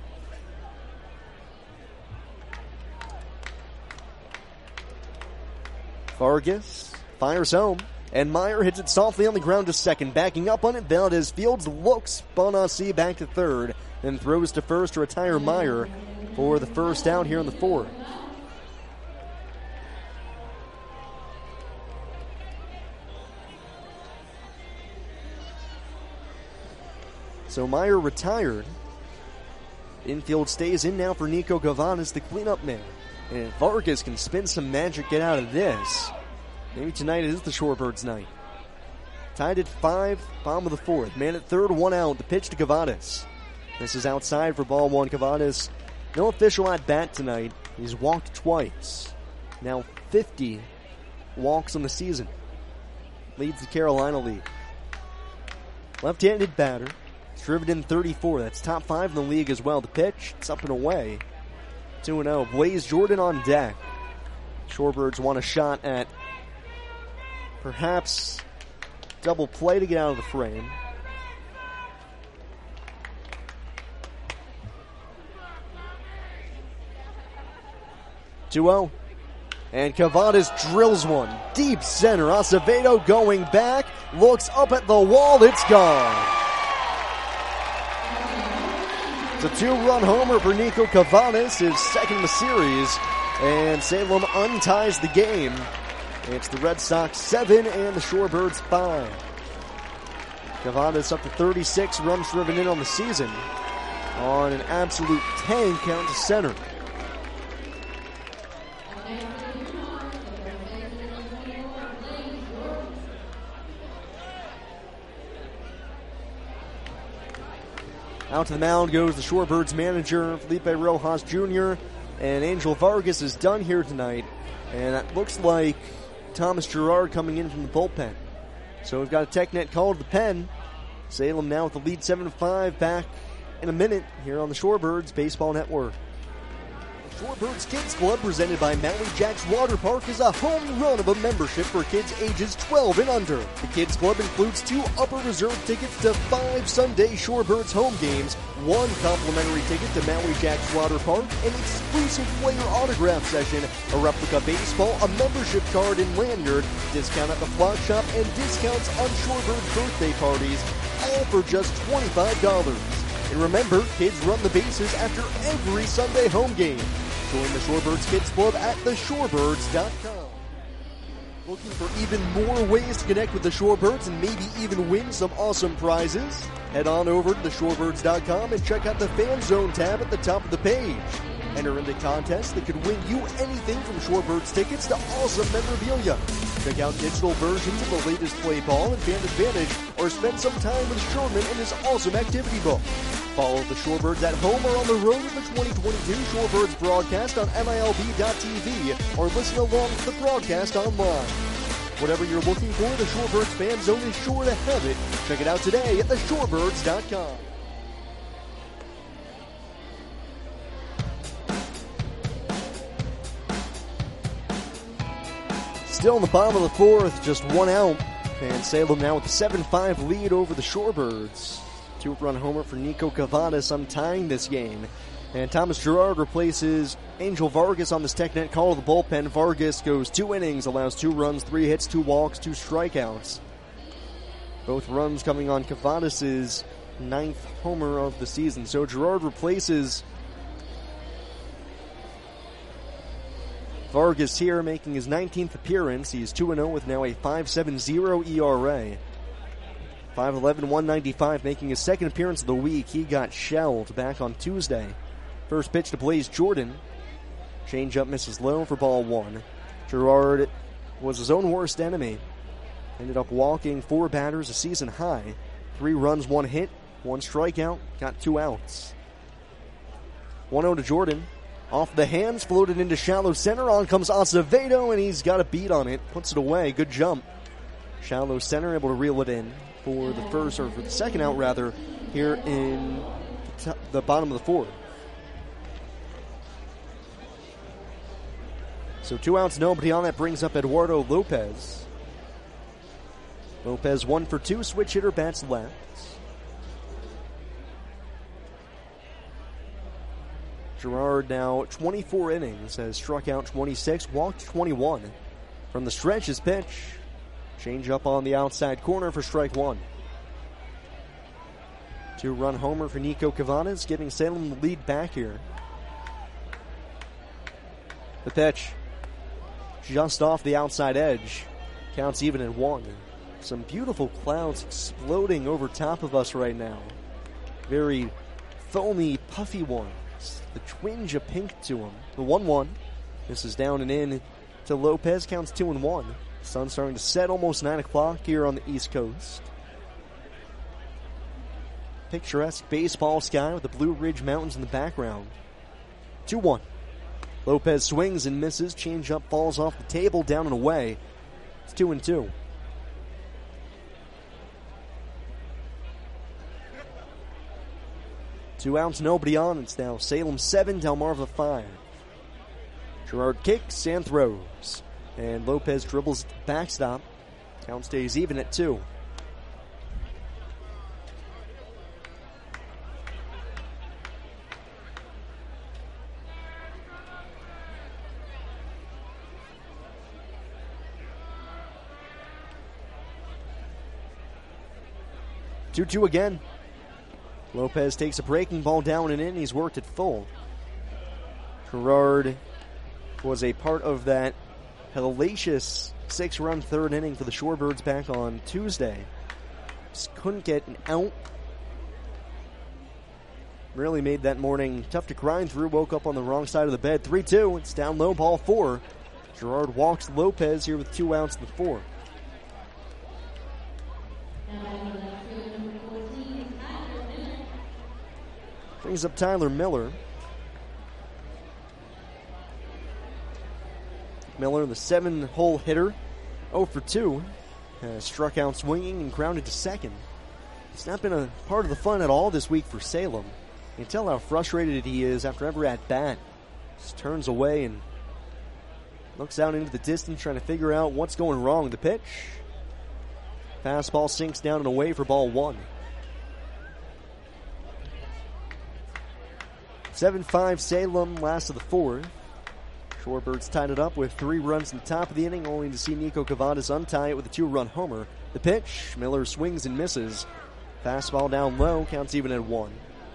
B: Vargas fires home, and Meyer hits it softly on the ground to second. Backing up on it, Valdez Fields looks Bonassi back to third, then throws to first to retire Meyer for the first out here in the 4th. So Meyer retired. Infield stays in now for Nico Gavadas, the cleanup man. And if Vargas can spin some magic, get out of this, maybe tonight is the Shorebirds' night. Tied at 5, bottom of the 4th. Man at third, 1 out. The pitch to Gavadas. This is outside for ball 1. Gavadas, no official at bat tonight. He's walked twice. Now 50 walks on the season. Leads the Carolina League. Left-handed batter. Driven in 34. That's top 5 in the league as well. The pitch, it's up and away. 2-0. Blaze Jordan on deck. Shorebirds want a shot at perhaps double play to get out of the frame. (2-0). And Cavadas drills one. Deep center. Acevedo going back. Looks up at the wall. It's gone. It's a 2-run homer for Nico Cavadas, his second of the series, and Salem unties the game. It's the Red Sox 7 and the Shorebirds 5. Cavadas up to 36 runs driven in on the season on an absolute tank out to center. Out to the mound goes the Shorebirds manager, Felipe Rojas Jr., and Angel Vargas is done here tonight. And that looks like Thomas Gerard coming in from the bullpen. So we've got a TechNet call to the pen. Salem now with the lead 7-5, back in a minute here on the Shorebirds Baseball Network. Shorebirds Kids Club, presented by Maui Jacks Water Park, is a home run of a membership for kids ages 12 and under. The Kids Club includes 2 upper reserve tickets to 5 Sunday Shorebirds home games, 1 complimentary ticket to Maui Jacks Water Park, an exclusive player autograph session, a replica baseball, a membership card and lanyard, discount at the flock shop, and discounts on Shorebirds birthday parties, all for just $25. And remember, kids run the bases after every Sunday home game. Join the Shorebirds Kids Club at theshorebirds.com. Looking for even more ways to connect with the Shorebirds and maybe even win some awesome prizes? Head on over to theshorebirds.com and check out the Fan Zone tab at the top of the page. Enter into contests that could win you anything from Shorebirds tickets to awesome memorabilia. Check out digital versions of the latest play ball and Fan Advantage, or spend some time with Sherman and his awesome activity book. Follow the Shorebirds at home or on the road with the 2022 Shorebirds broadcast on MILB.TV, or listen along to the broadcast online. Whatever you're looking for, the Shorebirds Fan Zone is sure to have it. Check it out today at theshorebirds.com. Still in the bottom of the 4th, just 1 out. And Salem now with a 7-5 lead over the Shorebirds. 2-run homer for Nico Cavadas untying this game. And Thomas Gerard replaces Angel Vargas on this TechNet call to the bullpen. Vargas goes 2 innings, allows 2 runs, 3 hits, 2 walks, 2 strikeouts. Both runs coming on Cavadas' 9th homer of the season. So Gerard replaces Vargas here, making his 19th appearance. He's 2-0 with now a 5.70 ERA. 5'11", 195, making his 2nd appearance of the week. He got shelled back on Tuesday. First pitch to Blaze Jordan. Changeup misses low for ball 1. Gerard was his own worst enemy. Ended up walking 4 batters, a season high. 3 runs, 1 hit, 1 strikeout, got 2 outs. 1-0 to Jordan. Off the hands, floated into shallow center. On comes Acevedo, and he's got a beat on it. Puts it away. Good jump. Shallow center, able to reel it in for the first, or for the second out, rather, here in the bottom of the 4th. So 2 outs, nobody on. That brings up Eduardo Lopez. Lopez 1 for 2, switch hitter, bats left. Gerard now 24 innings, has struck out 26, walked 21. From the stretch, his pitch. Change up on the outside corner for strike 1. 2-run homer for Nico Cavadas, giving Salem the lead back here. The pitch just off the outside edge. Counts even at 1. Some beautiful clouds exploding over top of us right now. Very foamy, puffy ones. The twinge of pink to him. The 1-1. This is down and in to Lopez. Counts 2-1. Sun's starting to set, almost 9 o'clock here on the East Coast. Picturesque baseball sky with the Blue Ridge Mountains in the background. 2-1. Lopez swings and misses. Changeup falls off the table, down and away. It's 2-2. Two outs, nobody on. It's now Salem 7, Delmarva 5. Gerard kicks and throws. And Lopez dribbles at the backstop. Count stays even at 2. Two again. Lopez takes a breaking ball down and in. He's worked it full. Gerard was a part of that hellacious 6-run 3rd inning for the Shorebirds back on Tuesday. Just couldn't get an out. Really made that morning tough to grind through. Woke up on the wrong side of the bed. 3-2. It's down low, ball 4. Gerard walks Lopez here with 2 outs in the 4th. Brings up Tyler Miller. Miller, the 7-hole hitter, 0 for 2. Struck out swinging and grounded to second. It's not been a part of the fun at all this week for Salem. You can tell how frustrated he is after every at-bat. Just turns away and looks out into the distance trying to figure out what's going wrong. The pitch. Fastball sinks down and away for ball 1. 7-5 Salem, last of the 4th. Shorebirds tied it up with 3 runs in the top of the inning, only to see Nico Cavadas untie it with a 2-run homer. The pitch, Miller swings and misses. Fastball down low, counts even at 1.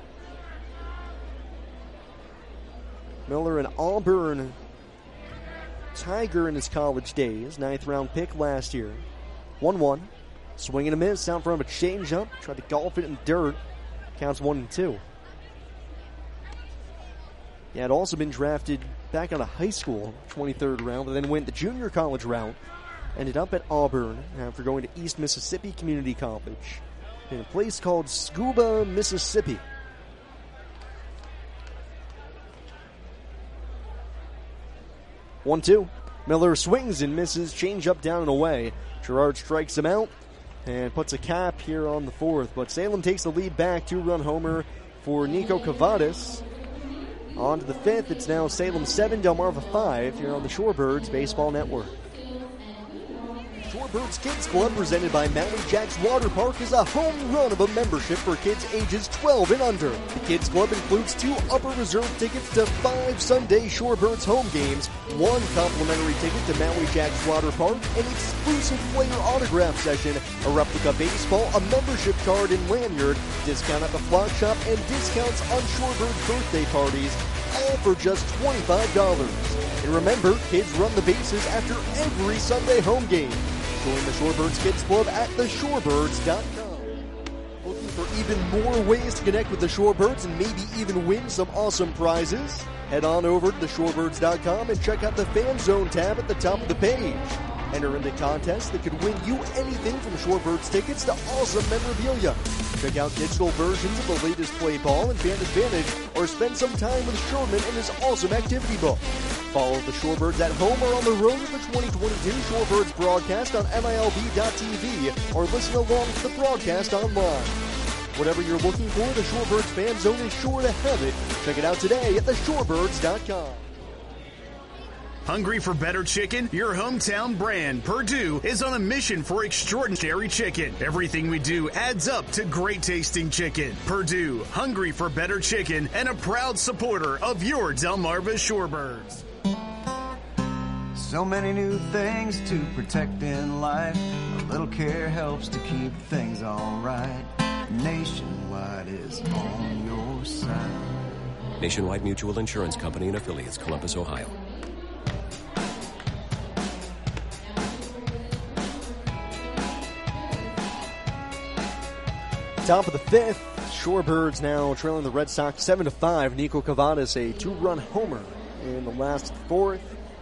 B: Miller, an Auburn Tiger in his college days, 9th round pick last year. 1-1, swing and a miss, out from a changeup, tried to golf it in the dirt, counts 1-2. He had also been drafted back out of high school, 23rd round, but then went the junior college route. Ended up at Auburn after going to East Mississippi Community College in a place called Scuba, Mississippi. One-two. Miller swings and misses, change up, down and away. Gerard strikes him out and puts a cap here on the 4th. But Salem takes the lead back, 2-run homer for Nico Cavadas. On to the 5th, it's now Salem 7, Delmarva 5 here on the Shorebirds Baseball Network. Shorebirds Kids Club, presented by Maui Jacks Water Park, is a home run of a membership for kids ages 12 and under. The Kids Club includes 2 upper reserve tickets to 5 Sunday Shorebirds home games, 1 complimentary ticket to Maui Jacks Water Park, an exclusive player autograph session, a replica baseball, a membership card and lanyard, discount at the flock shop, and discounts on Shorebirds birthday parties, all for just $25. And remember, kids run the bases after every Sunday home game. Join the Shorebirds Kids Club at theshorebirds.com. Looking for even more ways to connect with the Shorebirds and maybe even win some awesome prizes? Head on over to theshorebirds.com and check out the Fan Zone tab at the top of the page. Enter in the contest that could win you anything from Shorebirds tickets to awesome memorabilia. Check out digital versions of the latest play ball and Fan Advantage, or spend some time with Sherman and his awesome activity book. Follow the Shorebirds at home or on the road with the 2022 Shorebirds broadcast on MILB.TV, or listen along to the broadcast online. Whatever you're looking for, the Shorebirds Fan Zone is sure to have it. Check it out today at theshorebirds.com.
C: Hungry for better chicken? Your hometown brand, Perdue, is on a mission for extraordinary chicken. Everything we do adds up to great tasting chicken. Perdue, hungry for better chicken, and a proud supporter of your Delmarva Shorebirds.
U: So many new things to protect in life. A little care helps to keep things alright. Nationwide is on your side.
F: Nationwide Mutual Insurance Company and affiliates, Columbus, Ohio.
B: Top of the 5th, Shorebirds now trailing the Red Sox 7-5. Nico Cavadas, a 2-run homer in the last 4th.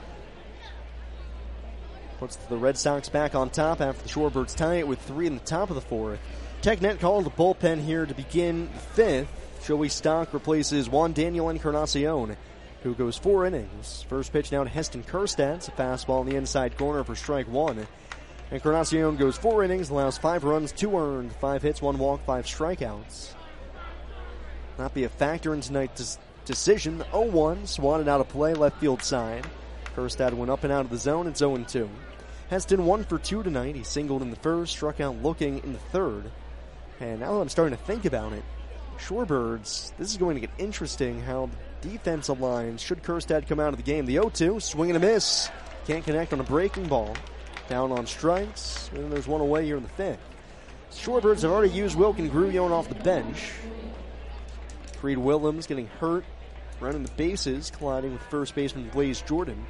B: Puts the Red Sox back on top after the Shorebirds tie it with 3 in the top of the 4th. TechNet called the bullpen here to begin the 5th. Joey Stock replaces Juan Daniel Encarnacion, who goes 4 innings. First pitch now to Heston Kjerstad. It's a fastball in the inside corner for strike 1. Encarnacion goes 4 innings, allows 5 runs, 2 earned, 5 hits, 1 walk, 5 strikeouts. Not be a factor in tonight's decision. 0-1, swatted out of play, left field side. Kjerstad went up and out of the zone. It's 0-2. Heston 1 for 2 tonight. He singled in the first, struck out looking in the third. And now that I'm starting to think about it, Shorebirds, this is going to get interesting how the defensive line, should Kjerstad come out of the game. The 0-2, swing and a miss. Can't connect on a breaking ball. Down on strikes, and there's one away here in the 5th. Shorebirds have already used Wilkin Grullon off the bench. Creed Willems getting hurt, running the bases, colliding with first baseman Blaze Jordan.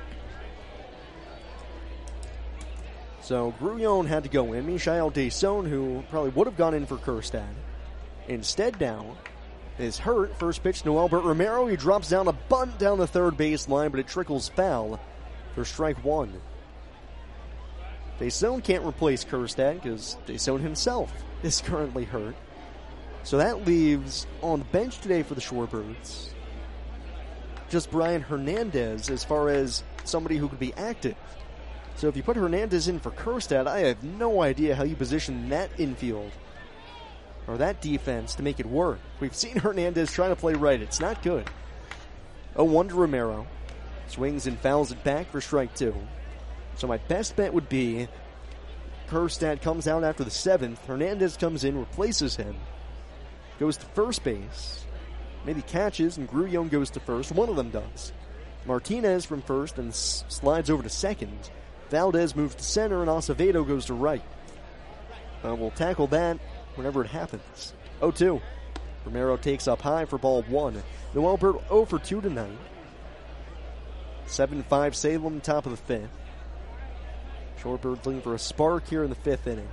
B: So Grullon had to go in. Michael Desaun, who probably would have gone in for Kjerstad, instead now is hurt. First pitch to Noelbert Romero. He drops down a bunt down the third base line, but it trickles foul for strike 1. Desaun can't replace Kjerstad because Desaun himself is currently hurt. So that leaves on the bench today for the Shorebirds just Brian Hernandez as far as somebody who could be active. So if you put Hernandez in for Kjerstad, I have no idea how you position that infield or that defense to make it work. We've seen Hernandez trying to play right. It's not good. 0-1 to Romero. Swings and fouls it back for strike 2. So my best bet would be Kjerstad comes out after the 7th. Hernandez comes in, replaces him. Goes to first base. Maybe catches, and Grullon goes to first. One of them does. Martinez from first and slides over to second. Valdez moves to center, and Acevedo goes to right. We'll tackle that whenever it happens. 0-2. Romero takes up high for ball 1. Noelbert 0 for 2 tonight. 7-5 Salem, top of the 5th. Shorebirds looking for a spark here in the 5th inning.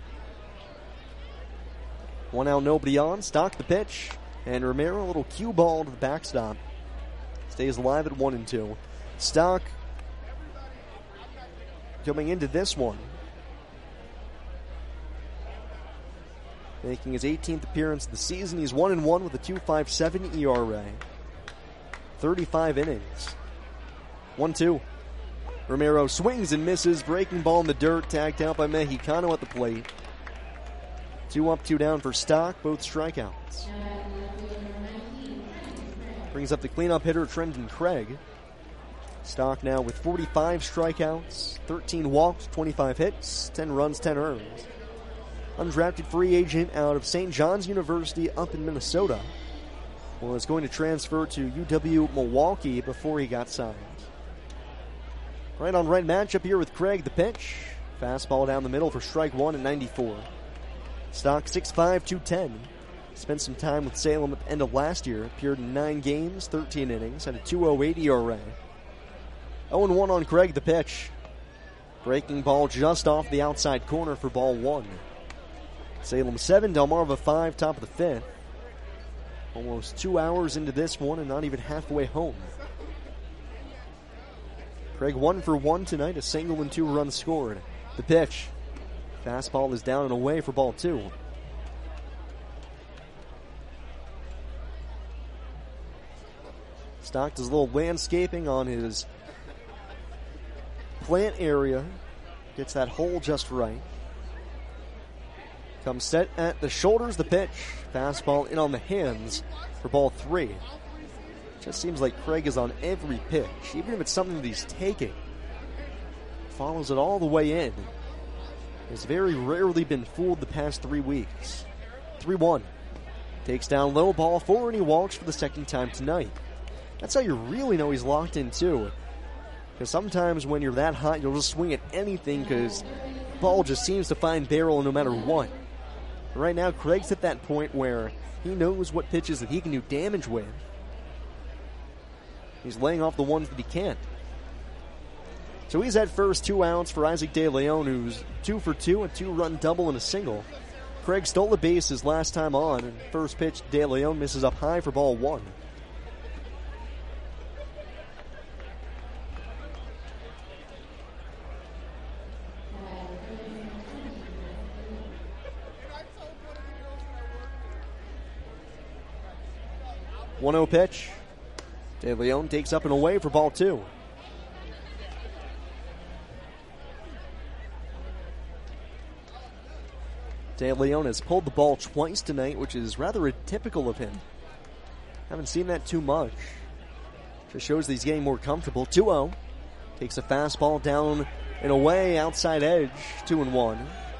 B: 1 out, nobody on. Stock the pitch. And Romero, a little cue ball to the backstop. Stays alive at 1-2. Stock coming into this one, making his 18th appearance of the season. He's 1-1 with a 2.57 ERA. 35 innings. 1-2. Romero swings and misses. Breaking ball in the dirt. Tagged out by Mexicano at the plate. 2 up, 2 down for Stock. Both strikeouts. Brings up the cleanup hitter, Trendon Craig. Stock now with 45 strikeouts, 13 walks, 25 hits, 10 runs, 10 earned. Undrafted free agent out of St. John's University up in Minnesota. Was going to transfer to UW Milwaukee before he got signed. Right on right matchup here with Craig. The pitch. Fastball down the middle for strike one at 94. Stock 6'5", 210. Spent some time with Salem at the end of last year. Appeared in 9 games, 13 innings. Had a 2.08 ERA. 0-1 on Craig. The pitch. Breaking ball just off the outside corner for ball 1. Salem 7, Delmarva 5, top of the 5th. Almost 2 hours into this one and not even halfway home. Craig 1 for 1 tonight, a single and 2 runs scored. The pitch. Fastball is down and away for ball 2. Stock does a little landscaping on his plant area. Gets that hole just right. Comes set at the shoulders, the pitch. Fastball in on the hands for ball 3. Just seems like Craig is on every pitch, even if it's something that he's taking. Follows it all the way in. Has very rarely been fooled the past 3 weeks. 3-1. Takes down low, ball 4, and he walks for the second time tonight. That's how you really know he's locked in, too. Because sometimes when you're that hot, you'll just swing at anything because the ball just seems to find barrel no matter what. Right now, Craig's at that point where he knows what pitches that he can do damage with. He's laying off the ones that he can't. So he's at first, 2 outs for Isaac De Leon, who's 2 for 2, a 2-run double and a single. Craig stole the base his last time on, and first pitch, De Leon misses up high for ball 1. One-0 pitch. De Leon takes up and away for ball 2. De Leon has pulled the ball twice tonight, which is rather atypical of him. Haven't seen that too much. Just shows that he's getting more comfortable. 2-0. Takes a fastball down and away, outside edge. 2-1.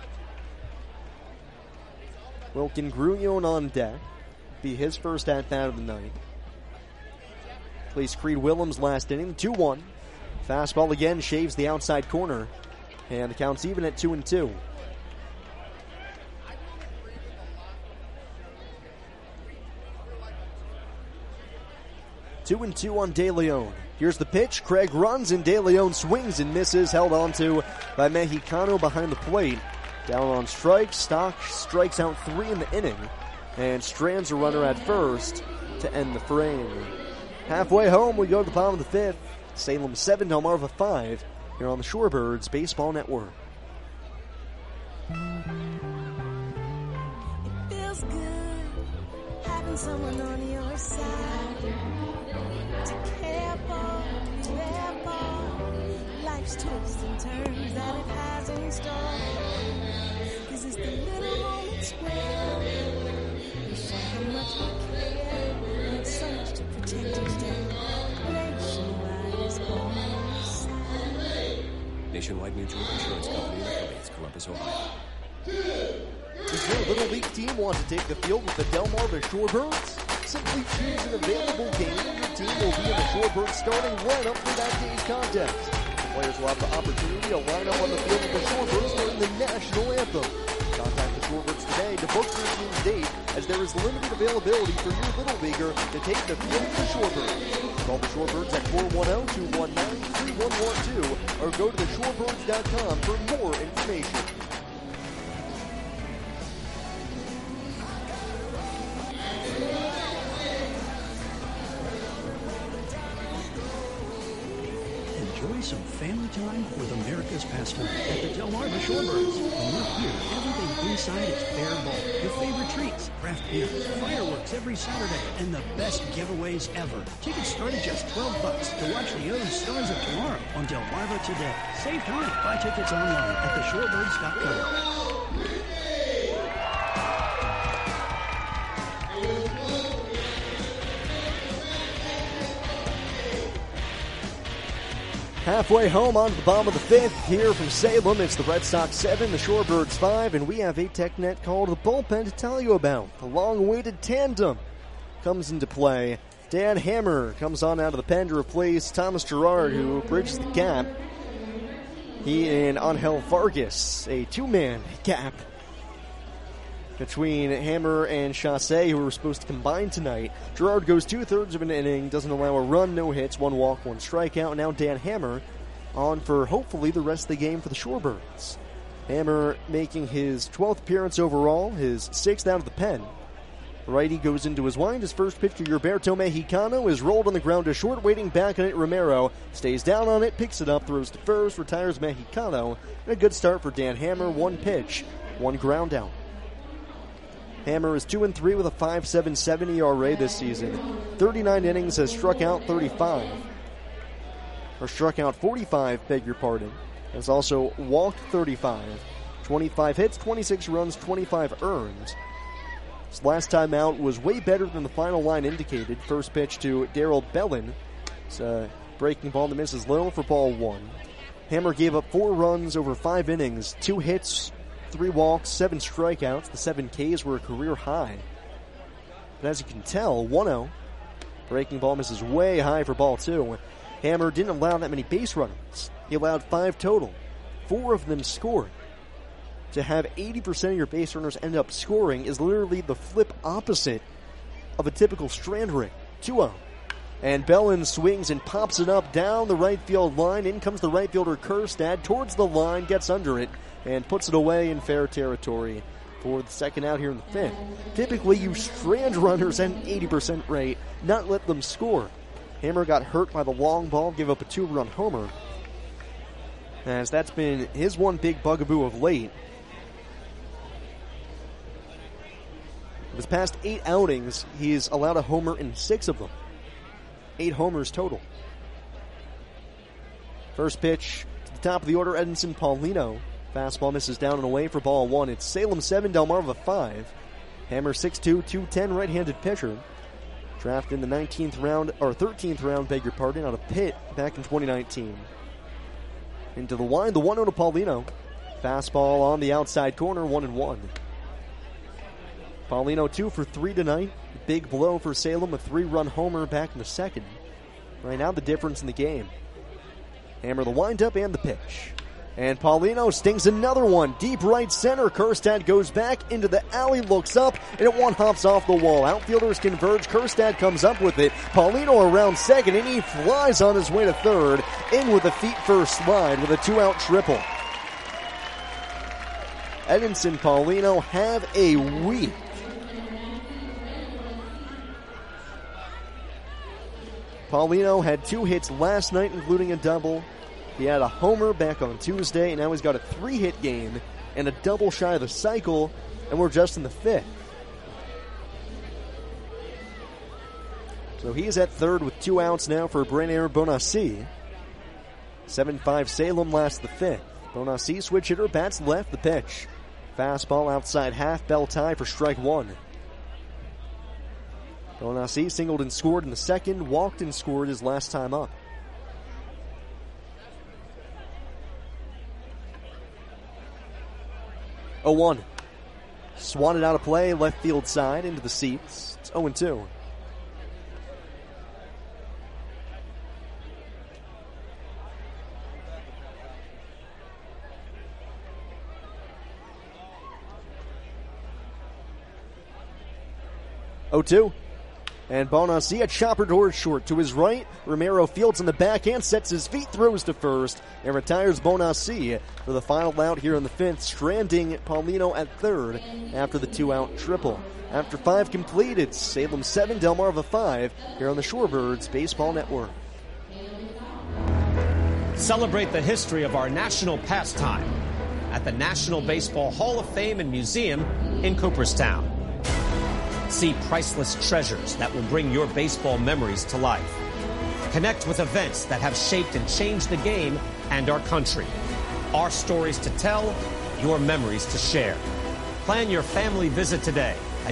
B: Wilkin Grunion on deck. Be his first at-bat of the night. Plays Creed Willems last inning, 2-1. Fastball again, shaves the outside corner. And the count's even at 2-2. Two and 2 on De Leon. Here's the pitch. Craig runs and De Leon swings and misses. Held onto by Mexicano behind the plate. Down on strikes. Stock strikes out 3 in the inning. And strands a runner at first to end the frame. Halfway home, we go to the bottom of the 5th. Salem 7, Delmarva 5, here on the Shorebirds Baseball Network.
E: It feels good having someone on your side to care for, be there for life's twists and turns that it has in store. 'Cause it's the little moments where how much we care, and so much to protect each day. Nationwide is on our side.
F: Nationwide Mutual Insurance Company and affiliates, Columbus, Ohio.
B: Does your Little League team want to take the field with the Delmarva Shorebirds? Simply choose an available game and your team will be in the Shorebirds starting lineup for that day's contest. The players will have the opportunity to line up on the field with the Shorebirds during the national anthem. Contact the Shorebirds today to book your team's date, as there is limited availability for your Little Leaguer to take the field with the Shorebirds. Call the Shorebirds at 410-219-3112 or go to theshorebirds.com for more information.
G: Enjoy some family time with America's pastime at the Delmarva Shorebirds. When you're here, everything inside is fair ball. Your favorite treats, craft beers, fireworks every Saturday, and the best giveaways ever. Tickets start at just $12 to watch the O's Stars of Tomorrow on Delmarva today. Save time. Buy tickets online at theshorebirds.com.
B: Halfway home on to the bottom of the fifth here from Salem. It's the Red Sox 7, the Shorebirds 5, and we have a TechNet call to the bullpen to tell you about. The long-awaited tandem comes into play. Dan Hammer comes on out of the pen to replace Thomas Gerard, who bridges the gap. He and Angel Vargas, a two-man gap between Hammer and Chassé, who were supposed to combine tonight. Gerard goes 2/3 of an inning, doesn't allow a run, no hits, 1 walk, 1 strikeout. Now Dan Hammer on for hopefully the rest of the game for the Shorebirds. Hammer making his 12th appearance overall, his 6th out of the pen. Righty goes into his wind. His first pitch to Roberto Mexicano is rolled on the ground to short, waiting back on it. Romero stays down on it, picks it up, throws to first, retires Mexicano. And a good start for Dan Hammer. 1 pitch, 1 ground out. Hammer is 2-3 with a 5.77 ERA this season. 39 innings, has struck out 35. Or struck out 45, beg your pardon. Has also walked 35. 25 hits, 26 runs, 25 earned. His last time out was way better than the final line indicated. First pitch to Darrell Bellin. It's a breaking ball that misses low for ball 1. Hammer gave up 4 runs over 5 innings, 2 hits, 3 walks, 7 strikeouts. The 7 Ks were a career high. But as you can tell, 1-0. Breaking ball misses way high for ball 2. Hammer didn't allow that many base runners. He allowed 5 total. 4 of them scored. To have 80% of your base runners end up scoring is literally the flip opposite of a typical strand rate. 2-0. And Bellin swings and pops it up down the right field line. In comes the right fielder Kjerstad towards the line, gets under it, and puts it away in fair territory for the second out here in the fifth. Typically, you strand runners at an 80% rate, not let them score. Hammer got hurt by the long ball, give up a 2-run homer, as that's been his one big bugaboo of late. Of his past 8 outings, he's allowed a homer in 6 of them. 8 homers total. First pitch to the top of the order, Edinson Paulino. Fastball misses down and away for ball 1. It's Salem 7, Delmarva 5. Hammer 6'2", 210 right-handed pitcher. Drafted in the 13th round, beg your pardon, out of Pitt back in 2019. Into the wind, the 1-0 to Paulino. Fastball on the outside corner, 1-1. Paulino 2 for 3 tonight. Big blow for Salem, a 3-run homer back in the second. Right now the difference in the game. Hammer the windup and the pitch. And Paulino stings another one. Deep right center. Kjerstad goes back into the alley, looks up, and it one hops off the wall. Outfielders converge. Kjerstad comes up with it. Paulino around second, and he flies on his way to third. In with a feet-first slide with a 2-out triple. Edinson Paulino have a week. Paulino had 2 hits last night, including a double. He had a homer back on Tuesday, and now he's got a 3-hit game and a double shy of the cycle, and we're just in the 5th. So he is at third with 2 outs now for Brainer Bonassi. 7-5 Salem last the 5th. Bonassi, switch hitter, bats left, the pitch. Fastball outside half, bell tie for strike 1. Bonassi singled and scored in the second, walked and scored his last time up. Oh, 1. Swatted out of play, left field side, into the seats. It's 0-2. And Bonassi, a chopper towards short. To his right, Romero fields in the backhand, sets his feet, throws to first, and retires Bonassi for the final out here in the 5th, stranding Paulino at third after the 2-out triple. After 5 completed, Salem 7, Delmarva 5, here on the Shorebirds Baseball Network.
L: Celebrate the history of our national pastime at the National Baseball Hall of Fame and Museum in Cooperstown. See priceless treasures that will bring your baseball memories to life. Connect with events that have shaped and changed the game and our country. Our stories to tell, your memories to share. Plan your family visit today at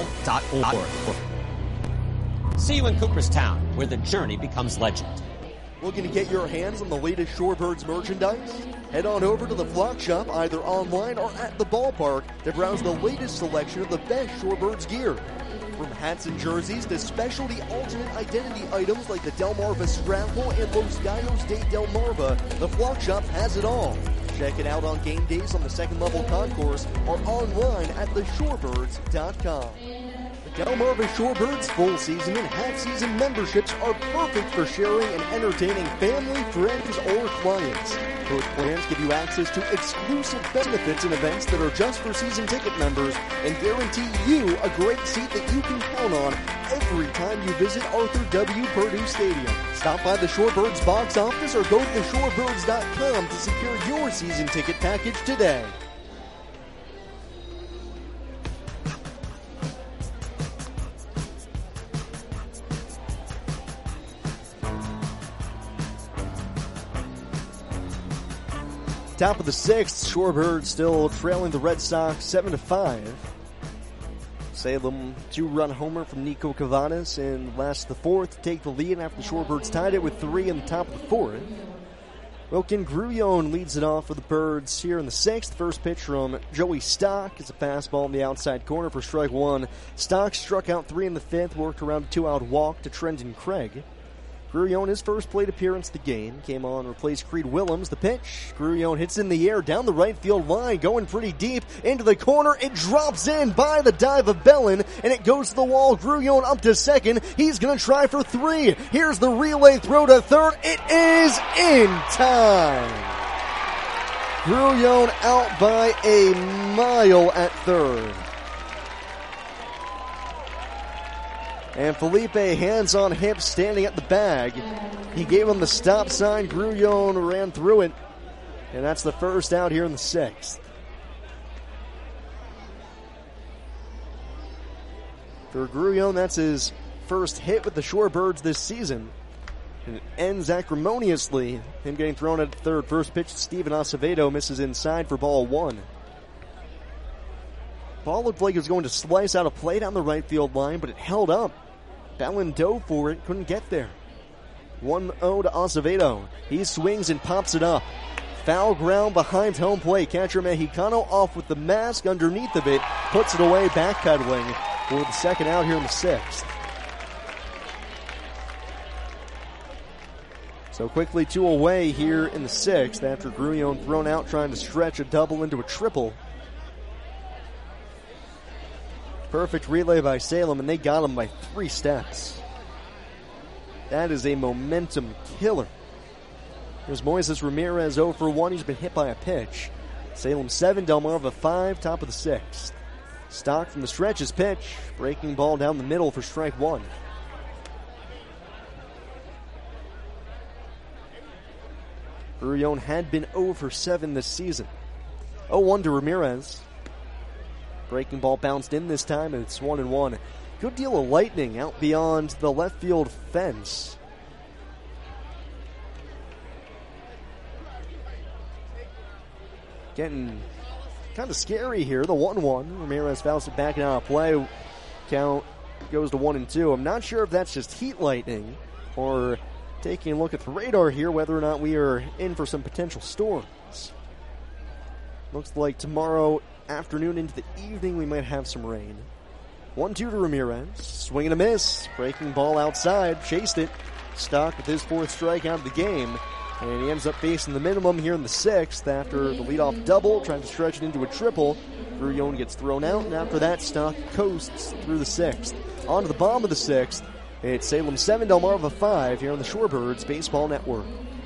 L: baseballhall.org. See you in Cooperstown, where the journey becomes legend.
B: Looking to get your hands on the latest Shorebirds merchandise? Head on over to the Flock Shop, either online or at the ballpark, to browse the latest selection of the best Shorebirds gear. From hats and jerseys to specialty alternate identity items like the Delmarva Scrapple and Los Gallos de Delmarva, the Flock Shop has it all. Check it out on game days on the second level concourse or online at theshorebirds.com. The Delmarva Shorebirds full season and half season memberships are perfect for sharing and entertaining family, friends, or clients. Both plans give you access to exclusive benefits and events that are just for season ticket members and guarantee you a great seat that you can count on every time you visit Arthur W. Purdue Stadium. Stop by the Shorebirds box office or go to theshorebirds.com to secure your season ticket package today. Top of the sixth, Shorebirds still trailing the Red Sox 7-5. Salem 2-run homer from Nico Cavadas in last the fourth to take the lead after the Shorebirds tied it with 3 in the top of the fourth. Wilkin Grullon leads it off for the Birds here in the sixth. First pitch from Joey Stock is a fastball in the outside corner for strike one. Stock struck out 3 in the fifth, worked around a 2-out walk to Trendon Craig. Grullon, his first plate appearance of the game, came on, replaced Creed Willems. The pitch, Grullon hits in the air down the right field line, going pretty deep into the corner. It drops in by the dive of Bellin, and it goes to the wall. Grullon up to second. He's going to try for 3. Here's the relay throw to third. It is in time. Grullon out by a mile at third. And Felipe, hands on hips, standing at the bag. He gave him the stop sign. Grullon ran through it. And that's the first out here in the sixth. For Grullon, that's his first hit with the Shorebirds this season. And it ends acrimoniously. Him getting thrown at third. First pitch to Steven Acevedo, misses inside for ball 1. Ball looked like it was going to slice out a play down the right field line, but it held up. Bellin dove for it, couldn't get there. 1-0 to Acevedo. He swings and pops it up. Foul ground behind home plate. Catcher Mexicano off with the mask underneath of it. Puts it away, backpedaling for the second out here in the sixth. So quickly 2 away here in the sixth after Grullon thrown out trying to stretch a double into a triple. Perfect relay by Salem, and they got him by 3 steps. That is a momentum killer. Here's Moises Ramirez 0 for 1. He's been hit by a pitch. Salem 7, Delmarva 5, top of the sixth. Stock from the stretch is pitch. Breaking ball down the middle for strike 1. Grullon had been 0 for 7 this season. 0-1 to Ramirez. Breaking ball bounced in this time, and it's 1-1. Good deal of lightning out beyond the left field fence. Getting kind of scary here. The 1-1. Ramirez fouls it back and out of play. Count goes to 1-2. I'm not sure if that's just heat lightning or taking a look at the radar here, whether or not we are in for some potential storms. Looks like tomorrow afternoon into the evening we might have some rain. 1-2 to Ramirez. Swing and a miss. Breaking ball outside. Chased it. Stock with his 4th strikeout of the game. And he ends up facing the minimum here in the 6th after the leadoff double. Trying to stretch it into a triple. Grullon gets thrown out. And after that, Stock coasts through the 6th. On to the bottom of the 6th. It's Salem 7, Delmarva 5 here on the Shorebirds Baseball Network.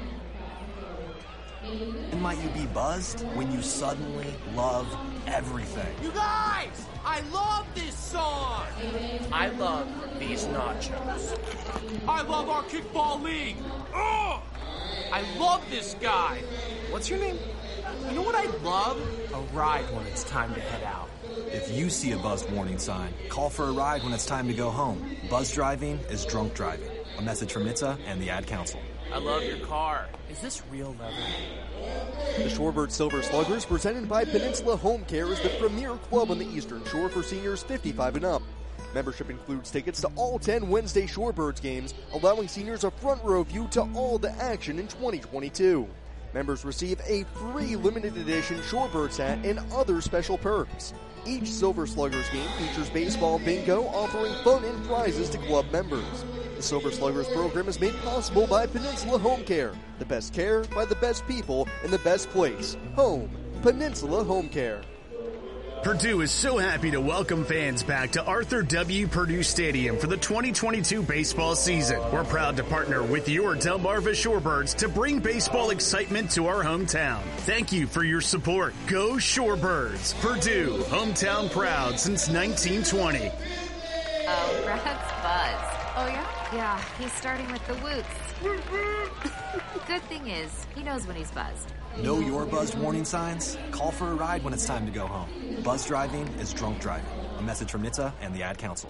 M: When might you be buzzed? When you suddenly love everything.
N: You guys! I love this song! I love these nachos. I love our kickball league! Ugh! I love this guy! What's your name? You know what I love? A ride when it's time to head out.
M: If you see a buzzed warning sign, call for a ride when it's time to go home. Buzz driving is drunk driving. A message from NHTSA and the Ad Council.
N: I love your car. Is this real leather?
B: The Shorebird Silver Sluggers, presented by Peninsula Home Care, is the premier club on the Eastern Shore for seniors 55 and up. Membership includes tickets to all 10 Wednesday Shorebirds games, allowing seniors a front row view to all the action in 2022. Members receive a free limited edition Shorebirds hat and other special perks. Each Silver Sluggers game features baseball bingo, offering fun and prizes to club members. The Silver Sluggers program is made possible by Peninsula Home Care. The best care by the best people in the best place. Home. Peninsula Home Care.
C: Purdue is so happy to welcome fans back to Arthur W. Purdue Stadium for the 2022 baseball season. We're proud to partner with your Delmarva Shorebirds to bring baseball excitement to our hometown. Thank you for your support. Go Shorebirds! Purdue, hometown proud since 1920.
H: Oh, Brad's buzzed. Oh, yeah? Yeah, he's starting with the whoops. Good thing is, he knows when he's buzzed.
M: Know your buzzed warning signs? Call for a ride when it's time to go home. Buzz driving is drunk driving. A message from NHTSA and the Ad Council.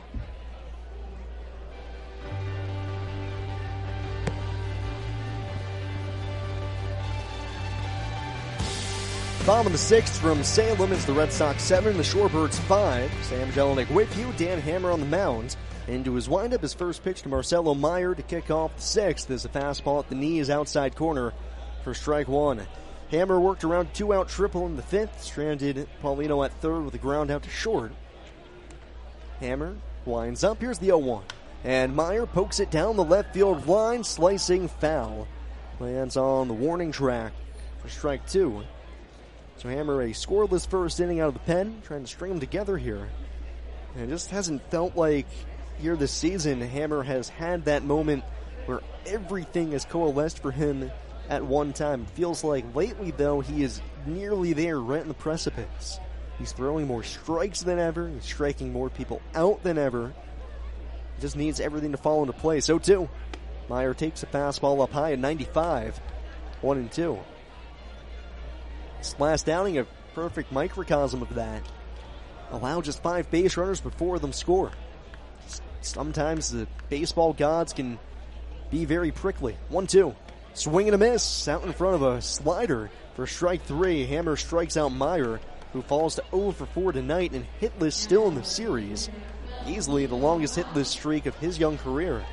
B: Bottom of the sixth from Salem is the Red Sox 7, the Shorebirds 5. Sam Jelinek with you, Dan Hammer on the mound. Into his windup, his first pitch to Marcelo Meyer to kick off the sixth as a fastball at the knee is outside corner for strike one. Hammer worked around a 2-out triple in the fifth, stranded Paulino at third with a ground out to short. Hammer winds up, here's the 0-1. And Meyer pokes it down the left field line, slicing foul. Lands on the warning track for strike two. So Hammer a scoreless first inning out of the pen, trying to string them together here. And it just hasn't felt like here this season Hammer has had that moment where everything has coalesced for him at one time. It feels like lately, though, he is nearly there, right in the precipice. He's throwing more strikes than ever. He's striking more people out than ever. He just needs everything to fall into place. So, too, Meyer takes a fastball up high at 95. 1-2. This last outing, a perfect microcosm of that. Allow just 5 base runners before them score. Sometimes the baseball gods can be very prickly. 1-2. Swing and a miss out in front of a slider for strike three. Hammer strikes out Meyer, who falls to 0 for 4 tonight and hitless still in the series. Easily the longest hitless streak of his young career.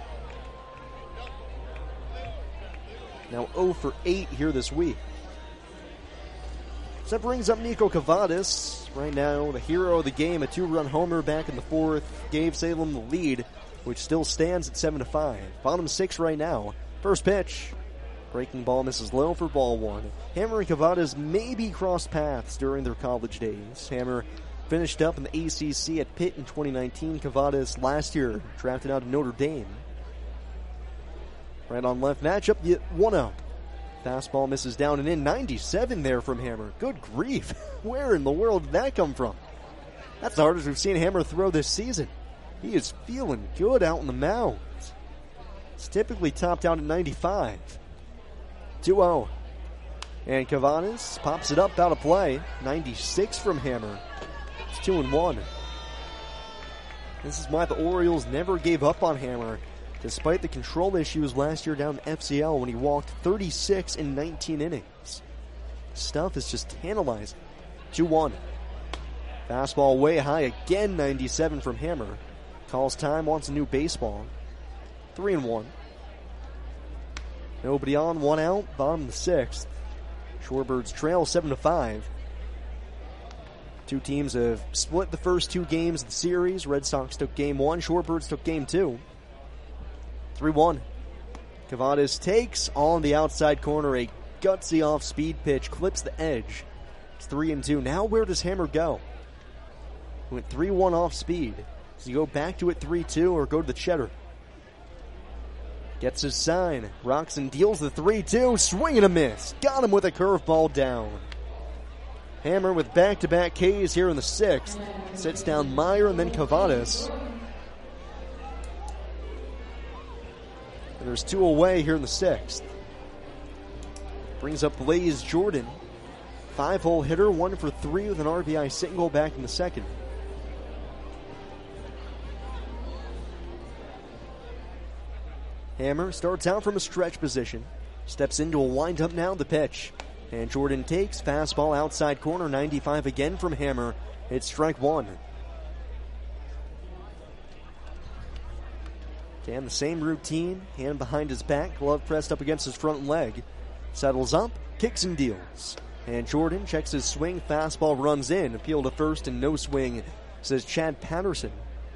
B: Now 0 for 8 here this week. So that brings up Nico Cavadas. Right now, the hero of the game, a 2-run homer back in the fourth, gave Salem the lead, which still stands at 7-5. Bottom 6 right now. First pitch. Breaking ball misses low for ball one. Hammer and Cavadas maybe crossed paths during their college days. Hammer finished up in the ACC at Pitt in 2019. Cavadas last year drafted out of Notre Dame. Right on left matchup, 1-0. Fastball misses down and in. 97 there from Hammer. Good grief. Where in the world did that come from? That's the hardest we've seen Hammer throw this season. He is feeling good out in the mound. It's typically topped out at 95. 2-0. And Cavadas pops it up out of play. 96 from Hammer. It's 2-1. This is why the Orioles never gave up on Hammer, despite the control issues last year down in FCL when he walked 36 in 19 innings. Stuff is just tantalizing. 2-1. Fastball way high again, 97 from Hammer. Calls time, wants a new baseball. 3-1. Nobody on, 1 out, bottom of the sixth. Shorebirds trail 7-5. Two teams have split the first 2 games of the series. Red Sox took game 1, Shorebirds took game 2. 3-1. Cavadas takes on the outside corner, a gutsy off-speed pitch, clips the edge. It's 3-2. Now where does Hammer go? Went 3-1 off-speed. Does he go back to it 3-2 or go to the cheddar? Gets his sign. Roxon deals the 3-2. Swing and a miss. Got him with a curveball down. Hammer with back-to-back Ks here in the sixth. Sits down Meyer and then Cavadas. And there's 2 away here in the sixth. Brings up Blaze Jordan. 5-hole hitter, 1 for 3 with an RBI single back in the second. Hammer starts out from a stretch position. Steps into a windup now, the pitch. And Jordan takes, fastball outside corner, 95 again from Hammer. It's strike one. Dan, the same routine, hand behind his back, glove pressed up against his front leg. Settles up, kicks and deals. And Jordan checks his swing, fastball runs in. Appeal to first and no swing, says Chad Patterson.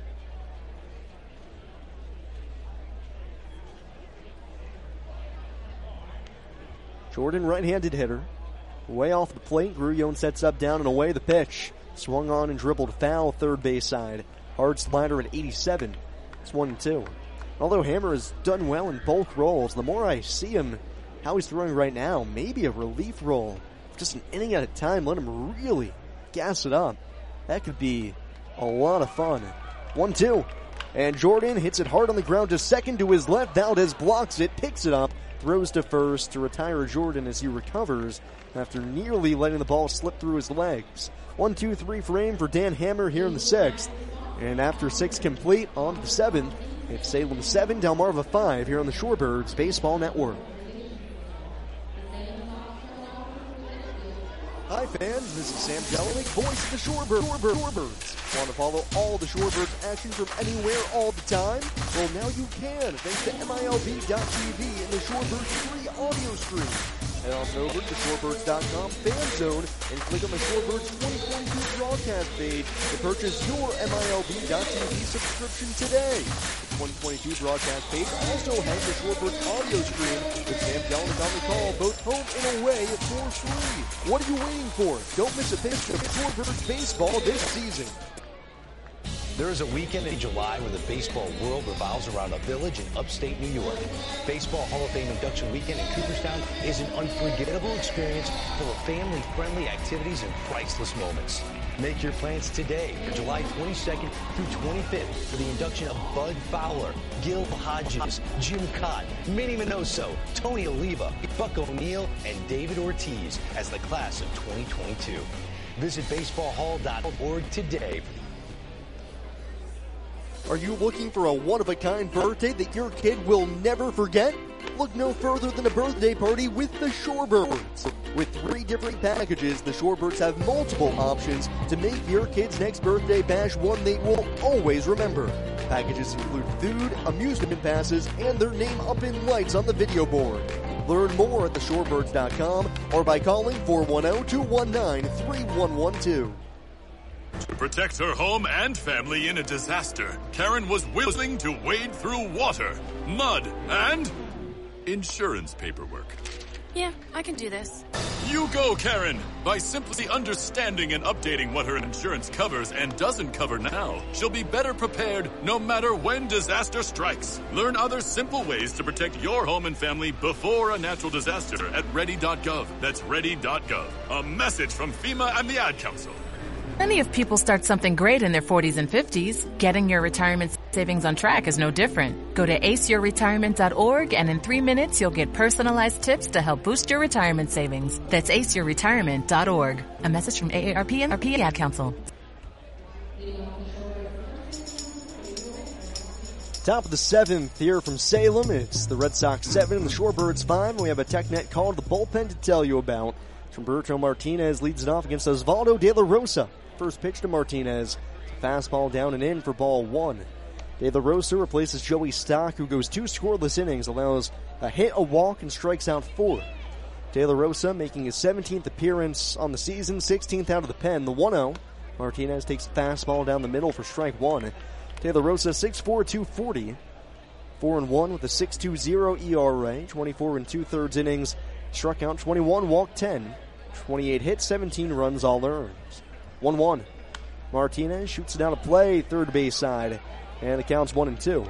B: Jordan, right-handed hitter. Way off the plate, Grullon sets up, down and away. The pitch swung on and dribbled foul, third base side. Hard slider at 87. It's 1-2. Although Hammer has done well in both roles, the more I see him, how he's throwing right now, maybe a relief role. Just an inning at a time, let him really gas it up. That could be a lot of fun. 1-2. And Jordan hits it hard on the ground to second, to his left. Valdez blocks it, picks it up, throws to first to retire Jordan as he recovers after nearly letting the ball slip through his legs. 1-2-3 frame for Dan Hammer here in the sixth. And after 6 complete, on to the 7th. It's Salem 7, Delmarva 5 here on the Shorebirds Baseball Network. Hi fans, this is Sam Jelinek, voice of the Shorebirds. Want to follow all the Shorebirds action from anywhere all the time? Well, now you can, thanks to MILB.TV and the Shorebirds free audio stream. Head on over to Shorebirds.com fan zone and click on the Shorebirds 2022 broadcast page to purchase your MILB.TV subscription today. The 2022 broadcast page also has the Shorebirds audio stream with Sam Jelinek on the call, both home and away for free. What are you waiting for? Don't miss a pitch of Shorebirds baseball this season.
O: There is a weekend in July where the baseball world revolves around a village in upstate New York. Baseball Hall of Fame induction weekend in Cooperstown is an unforgettable experience full of family-friendly activities and priceless moments. Make your plans today for July 22nd through 25th for the induction of Bud Fowler, Gil Hodges, Jim Cott, Minnie Minoso, Tony Oliva, Buck O'Neill, and David Ortiz as the class of 2022. Visit baseballhall.org today.
B: Are you looking for a one-of-a-kind birthday that your kid will never forget? Look no further than a birthday party with the Shorebirds. With 3 different packages, the Shorebirds have multiple options to make your kid's next birthday bash one they will always remember. Packages include food, amusement passes, and their name up in lights on the video board. Learn more at theshorebirds.com or by calling 410-219-3112.
D: To protect her home and family in a disaster, Karen was willing to wade through water, mud, and insurance paperwork.
V: Yeah, I can do this.
D: You go, Karen! By simply understanding and updating what her insurance covers and doesn't cover now, she'll be better prepared no matter when disaster strikes. Learn other simple ways to protect your home and family before a natural disaster at ready.gov. That's ready.gov. A message from FEMA and the Ad Council.
V: Many of people start something great in their 40s and 50s. Getting your retirement savings on track is no different. Go to aceyourretirement.org and in 3 minutes you'll get personalized tips to help boost your retirement savings. That's aceyourretirement.org. A message from AARP and the Ad Council.
B: Top of the 7th here from Salem. It's the Red Sox 7 and the Shorebirds 5. And we have a TechNet call to the bullpen to tell you about. Humberto Martinez leads it off against Osvaldo De La Rosa. First pitch to Martinez. Fastball down and in for ball 1. De La Rosa replaces Joey Stock, who goes 2 scoreless innings, allows a hit, a walk, and strikes out 4. De La Rosa making his 17th appearance on the season, 16th out of the pen. The 1-0. Martinez takes fastball down the middle for strike 1. De La Rosa 6'4", 240. 4-1 with a 6.20 ERA. 24 2/3 innings. Struck out 21, walked 10. 28 hits, 17 runs, all earned. 1-1. Martinez shoots it down a play, third base side, and the count's 1-2.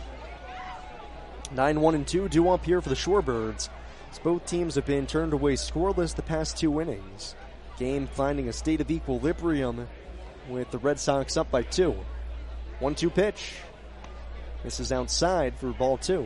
B: 9-1-2 due up here for the Shorebirds, as both teams have been turned away scoreless the past 2 innings. Game finding a state of equilibrium with the Red Sox up by 2. 1-2 pitch. This is outside for ball 2.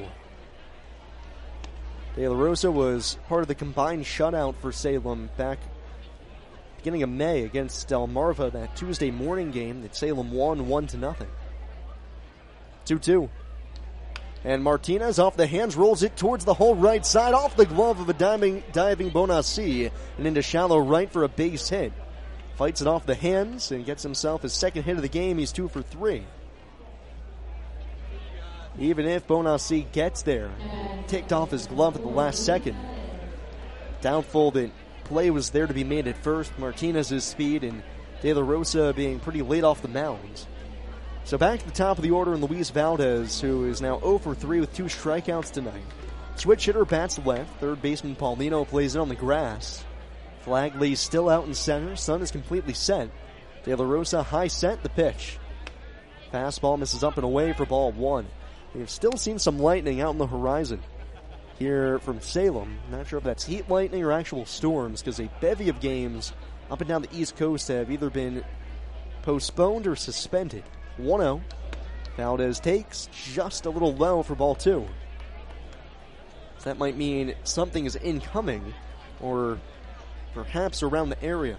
B: De La Rosa was part of the combined shutout for Salem back beginning of May against Delmarva, that Tuesday morning game that Salem won 1-0. 2-2. And Martinez off the hands rolls it towards the hole right side, off the glove of a diving Bonacci, and into shallow right for a base hit. Fights it off the hands and gets himself his second hit of the game. He's 2 for 3. Even if Bonacci gets there, ticked off his glove at the last second. Doubtful that play was there to be made at first. Martinez's speed and De La Rosa being pretty late off the mound. So back to the top of the order in Luis Valdez, who is now 0 for 3 with 2 strikeouts tonight. Switch hitter bats left. Third baseman Paulino plays in on the grass. Flagley's still out in center. Sun is completely set. De La Rosa high set the pitch. Fastball misses up and away for ball 1. We've still seen some lightning out on the horizon here from Salem. Not sure if that's heat lightning or actual storms, because a bevy of games up and down the East Coast have either been postponed or suspended. 1-0. Valdez takes just a little low for ball 2. So that might mean something is incoming, or perhaps around the area.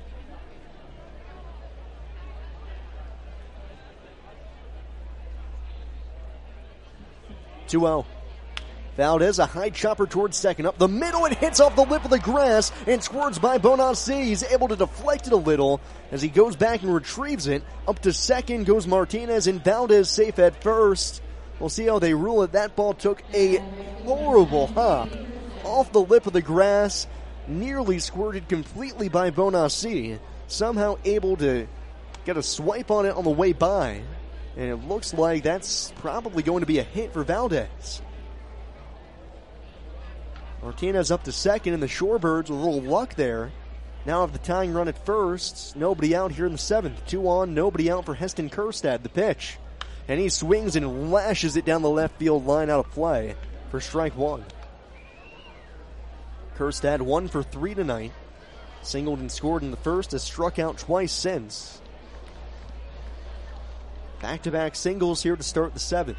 B: Valdez, a high chopper towards second. Up the middle, it hits off the lip of the grass and squirts by Bonacci. He's able to deflect it a little as he goes back and retrieves it. Up to second goes Martinez, and Valdez safe at first. We'll see how they rule it. That ball took a horrible hop off the lip of the grass, nearly squirted completely by Bonacci. Somehow able to get a swipe on it on the way by. And it looks like that's probably going to be a hit for Valdez. Martinez up to second, and the Shorebirds with a little luck there now have the tying run at first. Nobody out here in the 7th. 2 on, nobody out for Heston Kjerstad, the pitch. And he swings and lashes it down the left field line out of play for strike 1. Kjerstad 1 for 3 tonight. Singled and scored in the first, has struck out twice since. Back-to-back singles here to start the 7th.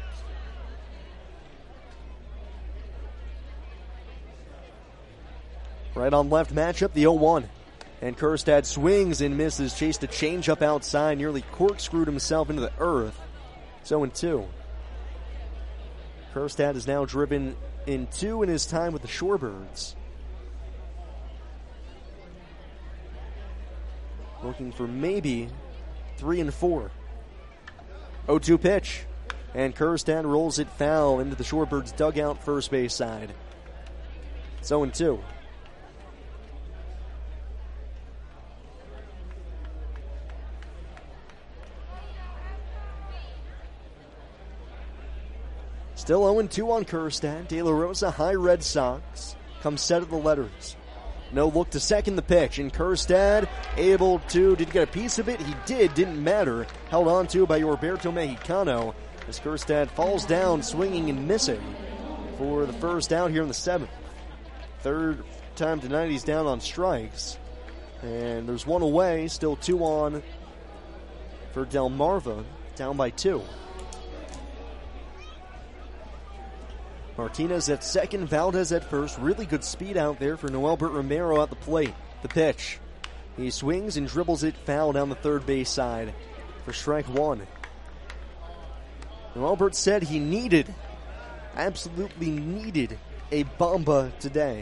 B: Right on left matchup, the 0-1. And Kjerstad swings and misses. Chased a changeup outside, nearly corkscrewed himself into the earth. 0-2. Kjerstad is now driven in 2 in his time with the Shorebirds. Looking for maybe 3 and 4. 0-2 pitch. And Kjerstad rolls it foul into the Shorebirds dugout first base side. 0-2. Still 0-2 on Kjerstad. De La Rosa, high Red Sox. Comes set of the letters. No look to second the pitch, and Kjerstad able to, did get a piece of it? He didn't matter. Held on to by Roberto Mexicano as Kjerstad falls down, swinging and missing for the first out here in the 7th. Third time tonight he's down on strikes. And there's 1 away, still 2 on for Delmarva, down by 2. Martinez at second, Valdez at first. Really good speed out there for Noelbert Romero at the plate. The pitch. He swings and dribbles it foul down the third base side for strike 1. Noelbert said he absolutely needed a bomba today.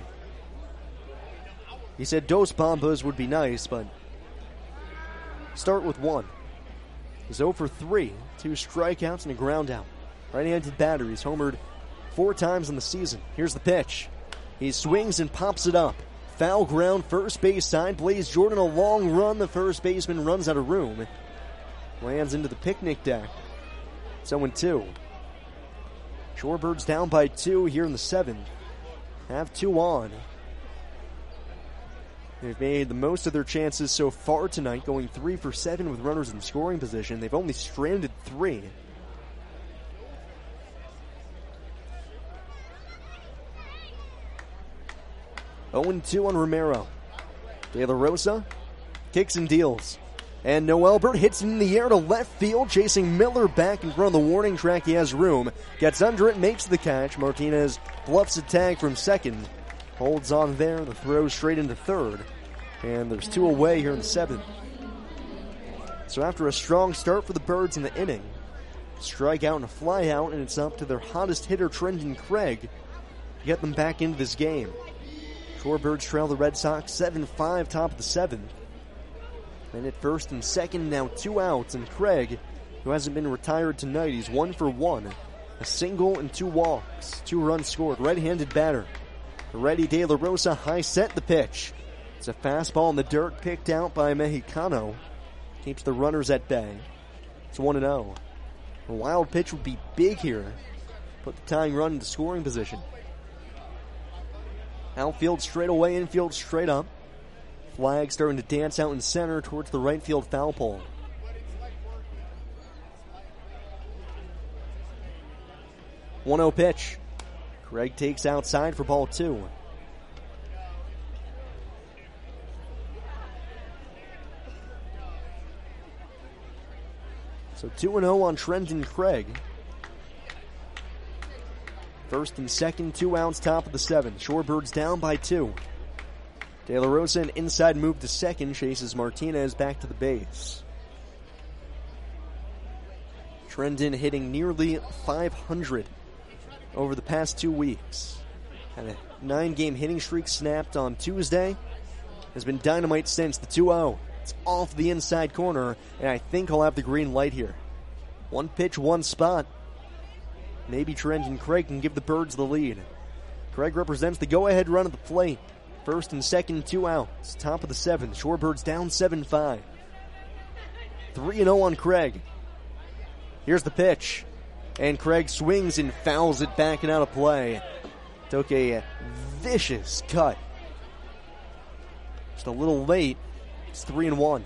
B: He said dos bombas would be nice, but start with 1. He's 0 for 3. 2 strikeouts and a ground out. Right-handed batter. He's homered 4 times in the season. Here's the pitch. He swings and pops it up. Foul ground, first base side. Blaze Jordan, a long run. The first baseman runs out of room. Lands into the picnic deck. 0-2. Shorebirds down by 2 here in the 7th. Have 2 on. They've made the most of their chances so far tonight, going 3 for 7 with runners in scoring position. They've only stranded 3. Oh, 2 on Romero. De La Rosa kicks and deals. And Noelbert hits it in the air to left field, chasing Miller back in front of the warning track. He has room. Gets under it, makes the catch. Martinez bluffs a tag from second. Holds on there, the throw straight into third. And there's 2 away here in the 7th. So after a strong start for the Birds in the inning, strikeout and a fly out, and it's up to their hottest hitter, Trenton Craig, to get them back into this game. Shorebirds trail the Red Sox 7-5, top of the 7th. And at first and second, now 2 outs, and Craig, who hasn't been retired tonight, he's 1 for 1. A single and 2 walks. 2 runs scored. Right-handed batter. Ready De La Rosa, high set the pitch. It's a fastball in the dirt picked out by Mexicano. Keeps the runners at bay. It's 1-0. A wild pitch would be big here. Put the tying run into scoring position. Outfield straight away, infield straight up. Flag starting to dance out in center towards the right field foul pole. One-0 pitch. Craig takes outside for ball 2. So 2-0 on Trenton Craig. First and second, 2 outs, top of the 7th. Shorebirds down by 2. De La Rosa, an inside move to second, chases Martinez back to the base. Trenton hitting nearly 500 over the past 2 weeks. Had a 9-game hitting streak snapped on Tuesday. Has been dynamite since the 2-0. It's off the inside corner, and I think he'll have the green light here. 1 pitch, 1 spot. Maybe Trenton Craig can give the Birds the lead. Craig represents the go-ahead run at the plate. First and second, 2 outs. Top of the 7th. Shorebirds down 7-5. 3-0 on Craig. Here's the pitch. And Craig swings and fouls it back and out of play. Took a vicious cut. Just a little late. It's 3-1.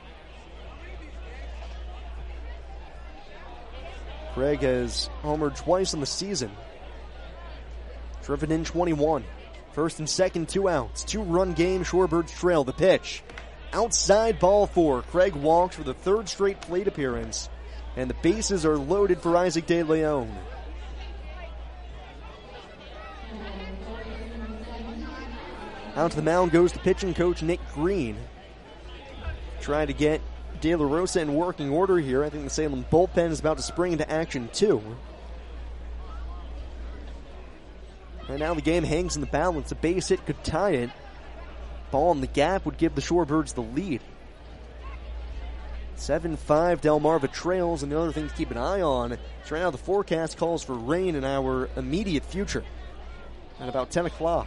B: Craig has homered twice in the season. Driven in 21. First and second, 2 outs. 2-run game, Shorebirds trail. The pitch. Outside, ball 4. Craig walks for the 3rd straight plate appearance. And the bases are loaded for Isaac De Leon. Out to the mound goes the pitching coach, Nick Green. Trying to get De La Rosa in working order here. I think the Salem bullpen is about to spring into action too. Right now the game hangs in the balance. A base hit could tie it. Ball in the gap would give the Shorebirds the lead. 7-5, Delmarva trails, and the other thing to keep an eye on is right now the forecast calls for rain in our immediate future at about 10 o'clock.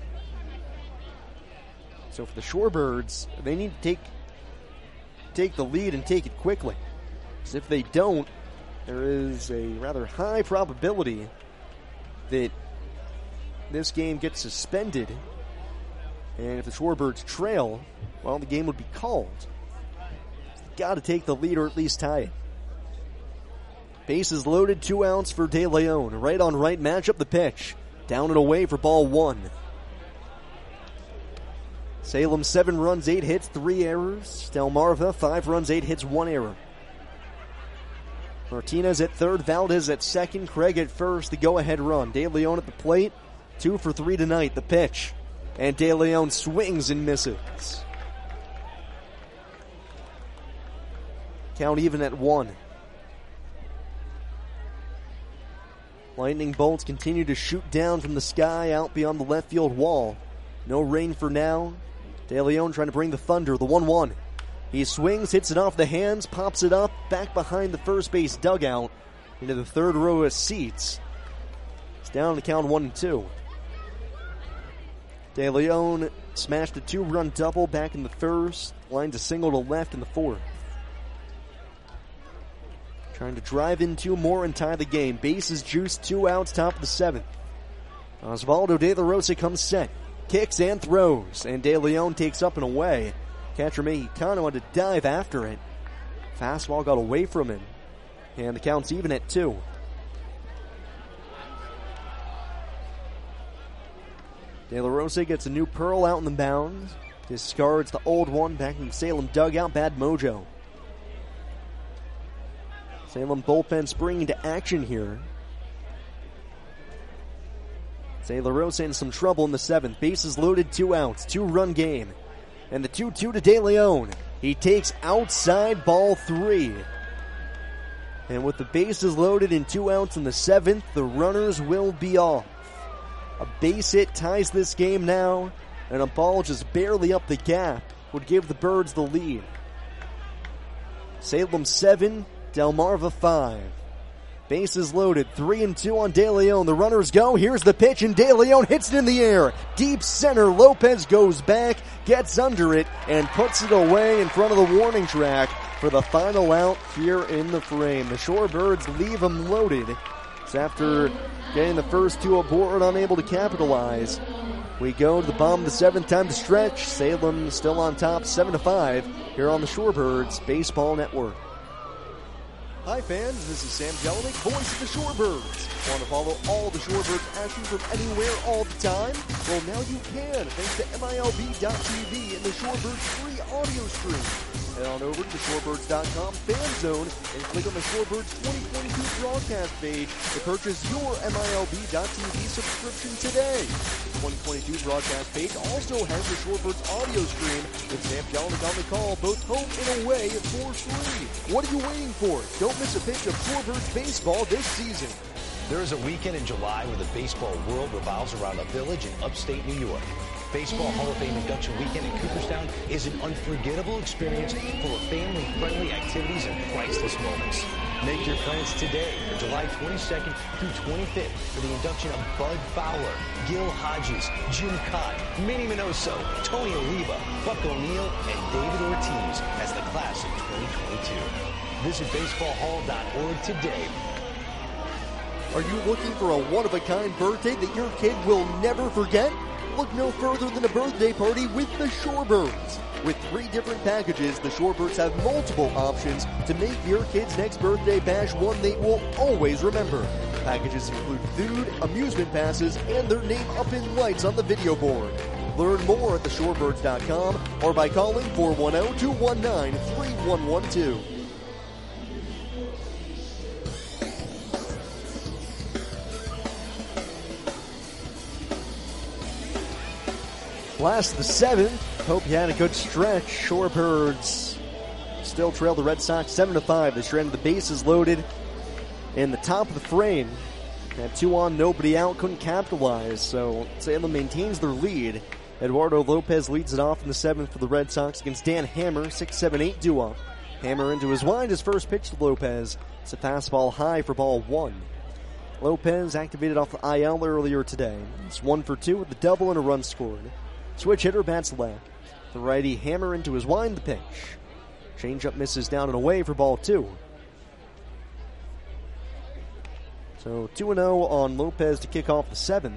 B: So for the Shorebirds, they need to take the lead and take it quickly. Because if they don't, there is a rather high probability that this game gets suspended. And if the Shorebirds trail, well, the game would be called. Got to take the lead or at least tie it. Bases loaded, 2 outs for De Leon. Right on right, match up the pitch. Down and away for ball 1. Salem 7 runs, 8 hits, 3 errors. Delmarva 5 runs, 8 hits, 1 error. Martinez at 3rd, Valdez at 2nd, Craig at 1st. The go-ahead run. De Leon at the plate. 2 for 3 tonight. The pitch. And De Leon swings and misses. Count even at 1. Lightning bolts continue to shoot down from the sky out beyond the left field wall. No rain for now. De Leon trying to bring the thunder. The 1-1. He swings, hits it off the hands, pops it up, back behind the first base dugout into the 3rd row of seats. It's down to count 1-2. De Leon smashed a 2-run double back in the 1st. Lines a single to left in the 4th. Trying to drive in 2 more and tie the game. Bases juiced, 2 outs, top of the 7th. Osvaldo De La Rosa comes set. Kicks and throws. And De Leon takes up and away. Catcher Mexicano had to dive after it. Fastball got away from him. And the count's even at 2. De La Rosa gets a new pearl out in the mound. Discards the old one back in the Salem dugout. Bad mojo. Salem bullpen springing to action here. De La Rosa in some trouble in the 7th. Bases loaded, 2 outs. 2-run game. And the 2-2 to De Leon. He takes outside, ball 3. And with the bases loaded and 2 outs in the 7th, the runners will be off. A base hit ties this game now, and a ball just barely up the gap would give the Birds the lead. Salem 7, Delmarva 5. Bases loaded, 3-2 on De Leon. The runners go. Here's the pitch, and De Leon hits it in the air. Deep center, Lopez goes back, gets under it, and puts it away in front of the warning track for the final out here in the frame. The Shorebirds leave them loaded. So after getting the first two aboard, unable to capitalize, we go to the bottom of the seventh, time to stretch. Salem still on top, 7-5, here on the Shorebirds Baseball Network. Hi fans, this is Sam Jelinek, voice of the Shorebirds. Want to follow all the Shorebirds action from anywhere all the time? Well, now you can, thanks to MILB.TV and the Shorebirds free audio stream. Head on over to the Shorebirds.com fan zone and click on the Shorebirds 2022 broadcast page to purchase your MILB.TV subscription today. The 2022 broadcast page also has the Shorebirds audio stream with Sam Jelinek on the call, both home and away for free. What are you waiting for? Don't miss a pitch of Shorebirds baseball this season.
O: There is a weekend in July where the baseball world revolves around a village in upstate New York. Baseball Hall of Fame induction weekend in Cooperstown is an unforgettable experience full of family-friendly activities and priceless moments. Make your plans today for July 22nd through 25th for the induction of Bud Fowler, Gil Hodges, Jim Cott, Minnie Minoso, Tony Oliva, Buck O'Neil, and David Ortiz as the class of 2022. Visit baseballhall.org today.
B: Are you looking for a one-of-a-kind birthday that your kid will never forget? Look no further than a birthday party with the Shorebirds. With 3 different packages, the Shorebirds have multiple options to make your kid's next birthday bash one they will always remember. Packages include food, amusement passes, and their name up in lights on the video board. Learn more at theshorebirds.com or by calling 410-219-3112. Last the 7th. Hope you had a good stretch. Shorebirds still trail the Red Sox 7-5. They stranded the bases loaded in the top of the frame. Had 2 on, nobody out, couldn't capitalize. So Salem maintains their lead. Eduardo Lopez leads it off in the 7th for the Red Sox against Dan Hammer, 6-7-8 due up. Hammer into his wind, his first pitch to Lopez. It's a fastball high for ball 1. Lopez activated off the IL earlier today. It's 1 for 2 with a double and a run scored. Switch hitter bats left. The righty Hammer into his wind, the pitch. Changeup misses down and away for ball 2. So 2-0 on Lopez to kick off the 7th.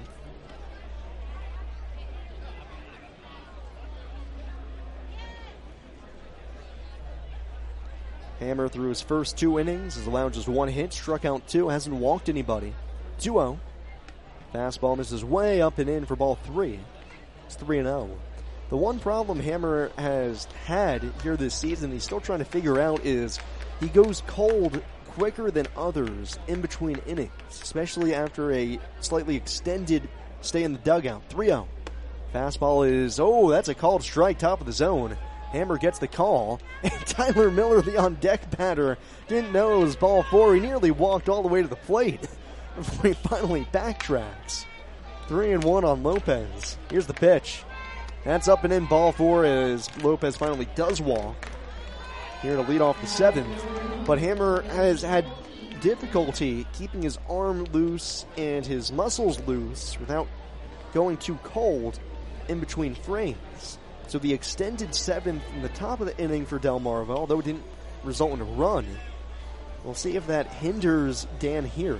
B: Hammer through his first 2 innings has allowed just 1 hit, struck out 2, hasn't walked anybody. 2-0. Fastball misses way up and in for ball 3. It's 3-0. The one problem Hammer has had here this season, he's still trying to figure out, is he goes cold quicker than others in between innings, especially after a slightly extended stay in the dugout. 3-0. Fastball is, that's a called strike, top of the zone. Hammer gets the call, and Tyler Miller, the on-deck batter, didn't know it was ball 4. He nearly walked all the way to the plate before he finally backtracks. 3-1 on Lopez. Here's the pitch. That's up and in, ball 4, as Lopez finally does walk. Here to lead off the 7th. But Hammer has had difficulty keeping his arm loose and his muscles loose without going too cold in between frames. So the extended 7th in the top of the inning for Delmarva, although it didn't result in a run, we'll see if that hinders Dan here.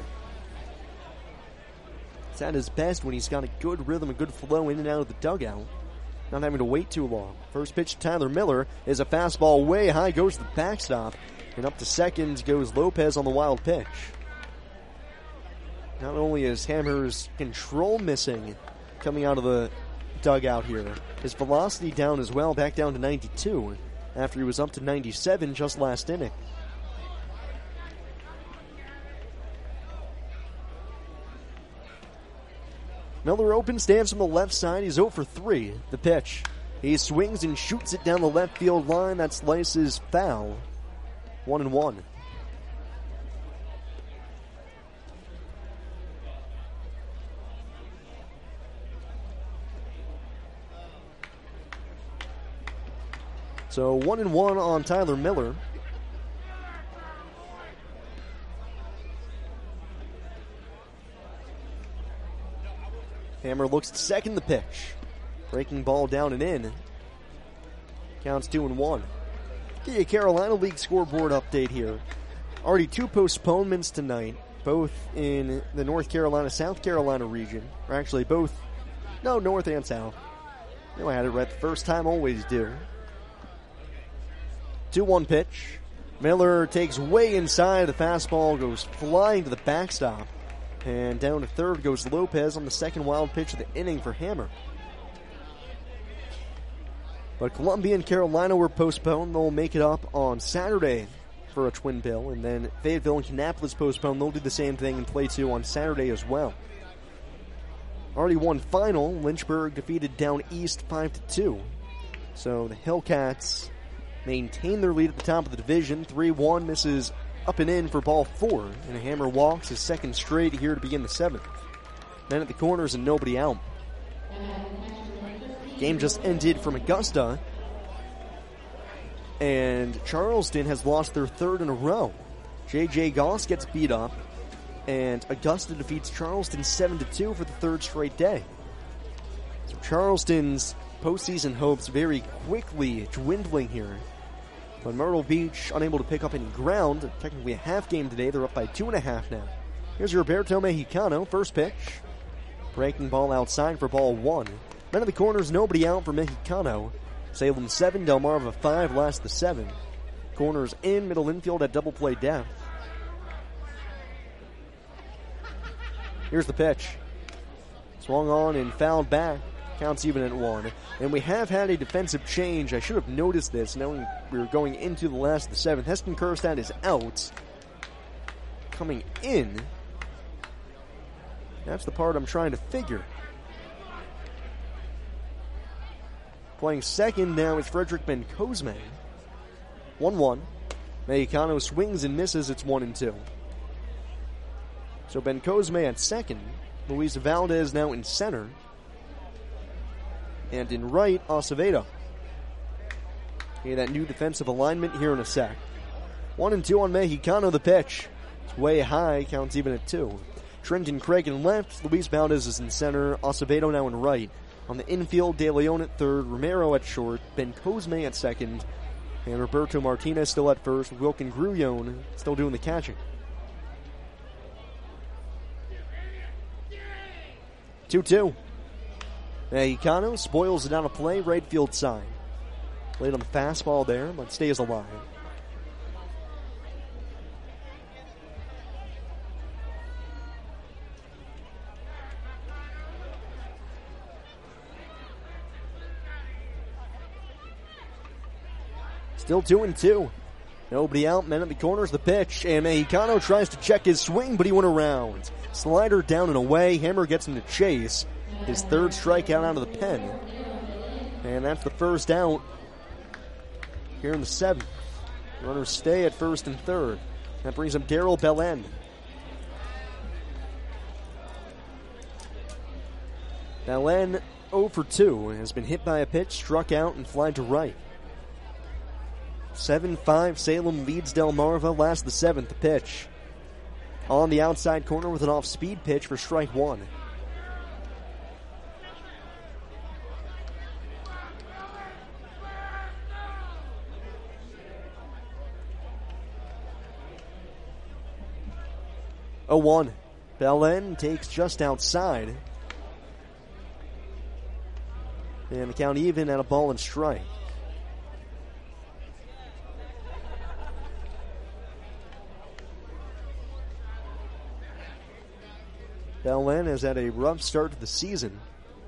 B: It's at his best when he's got a good rhythm, a good flow in and out of the dugout. Not having to wait too long. First pitch to Tyler Miller is a fastball way high, goes to the backstop. And up to second goes Lopez on the wild pitch. Not only is Hammer's control missing coming out of the dugout here, his velocity down as well, back down to 92 after he was up to 97 just last inning. Miller open, stands from the left side. He's 0 for 3. The pitch. He swings and shoots it down the left field line. That slice is foul. 1-1. So 1-1 on Tyler Miller. Hammer looks to second the pitch. Breaking ball down and in. Counts 2-1. Get you a Carolina League scoreboard update here. Already 2 postponements tonight, both in the North Carolina, South Carolina region. Or actually both, no, North and South. I had it right the first time, always do. 2-1 pitch. Miller takes way inside. The fastball goes flying to the backstop. And down to third goes Lopez on the second wild pitch of the inning for Hammer. But Columbia and Carolina were postponed. They'll make it up on Saturday for a twin bill. And then Fayetteville and Kannapolis postponed. They'll do the same thing and play 2 on Saturday as well. Already won final. Lynchburg defeated Down East 5-2. So the Hellcats maintain their lead at the top of the division. 3-1 misses up and in for ball 4. And Hammer walks his second straight here to begin the 7th. Men at the corners and nobody out. Game just ended from Augusta. And Charleston has lost their 3rd in a row. J.J. Goss gets beat up. And Augusta defeats Charleston 7-2 for the 3rd straight day. So Charleston's postseason hopes very quickly dwindling here. But Myrtle Beach unable to pick up any ground. Technically a half game today. They're up by 2.5 now. Here's Roberto Mexicano. First pitch. Breaking ball outside for ball 1. Men of the corners, nobody out for Mexicano. Salem 7, Delmarva 5, last the 7. Corners in, middle infield at double play depth. Here's the pitch. Swung on and fouled back. Counts even at 1. And we have had a defensive change. I should have noticed this knowing we were going into the last of the 7th. Heston Kerstad is out. Coming in. That's the part I'm trying to figure. Playing second now is Frederick Bencosme. 1-1. Mexicano swings and misses. It's 1-2. So Bencosme at second. Luis Valdez now in center. And in right, Acevedo. Okay, that new defensive alignment here in a sec. 1-2 on Mexicano, the pitch. It's way high, counts even at 2. Trenton Craig in left, Luis Valdez is in center, Acevedo now in right. On the infield, De Leon at third, Romero at short, Bencosme at second, and Roberto Martinez still at first, Wilkin Grullon still doing the catching. 2-2. Mexicano spoils it on a play, right field side. Played on the fastball there, but stays alive. Still 2-2. Nobody out, men at the corners, the pitch, and Mexicano tries to check his swing, but he went around. Slider down and away, Hammer gets him to chase. His 3rd strikeout out of the pen. And that's the first out here in the 7th. Runners stay at first and third. That brings up Darrell Belen. Belen 0 for 2 has been hit by a pitch, struck out, and flied to right. 7-5, Salem leads Delmarva. Last the 7th, the pitch. On the outside corner with an off-speed pitch for strike 1. Oh, 1. Belen takes just outside. And the count even at a ball and strike. Belen has had a rough start to the season.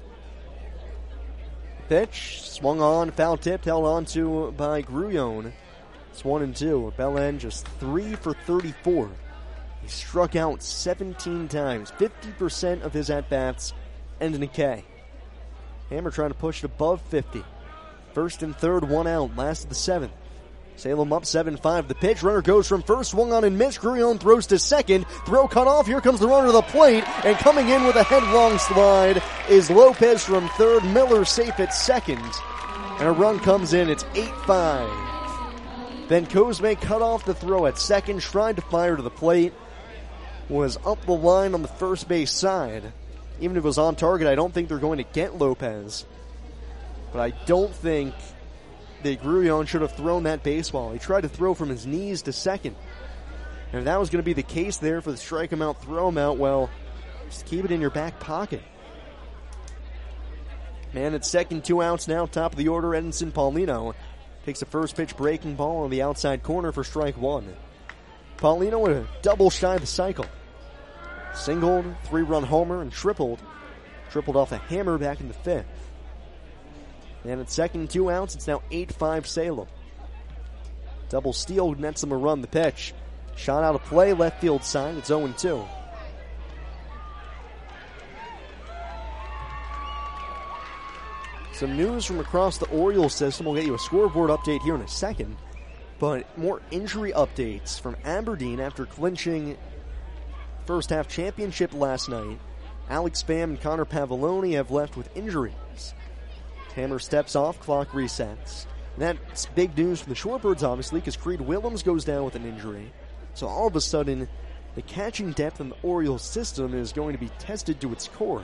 B: Pitch, swung on, foul tipped, held on to by Grullon. It's 1-2. Belen just 3 for 34. He struck out 17 times. 50% of his at-bats end in a K. Hammer trying to push it above 50. First and third, 1 out. Last of the 7th. Salem up 7-5. The pitch, runner goes from first, swung on and missed. Grullon throws to second. Throw cut off. Here comes the runner to the plate. And coming in with a headlong slide is Lopez from third. Miller safe at second. And a run comes in. It's 8-5. Bencosme cut off the throw at second. Tried to fire to the plate. Was up the line on the first base side. even if it was on target, I don't think they're going to get Lopez. But I don't think that Grullon should have thrown that baseball. He tried to throw from his knees to second. And if that was going to be the case there for the strike him out, throw him out, well, just keep it in your back pocket. Man, it's second, 2 outs now. Top of the order, Edinson Paulino takes the first pitch breaking ball on the outside corner for strike one. Paulino with a double shy of the cycle. Singled, 3-run homer, and tripled. Tripled off a hammer back in the fifth. And at second, 2 outs, it's now 8-5 Salem. Double steal nets them a run. The pitch. Shot out of play, left field side. It's 0-2. Some news from across the Orioles system. We'll get you a scoreboard update here in a second. But more injury updates from Aberdeen after clinching first half championship last night. Alex Pham and Connor Pavoloni have left with injuries. Hammer steps off, clock resets. And that's big news for the Shorebirds, obviously, because Creed Willems goes down with an injury. So all of a sudden, the catching depth in the Orioles system is going to be tested to its core.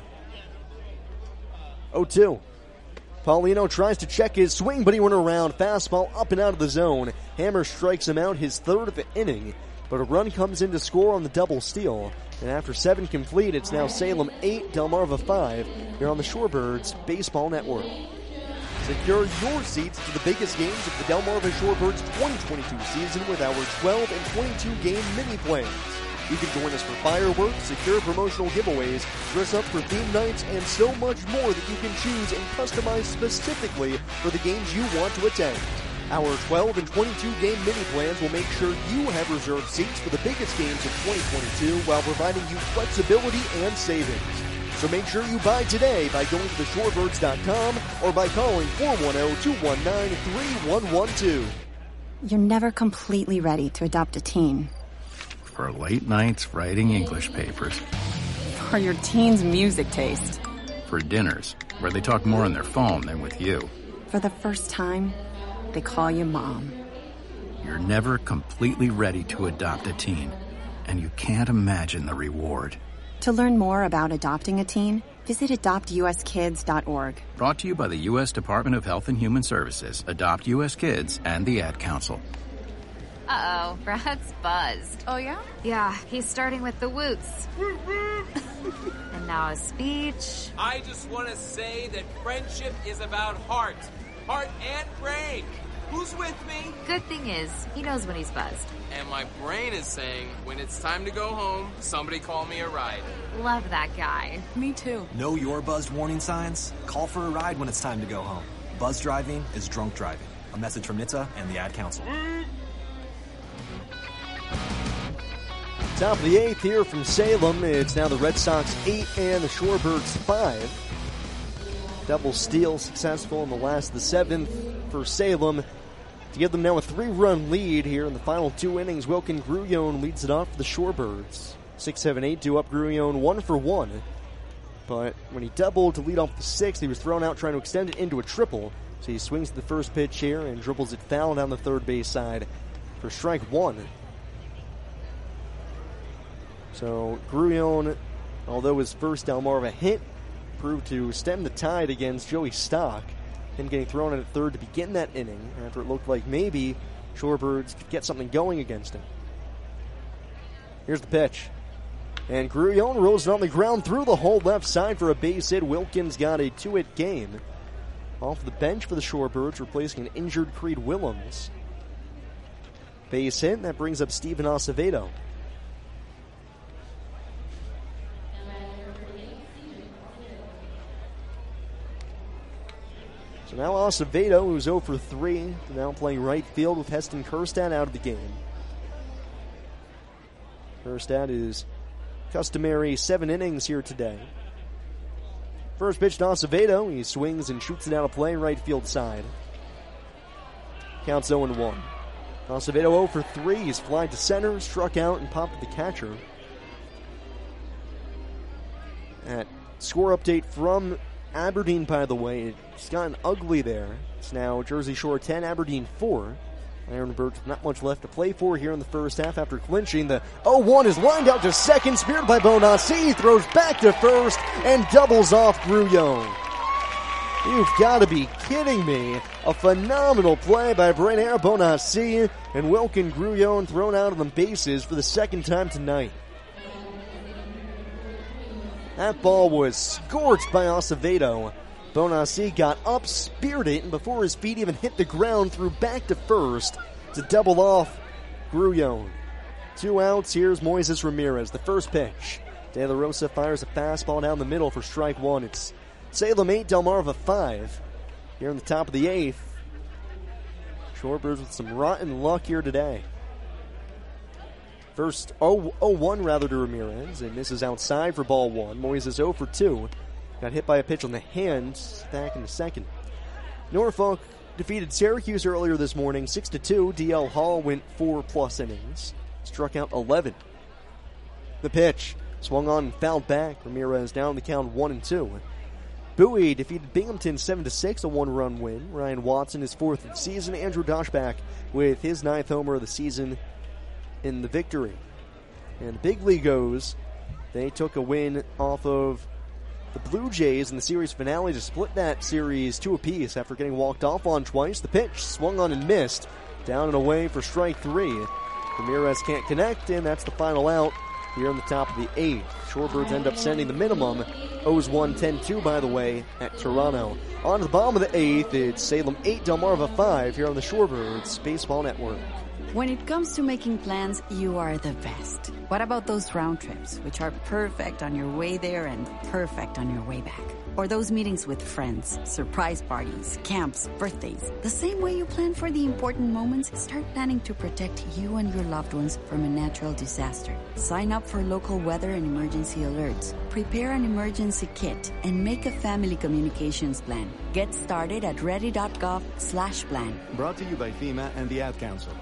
B: 0-2. Paulino tries to check his swing, but he went around. Fastball up and out of the zone. Hammer strikes him out, his third of the inning. But a run comes in to score on the double steal. And after 7 complete, it's now Salem 8, Delmarva 5. Here on the Shorebirds Baseball Network. Secure your seats to the biggest games of the Delmarva Shorebirds 2022 season with our 12 and 22 game mini plans. You can join us for fireworks, secure promotional giveaways, dress up for theme nights, and so much more that you can choose and customize specifically for the games you want to attend. Our 12 and 22 game mini plans will make sure you have reserved seats for the biggest games of 2022 while providing you flexibility and savings. So make sure you buy today by going to theshorebirds.com or by calling 410-219-3112.
P: You're never completely ready to adopt a teen.
Q: For late nights writing English papers.
P: For your teen's music taste.
Q: For dinners, where they talk more on their phone than with you.
P: For the first time, they call you Mom.
Q: You're never completely ready to adopt a teen, and you can't imagine the reward.
P: To learn more about adopting a teen, visit adoptuskids.org.
Q: Brought to you by the U.S. Department of Health and Human Services, Adopt U.S. Kids, and the Ad Council.
H: Uh-oh, Brad's buzzed.
I: Oh, yeah?
H: Yeah, he's starting with the woots. And now a speech.
N: I just want to say that friendship is about heart and brain. Who's with me?
H: Good thing is, he knows when he's buzzed.
N: And my brain is saying, when it's time to go home, somebody call me a ride.
H: Love that guy.
I: Me too.
M: Know your buzzed warning signs? Call for a ride when it's time to go home. Buzz driving is drunk driving. A message from NHTSA and the Ad Council.
B: Top of the 8th here from Salem. It's now the Red Sox 8 and the Shorebirds 5. Double steal successful in the last of the 7th for Salem to give them now a 3-run lead here in the final 2 innings. Wilkin Grullon leads it off for the Shorebirds. 6-7-8 due up Grullon 1 for 1. But when he doubled to lead off the 6th, he was thrown out trying to extend it into a triple. So he swings the first pitch here and dribbles it foul down the third base side for strike 1. So Grullon, although his first Delmarva hit, proved to stem the tide against Joey Stock. Him getting thrown out at third to begin that inning after it looked like maybe Shorebirds could get something going against him. Here's the pitch. And Grullon rolls it on the ground through the whole left side for a base hit. Wilkins got a 2-hit game. Off the bench for the Shorebirds, replacing an injured Creed Willems. Base hit, that brings up Steven Acevedo. So now Acevedo, who's 0 for 3, now playing right field with Heston Kjerstad out of the game. Kjerstad is customary 7 innings here today. First pitch to Acevedo. He swings and shoots it out of play right field side. Counts 0-1. Acevedo 0 for 3. He's flied to center, struck out, and popped the catcher. That score update from Aberdeen, by the way, it's gotten ugly there. It's now Jersey Shore 10, Aberdeen 4. Ironbirds with not much left to play for here in the first half after clinching. The 0-1 is lined out to second, speared by Bonassi, throws back to first, and doubles off Grouillon. You've got to be kidding me. A phenomenal play by Brenner Bonassi, and Wilkin Grouillon thrown out of the bases for the second time tonight. That ball was scorched by Acevedo. Bonassi got up, speared it, and before his feet even hit the ground, threw back to first to double off Grouillon. 2 outs. Here's Moises Ramirez. The first pitch. De La Rosa fires a fastball down the middle for strike one. It's Salem 8, Delmarva 5. Here in the top of the 8th. Shorebirds with some rotten luck here today. First 0-1 rather to Ramirez. It misses outside for ball one. Moises 0 for 2. Got hit by a pitch on the hand back in the second. Norfolk defeated Syracuse earlier this morning 6-2. D.L. Hall went 4+ innings. Struck out 11. The pitch swung on and fouled back. Ramirez down the count 1-2. Bowie defeated Binghamton 7-6, a 1-run win. Ryan Watson, his 4th of the season. Andrew Doshback with his 9th homer of the season in the victory. And the big league goes. They took a win off of the Blue Jays in the series finale to split that series 2 apiece after getting walked off on twice. The pitch swung on and missed. Down and away for strike 3. Ramirez can't connect, and that's the final out here in the top of the 8th. Shorebirds end up sending the minimum. O's 1, 10-2, by the way, at Toronto. On to the bottom of the 8th, it's Salem 8, Delmarva 5 here on the Shorebirds Baseball Network.
R: When it comes to making plans, you are the best. What about those round trips, which are perfect on your way there and perfect on your way back? Or those meetings with friends, surprise parties, camps, birthdays. The same way you plan for the important moments, start planning to protect you and your loved ones from a natural disaster. Sign up for local weather and emergency alerts. Prepare an emergency kit and make a family communications plan. Get started at ready.gov/plan.
S: Brought to you by FEMA and the Ad Council.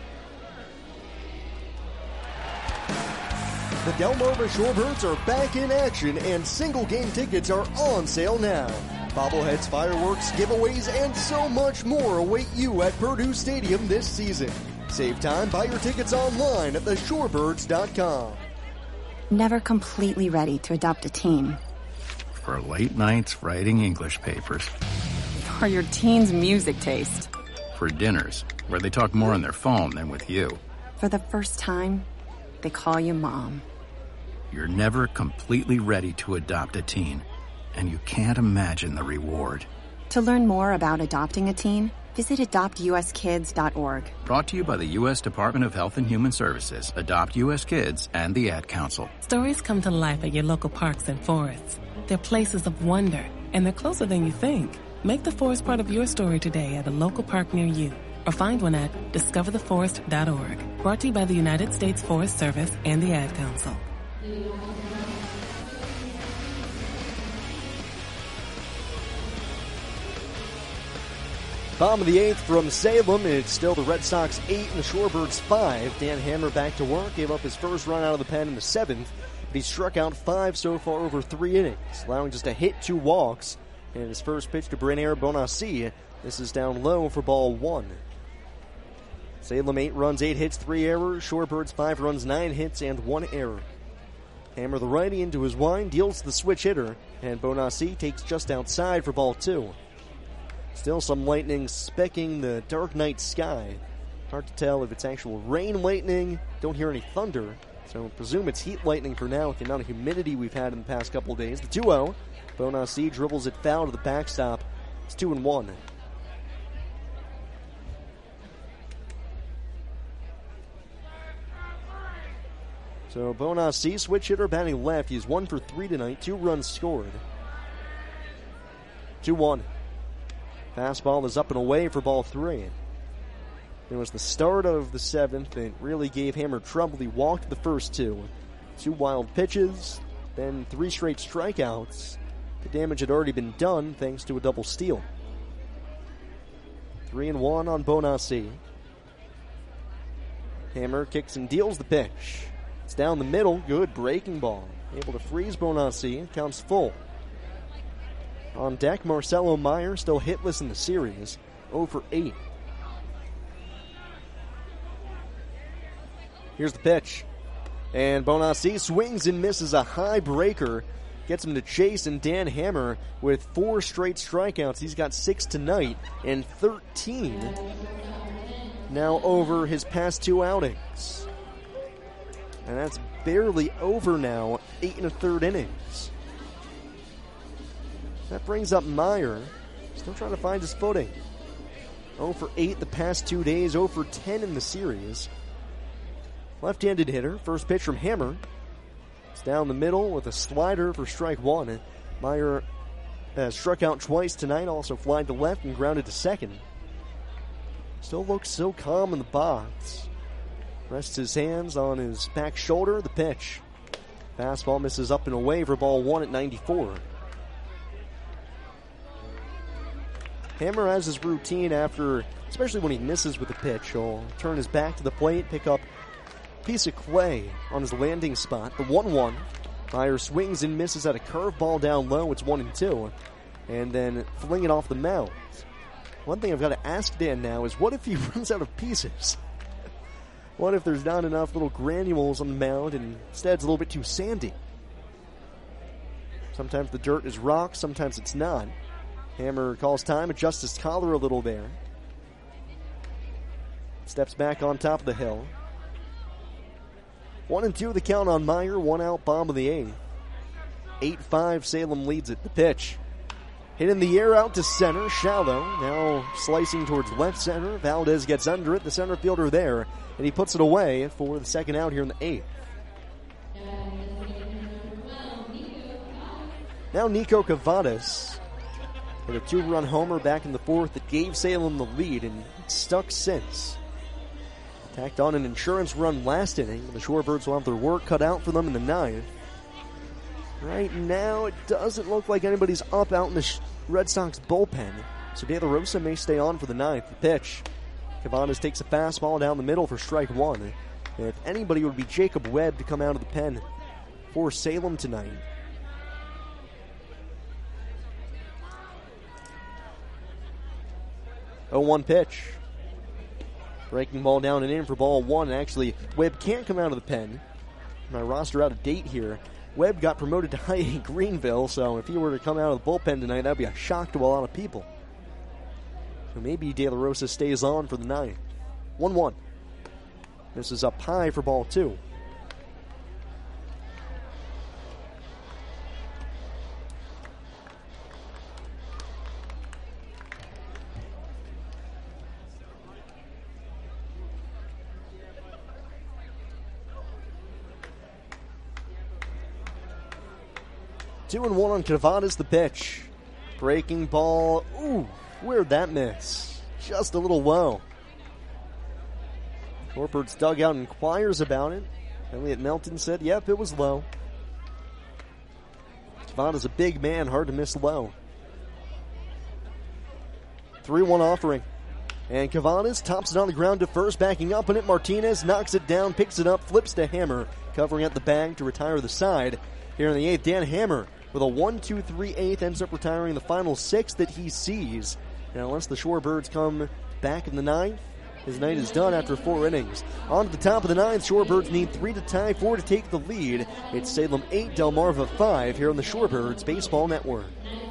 B: The Delmarva Shorebirds are back in action, and single-game tickets are on sale now. Bobbleheads, fireworks, giveaways, and so much more await you at Purdue Stadium this season. Save time, buy your tickets online at theshorebirds.com.
P: Never completely ready to adopt a teen.
Q: For late nights writing English papers.
P: For your teen's music taste.
Q: For dinners, where they talk more on their phone than with you.
P: For the first time, they call you Mom.
Q: You're never completely ready to adopt a teen, and you can't imagine the reward.
P: To learn more about adopting a teen, visit adoptuskids.org.
Q: Brought to you by the U.S. Department of Health and Human Services, Adopt U.S. Kids, and the Ad Council.
T: Stories come to life at your local parks and forests. They're places of wonder, and they're closer than you think. Make the forest part of your story today at a local park near you, or find one at discovertheforest.org. Brought to you by the United States Forest Service and the Ad Council.
B: Bottom of the 8th from Salem. It's still the Red Sox 8 and the Shorebirds 5. Dan Hammer back to work. Gave up his first run out of the pen in the 7th. But he struck out 5 so far over 3 innings, allowing just a hit, 2 walks. And his first pitch to Brenner Bonassi. This is down low for ball 1. Salem 8 runs, 8 hits, 3 errors. Shorebirds 5 runs, 9 hits, and 1 error. Hammer the righty into his wind, deals to the switch hitter, and Bonassi takes just outside for ball 2. Still some lightning specking the dark night sky. Hard to tell if it's actual rain lightning. Don't hear any thunder, so presume it's heat lightning for now with the amount of humidity we've had in the past couple of days. The 2-0. Bonassi dribbles it foul to the backstop. It's 2-1. So Bonassi, switch hitter, batting left. He's 1 for 3 tonight. 2 runs scored. 2-1. Fastball is up and away for ball 3. It was the start of the 7th that really gave Hammer trouble. He walked the first 2. 2 wild pitches, then 3 straight strikeouts. The damage had already been done thanks to a double steal. 3-1 on Bonassi. Hammer kicks and deals the pitch. It's down the middle. Good breaking ball. Able to freeze Bonassi. Counts full. On deck, Marcelo Meyer, still hitless in the series. 0 for 8. Here's the pitch. And Bonacci swings and misses a high breaker. Gets him to chase, and Dan Hammer with 4 straight strikeouts. He's got 6 tonight and 13 now over his past 2 outings. And that's barely over now, 8 1/3 innings. That brings up Meyer, still trying to find his footing. 0 for 8 the past 2 days, 0 for 10 in the series. Left-handed hitter, first pitch from Hammer. It's down the middle with a slider for strike 1. Meyer has struck out twice tonight, also flied to left and grounded to second. Still looks so calm in the box. Rests his hands on his back shoulder. The pitch. Fastball misses up and away for ball 1 at 94. Hammer has his routine after, especially when he misses with the pitch. He'll turn his back to the plate, pick up a piece of clay on his landing spot. The 1-1. Meyer swings and misses at a curveball down low. It's 1-2. And then fling it off the mound. One thing I've got to ask Dan now is, what if he runs out of pieces? What if there's not enough little granules on the mound and instead it's a little bit too sandy? Sometimes the dirt is rock, sometimes it's not. Hammer calls time, adjusts his collar a little there. Steps back on top of the hill. 1-2 the count on Meyer, 1 out, bottom of the 8th. 8-5, Salem leads it. The pitch. Hit in the air out to center, shallow. Now slicing towards left center. Valdez gets under it, the center fielder there, and he puts it away for the second out here in the 8th. Now Nico Cavadas hit a 2-run homer back in the 4th that gave Salem the lead, and it's stuck since. Tacked on an insurance run last inning. The Shorebirds will have their work cut out for them in the 9th. Right now, it doesn't look like anybody's up out in the Red Sox bullpen, so De La Rosa may stay on for the 9th. The pitch. Cavadas takes a fastball down the middle for strike 1. And if anybody, it would be Jacob Webb to come out of the pen for Salem tonight. Oh, 1 pitch. Breaking ball down and in for ball 1. And actually, Webb can't come out of the pen. My roster out of date here. Webb got promoted to high A Greenville, so if he were to come out of the bullpen tonight, that would be a shock to a lot of people. So maybe De La Rosa stays on for the 9th. 1-1. This is up high for ball 2. Two and 1 on Cavadas, the pitch. Breaking ball. Ooh, where'd that miss? Just a little low. Shorebirds dugout inquires about it. Elliot Melton said, yep, it was low. Cavadas a big man, hard to miss low. 3-1 offering. And Cavadas tops it on the ground to first, backing up on it. Martinez knocks it down, picks it up, flips to Hammer, covering at the bag to retire the side. Here in the 8th, Dan Hammer with a 1-2-3-8 ends up retiring the final 6 that he sees. And unless the Shorebirds come back in the 9th, his night is done after 4 innings. On to the top of the 9th, Shorebirds need 3 to tie, 4 to take the lead. It's Salem 8, Delmarva 5 here on the Shorebirds Baseball Network.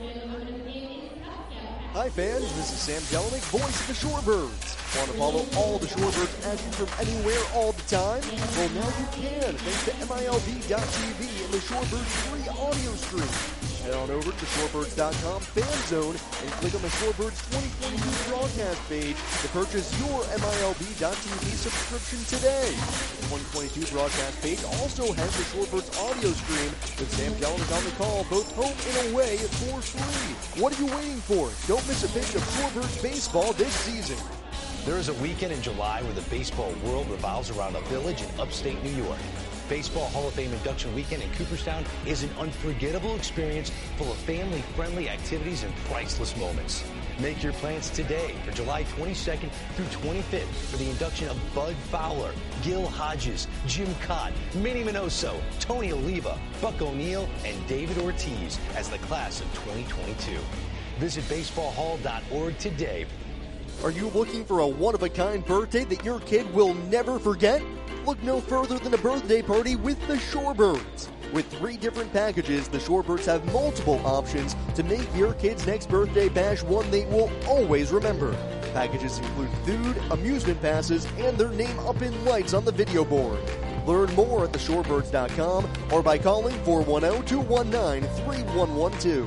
B: Hi fans, this is Sam Jelinek, voice of the Shorebirds. Want to follow all the Shorebirds action from anywhere all the time? Well, now you can, thanks to MILB.TV and the Shorebirds free audio stream. Head on over to the Shorebirds.com fan zone and click on the Shorebirds 2022 broadcast page to purchase your MILB.TV subscription today. The 2022 broadcast page also has the Shorebirds audio stream with Sam Jelinek on the call, both home and away for free. What are you waiting for? Don't miss a pitch of Shorebirds baseball this season.
O: There is a weekend in July where the baseball world revolves around a village in upstate New York. Baseball Hall of Fame induction weekend in Cooperstown is an unforgettable experience full of family-friendly activities and priceless moments. Make your plans today for July 22nd through 25th for the induction of Bud Fowler, Gil Hodges, Jim Cott, Minnie Minoso, Tony Oliva, Buck O'Neill, and David Ortiz as the class of 2022. Visit baseballhall.org today.
B: Are you looking for a one-of-a-kind birthday that your kid will never forget? Look no further than a birthday party with the Shorebirds. With 3 different packages, the Shorebirds have multiple options to make your kid's next birthday bash one they will always remember. Packages include food, amusement passes, and their name up in lights on the video board. Learn more at theshorebirds.com or by calling 410-219-3112.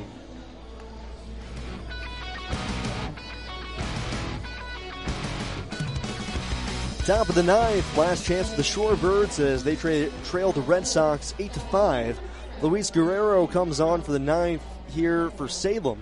B: Top of the 9th, last chance for the Shorebirds as they trail the Red Sox 8-5. Luis Guerrero comes on for the 9th here for Salem.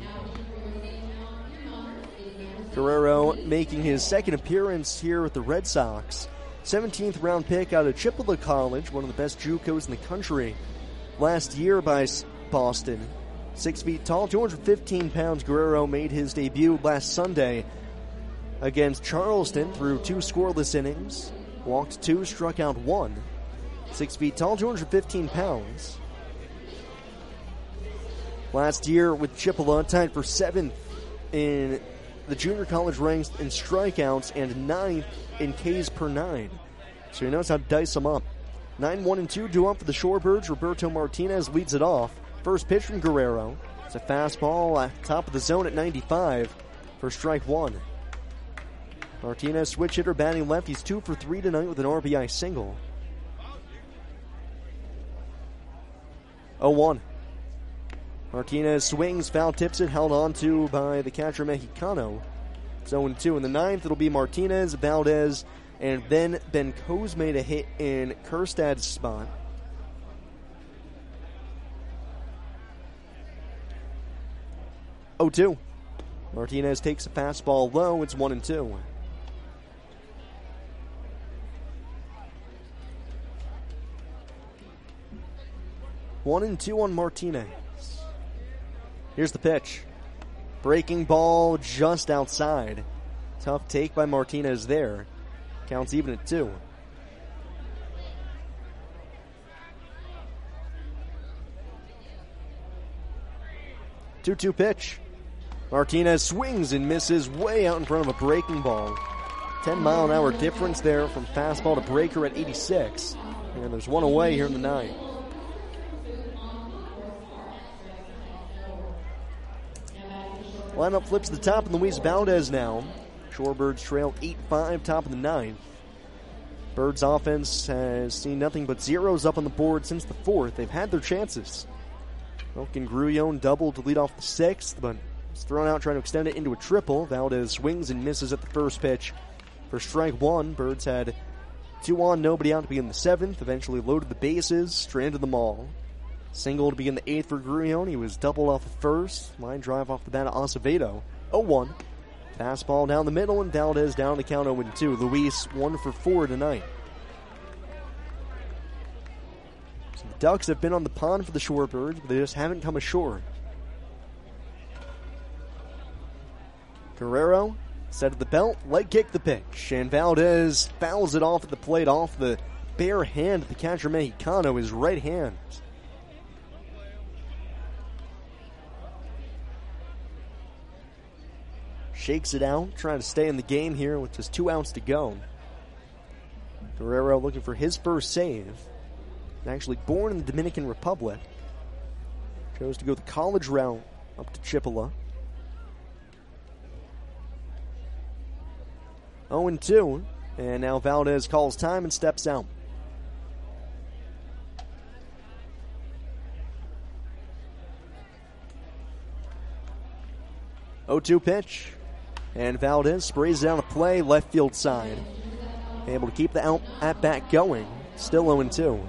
B: Guerrero making his second appearance here with the Red Sox. 17th round pick out of Chippewa College, one of the best JUCOs in the country. Last year by Boston. 6 feet tall, 215 pounds. Guerrero made his debut last Sunday against Charleston through 2 scoreless innings. Walked 2, struck out 1. 6 feet tall, 215 pounds. Last year with Chippewa, tied for 7th in the junior college ranks in strikeouts and 9th in Ks per 9. So he knows how to dice them up. 9-1-2 due up for the Shorebirds. Roberto Martinez leads it off. First pitch from Guerrero. It's a fastball at top of the zone at 95 for strike 1. Martinez, switch hitter, batting left. He's 2 for 3 tonight with an RBI single. 0-1. Martinez swings, foul tips it, held on to by the catcher Mexicano. It's 0-2. In the 9th, it'll be Martinez, Valdez, and then Ben Cosme to hit in Kerstad's spot. Oh, 2. Martinez takes a fastball low. It's 1-2. One and 2 on Martinez. Here's the pitch. Breaking ball just outside. Tough take by Martinez there. Counts even at 2. Two-two pitch. Martinez swings and misses way out in front of a breaking ball. 10-mile-an-hour difference there from fastball to breaker at 86. And there's one away here in the 9th. Lineup flips to the top, and Luis Valdez now. Shorebirds trail 8-5, top of the 9th. Birds offense has seen nothing but zeros up on the board since the 4th. They've had their chances. Elkin Grullon doubled to lead off the 6th, but was thrown out trying to extend it into a triple. Valdez swings and misses at the first pitch for strike 1. Birds had 2 on, nobody out to begin the 7th. Eventually loaded the bases, stranded them all. Single to begin the 8th for Grullon. He was doubled off the first. Line drive off the bat of Acevedo. 0-1. Fastball down the middle, and Valdez down the count 0-2. Luis 1 for 4 tonight. So the Ducks have been on the pond for the Shorebirds, but they just haven't come ashore. Guerrero set at the belt, leg kick the pitch, and Valdez fouls it off at the plate off the bare hand of the catcher Mexicano, his right hand. Shakes it out, trying to stay in the game here with just 2 outs to go. Guerrero looking for his first save. Actually born in the Dominican Republic. Chose to go the college route up to Chippewa. 0-2, and now Valdez calls time and steps out. Oh, 0-2 pitch. And Valdez sprays down a play, left field side. Able to keep the out at bat going. Still 0-2.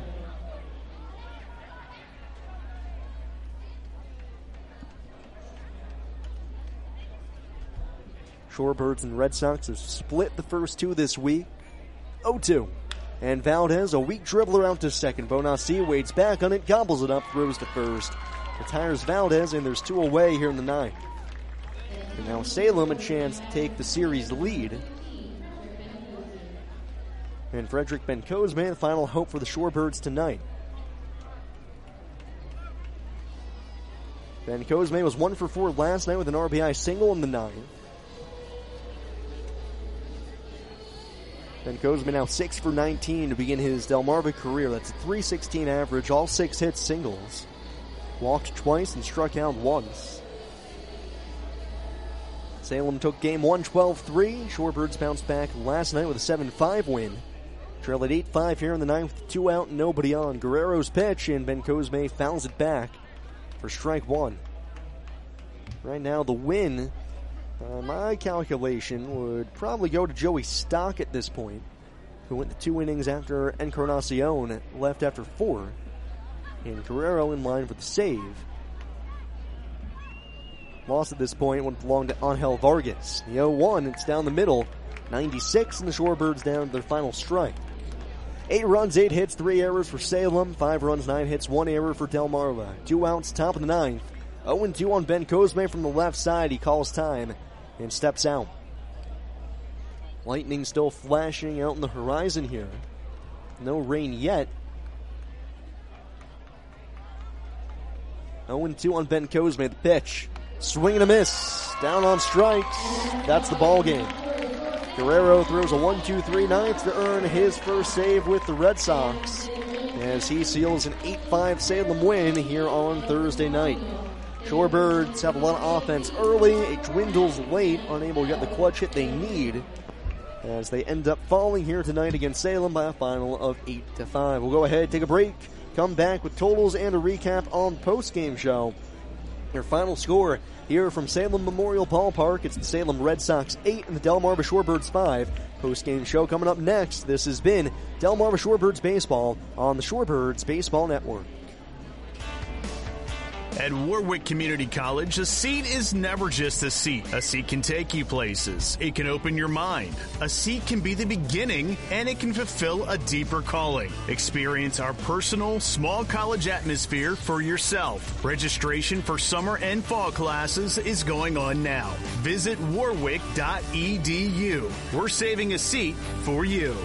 B: Shorebirds and Red Sox have split the first 2 this week. 0-2. And Valdez, a weak dribbler out to second. Bonaccia waits back on it, gobbles it up, throws to first. Retires Valdez, and there's 2 away here in the 9th. And now Salem a chance to take the series lead. And Frederick Bencosme, the final hope for the Shorebirds tonight. Bencosme was 1 for 4 last night with an RBI single in the 9th. Ben Cosme now 6 for 19 to begin his Delmarva career. That's a .316 average, all 6 hits singles. Walked twice and struck out once. Salem took game 1 12-3. Shorebirds bounced back last night with a 7-5 win. Trailed at 8-5 here in the ninth, 2 out and nobody on. Guerrero's pitch, and Ben Cosme fouls it back for strike 1. Right now, the win, my calculation, would probably go to Joey Stock at this point, who went the 2 innings after Encarnacion left after 4. And Guerrero in line for the save. Loss at this point went along to Angel Vargas. The 0-1, it's down the middle. 96, and the Shorebirds down to their final strike. 8 runs, 8 hits, 3 errors for Salem. 5 runs, 9 hits, 1 error for Delmarva. 2 outs, top of the ninth. 0-2 on Ben Cosme from the left side. He calls time and steps out. Lightning still flashing out in the horizon here. No rain yet. 0-2 on Ben Cosme, the pitch. Swing and a miss. Down on strikes. That's the ball game. Guerrero throws a 1-2-3 ninth to earn his first save with the Red Sox as he seals an 8-5 Salem win here on Thursday night. Shorebirds have a lot of offense early. It dwindles late, unable to get the clutch hit they need as they end up falling here tonight against Salem by a final of 8-5. We'll go ahead, take a break, come back with totals and a recap on the post-game show. Their final score here from Salem Memorial Ballpark, it's the Salem Red Sox 8 and the Delmarva Shorebirds 5. Post-game show coming up next. This has been Delmarva Shorebirds Baseball on the Shorebirds Baseball Network.
C: At Warwick Community College, a seat is never just a seat. A seat can take you places. It can open your mind. A seat can be the beginning, and it can fulfill a deeper calling. Experience our personal, small college atmosphere for yourself. Registration for summer and fall classes is going on now. Visit warwick.edu. We're saving a seat for you.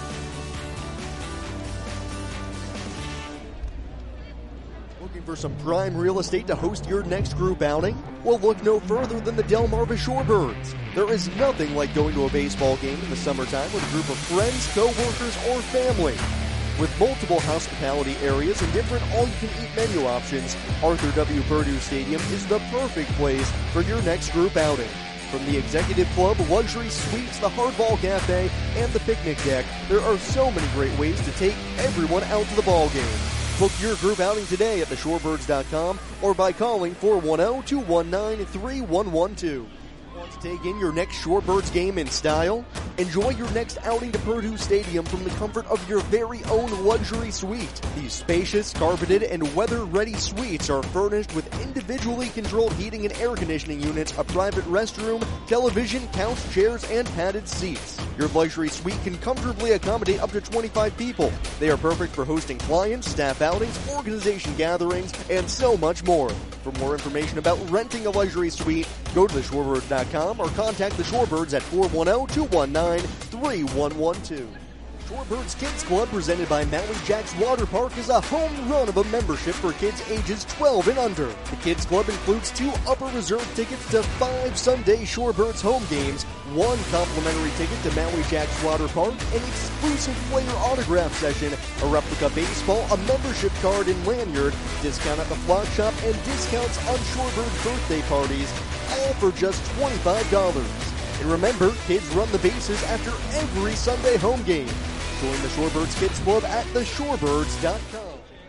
B: For some prime real estate to host your next group outing? Well, look no further than the Delmarva Shorebirds. There is nothing like going to a baseball game in the summertime with a group of friends, co-workers, or family. With multiple hospitality areas and different all-you-can-eat menu options, Arthur W. Purdue Stadium is the perfect place for your next group outing. From the Executive Club, luxury suites, the Hardball Cafe, and the picnic deck, there are so many great ways to take everyone out to the ball game. Book your group outing today at theshorebirds.com or by calling 410-219-3112. Want to take in your next Shorebirds game in style? Enjoy your next outing to Purdue Stadium from the comfort of your very own luxury suite. These spacious, carpeted, and weather-ready suites are furnished with individually controlled heating and air conditioning units, a private restroom, television, couch, chairs, and padded seats. Your luxury suite can comfortably accommodate up to 25 people. They are perfect for hosting clients, staff outings, organization gatherings, and so much more. For more information about renting a luxury suite, go to theshorebirds.com or contact the Shorebirds at 410-219-3112. Shorebirds Kids Club, presented by Maui Jacks Water Park, is a home run of a membership for kids ages 12 and under. The Kids Club includes 2 upper reserve tickets to 5 Sunday Shorebirds home games, 1 complimentary ticket to Maui Jacks Water Park, an exclusive player autograph session, a replica baseball, a membership card and lanyard, discount at the flock shop, and discounts on Shorebird birthday parties, all for just $25. And remember, kids run the bases after every Sunday home game. Join the Shorebirds Kids Club at theshorebirds.com.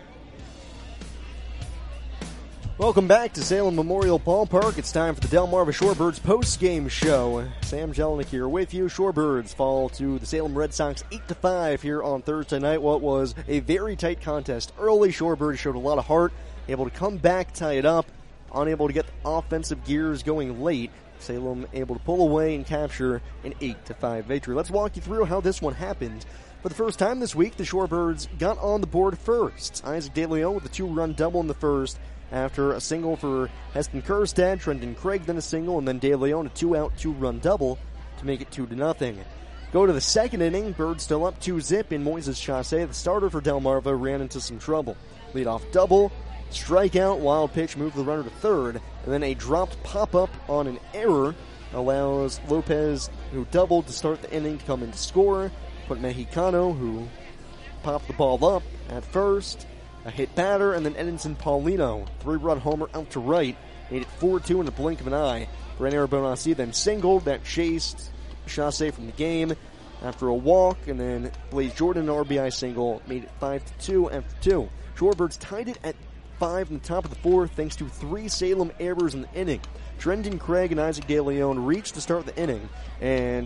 B: Welcome back to Salem Memorial Ballpark. It's time for the Delmarva Shorebirds post-game show. Sam Jelinek here with you. Shorebirds fall to the Salem Red Sox 8-5 here on Thursday night. What was a very tight contest early. Shorebirds showed a lot of heart, able to come back, tie it up, unable to get the offensive gears going late. Salem able to pull away and capture an 8-5 victory. Let's walk you through how this one happened. For the first time this week, the Shorebirds got on the board first. Isaac DeLeon with a 2-run double in the first after a single for Heston Kerstad, Trenton Craig then a single, and then DeLeon a 2-out, 2-run double to make it 2-0. Go to the second inning, Birds still up 2-0, and Moises Chassé, the starter for Delmarva, ran into some trouble. Leadoff double, strikeout, wild pitch, moved the runner to third, and then a dropped pop-up on an error allows Lopez, who doubled to start the inning, to come in to score. put Mexicano, who popped the ball up at first, a hit batter, and then Edinson Paulino, 3-run homer out to right, made it 4-2 in the blink of an eye. Rainier Bonacci then singled, that chased Chassé from the game after a walk, and then Blaze Jordan, an RBI single, made it 5-2 after 2. Shorebirds tied it at 5 in the top of the 4th thanks to 3 Salem errors in the inning. Trendon Craig and Isaac De Leon reached to start the inning, and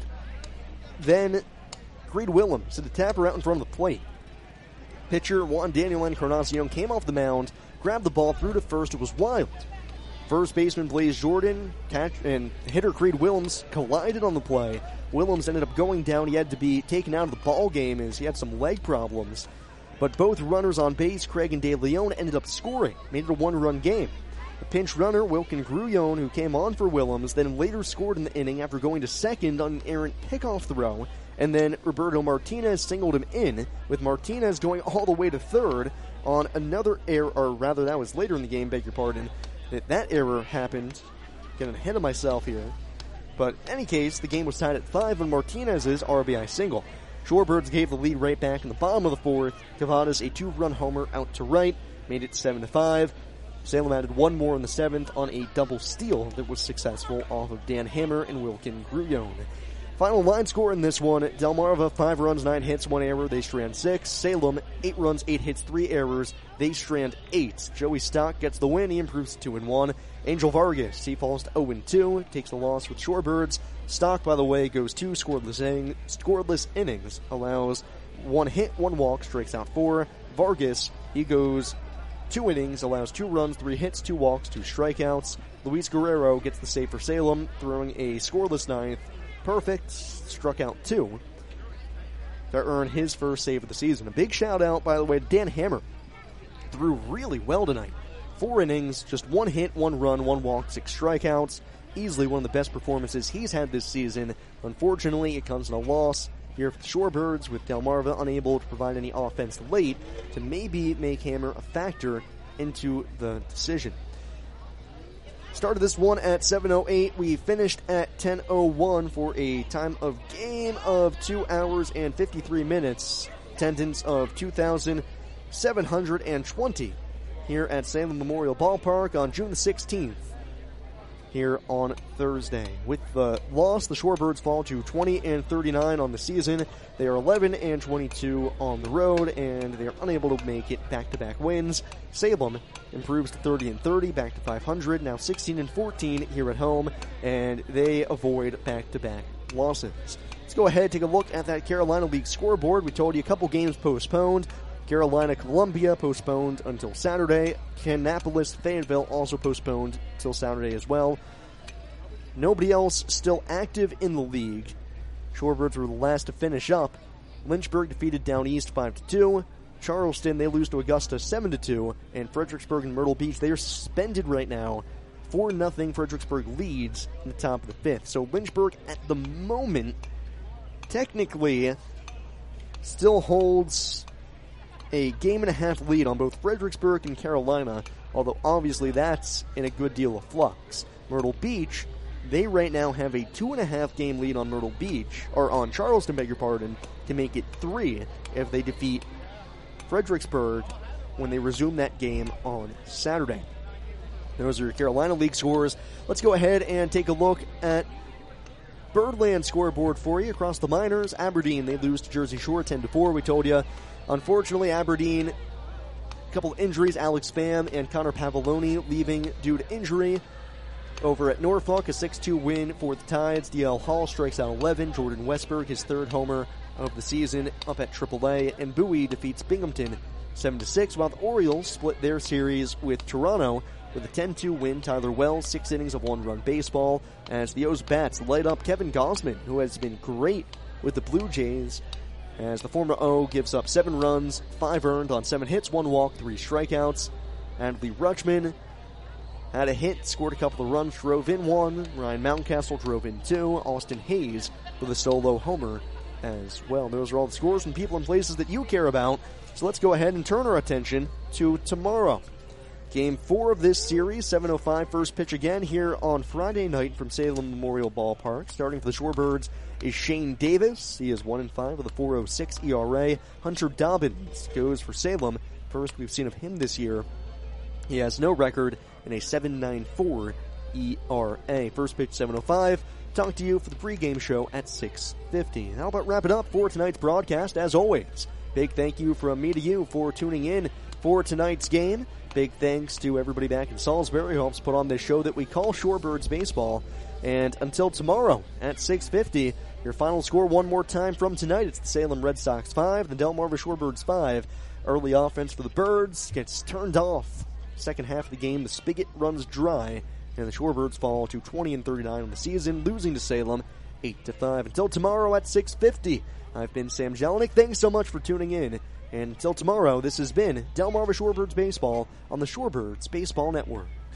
B: then Creed Willems hit the tapper out in front of the plate. Pitcher Juan Daniel Encarnacion came off the mound, grabbed the ball, threw to first. It was wild. First baseman Blaze Jordan and hitter Creed Willems collided on the play. Willems ended up going down. He had to be taken out of the ball game as he had some leg problems. But both runners on base, Craig and De Leon, ended up scoring. Made it a 1-run game. The pinch runner, Wilkin Grullon, who came on for Willems, then later scored in the inning after going to second on an errant pickoff throw. And then Roberto Martinez singled him in, with Martinez going all the way to third on another error, or rather that was later in the game, beg your pardon. That error happened. Getting ahead of myself here. But in any case, the game was tied at 5 on Martinez's RBI single. Shorebirds gave the lead right back in the bottom of the 4th. Cavadas a 2-run homer out to right, made it 7-5. Salem added 1 more in the 7th on a double steal that was successful off of Dan Hammer and Wilkin Grullon. Final line score in this one, Delmarva 5 runs, 9 hits, 1 error, they strand 6. Salem 8 runs, 8 hits, 3 errors, they strand 8. Joey Stock gets the win, he improves to 2-1. Angel Vargas, he falls to 0-2, takes the loss with Shorebirds. Stock, by the way, goes 2 scoreless innings, allows 1 hit, 1 walk, strikes out 4. Vargas, he goes 2 innings, allows 2 runs, 3 hits, 2 walks, 2 strikeouts. Luis Guerrero gets the save for Salem, throwing a scoreless 9th. Perfect, struck out 2 to earn his first save of the season. A big shout out, by the way, to Dan Hammer. Threw really well tonight. 4 innings, just 1 hit, 1 run, 1 walk, 6 strikeouts. Easily one of the best performances he's had this season. Unfortunately, it comes in a loss here for the Shorebirds, with Delmarva unable to provide any offense late to maybe make Hammer a factor into the decision. Started this one at 7:08. We finished at 10:01 for a time of game of 2 hours and 53 minutes. Attendance of 2,720 here at Salem Memorial Ballpark on June the 16th. Here on Thursday. With the loss, the Shorebirds fall to 20-39 on the season. They are 11-22 on the road, and they are unable to make it back-to-back wins. Salem improves to 30-30, back to 500, now 16-14 here at home, and they avoid back-to-back losses. Let's go ahead and take a look at that Carolina League scoreboard. We told you a couple games postponed. Carolina-Columbia postponed until Saturday. Kannapolis-Fayetteville also postponed until Saturday as well. Nobody else still active in the league. Shorebirds were the last to finish up. Lynchburg defeated Down East 5-2. Charleston, they lose to Augusta 7-2. And Fredericksburg and Myrtle Beach, they are suspended right now. 4-0 Fredericksburg leads in the top of the 5th. So Lynchburg at the moment technically still holds a game-and-a-half lead on both Fredericksburg and Carolina, although obviously that's in a good deal of flux. Myrtle Beach, they right now have a 2.5-game lead on Myrtle Beach, or on Charleston, beg your pardon, to make it 3 if they defeat Fredericksburg when they resume that game on Saturday. Those are your Carolina League scores. Let's go ahead and take a look at Birdland scoreboard for you across the minors. Aberdeen, they lose to Jersey Shore 10-4. We told you. Unfortunately, Aberdeen, a couple of injuries, Alex Pham and Connor Pavoloni leaving due to injury. Over at Norfolk, a 6-2 win for the Tides. DL Hall strikes out 11. Jordan Westberg, his 3rd homer of the season, up at AAA. And Bowie defeats Binghamton 7-6, while the Orioles split their series with Toronto with a 10-2 win. Tyler Wells, 6 innings of 1-run baseball, as the O's bats light up Kevin Gausman, who has been great with the Blue Jays, as the former O gives up 7 runs, 5 earned on 7 hits, 1 walk, 3 strikeouts. Adley Rutschman had a hit, scored a couple of runs, drove in 1. Ryan Mountcastle drove in 2. Austin Hayes with a solo homer as well. Those are all the scores from people and places that you care about. So let's go ahead and turn our attention to tomorrow. Game 4 of this series, 7:05 first pitch again here on Friday night from Salem Memorial Ballpark. Starting for the Shorebirds is Shane Davis. He is 1-5 with a 4.06 ERA. Hunter Dobbins goes for Salem. First we've seen of him this year. He has no record and a 7.94 ERA. First pitch 7:05. Talk to you for the pregame show at 6:50. How about wrap it up for tonight's broadcast? As always, big thank you from me to you for tuning in for tonight's game. Big thanks to everybody back in Salisbury who helps put on this show that we call Shorebirds Baseball. And until tomorrow at 6:50, your final score one more time from tonight. It's the Salem Red Sox 5, the Delmarva Shorebirds 5. Early offense for the Birds gets turned off. Second half of the game, the spigot runs dry, and the Shorebirds fall to 20-39 on the season, losing to Salem 8-5. Until tomorrow at 6:50, I've been Sam Jelinek. Thanks so much for tuning in. And until tomorrow, this has been Delmarva Shorebirds Baseball on the Shorebirds Baseball Network.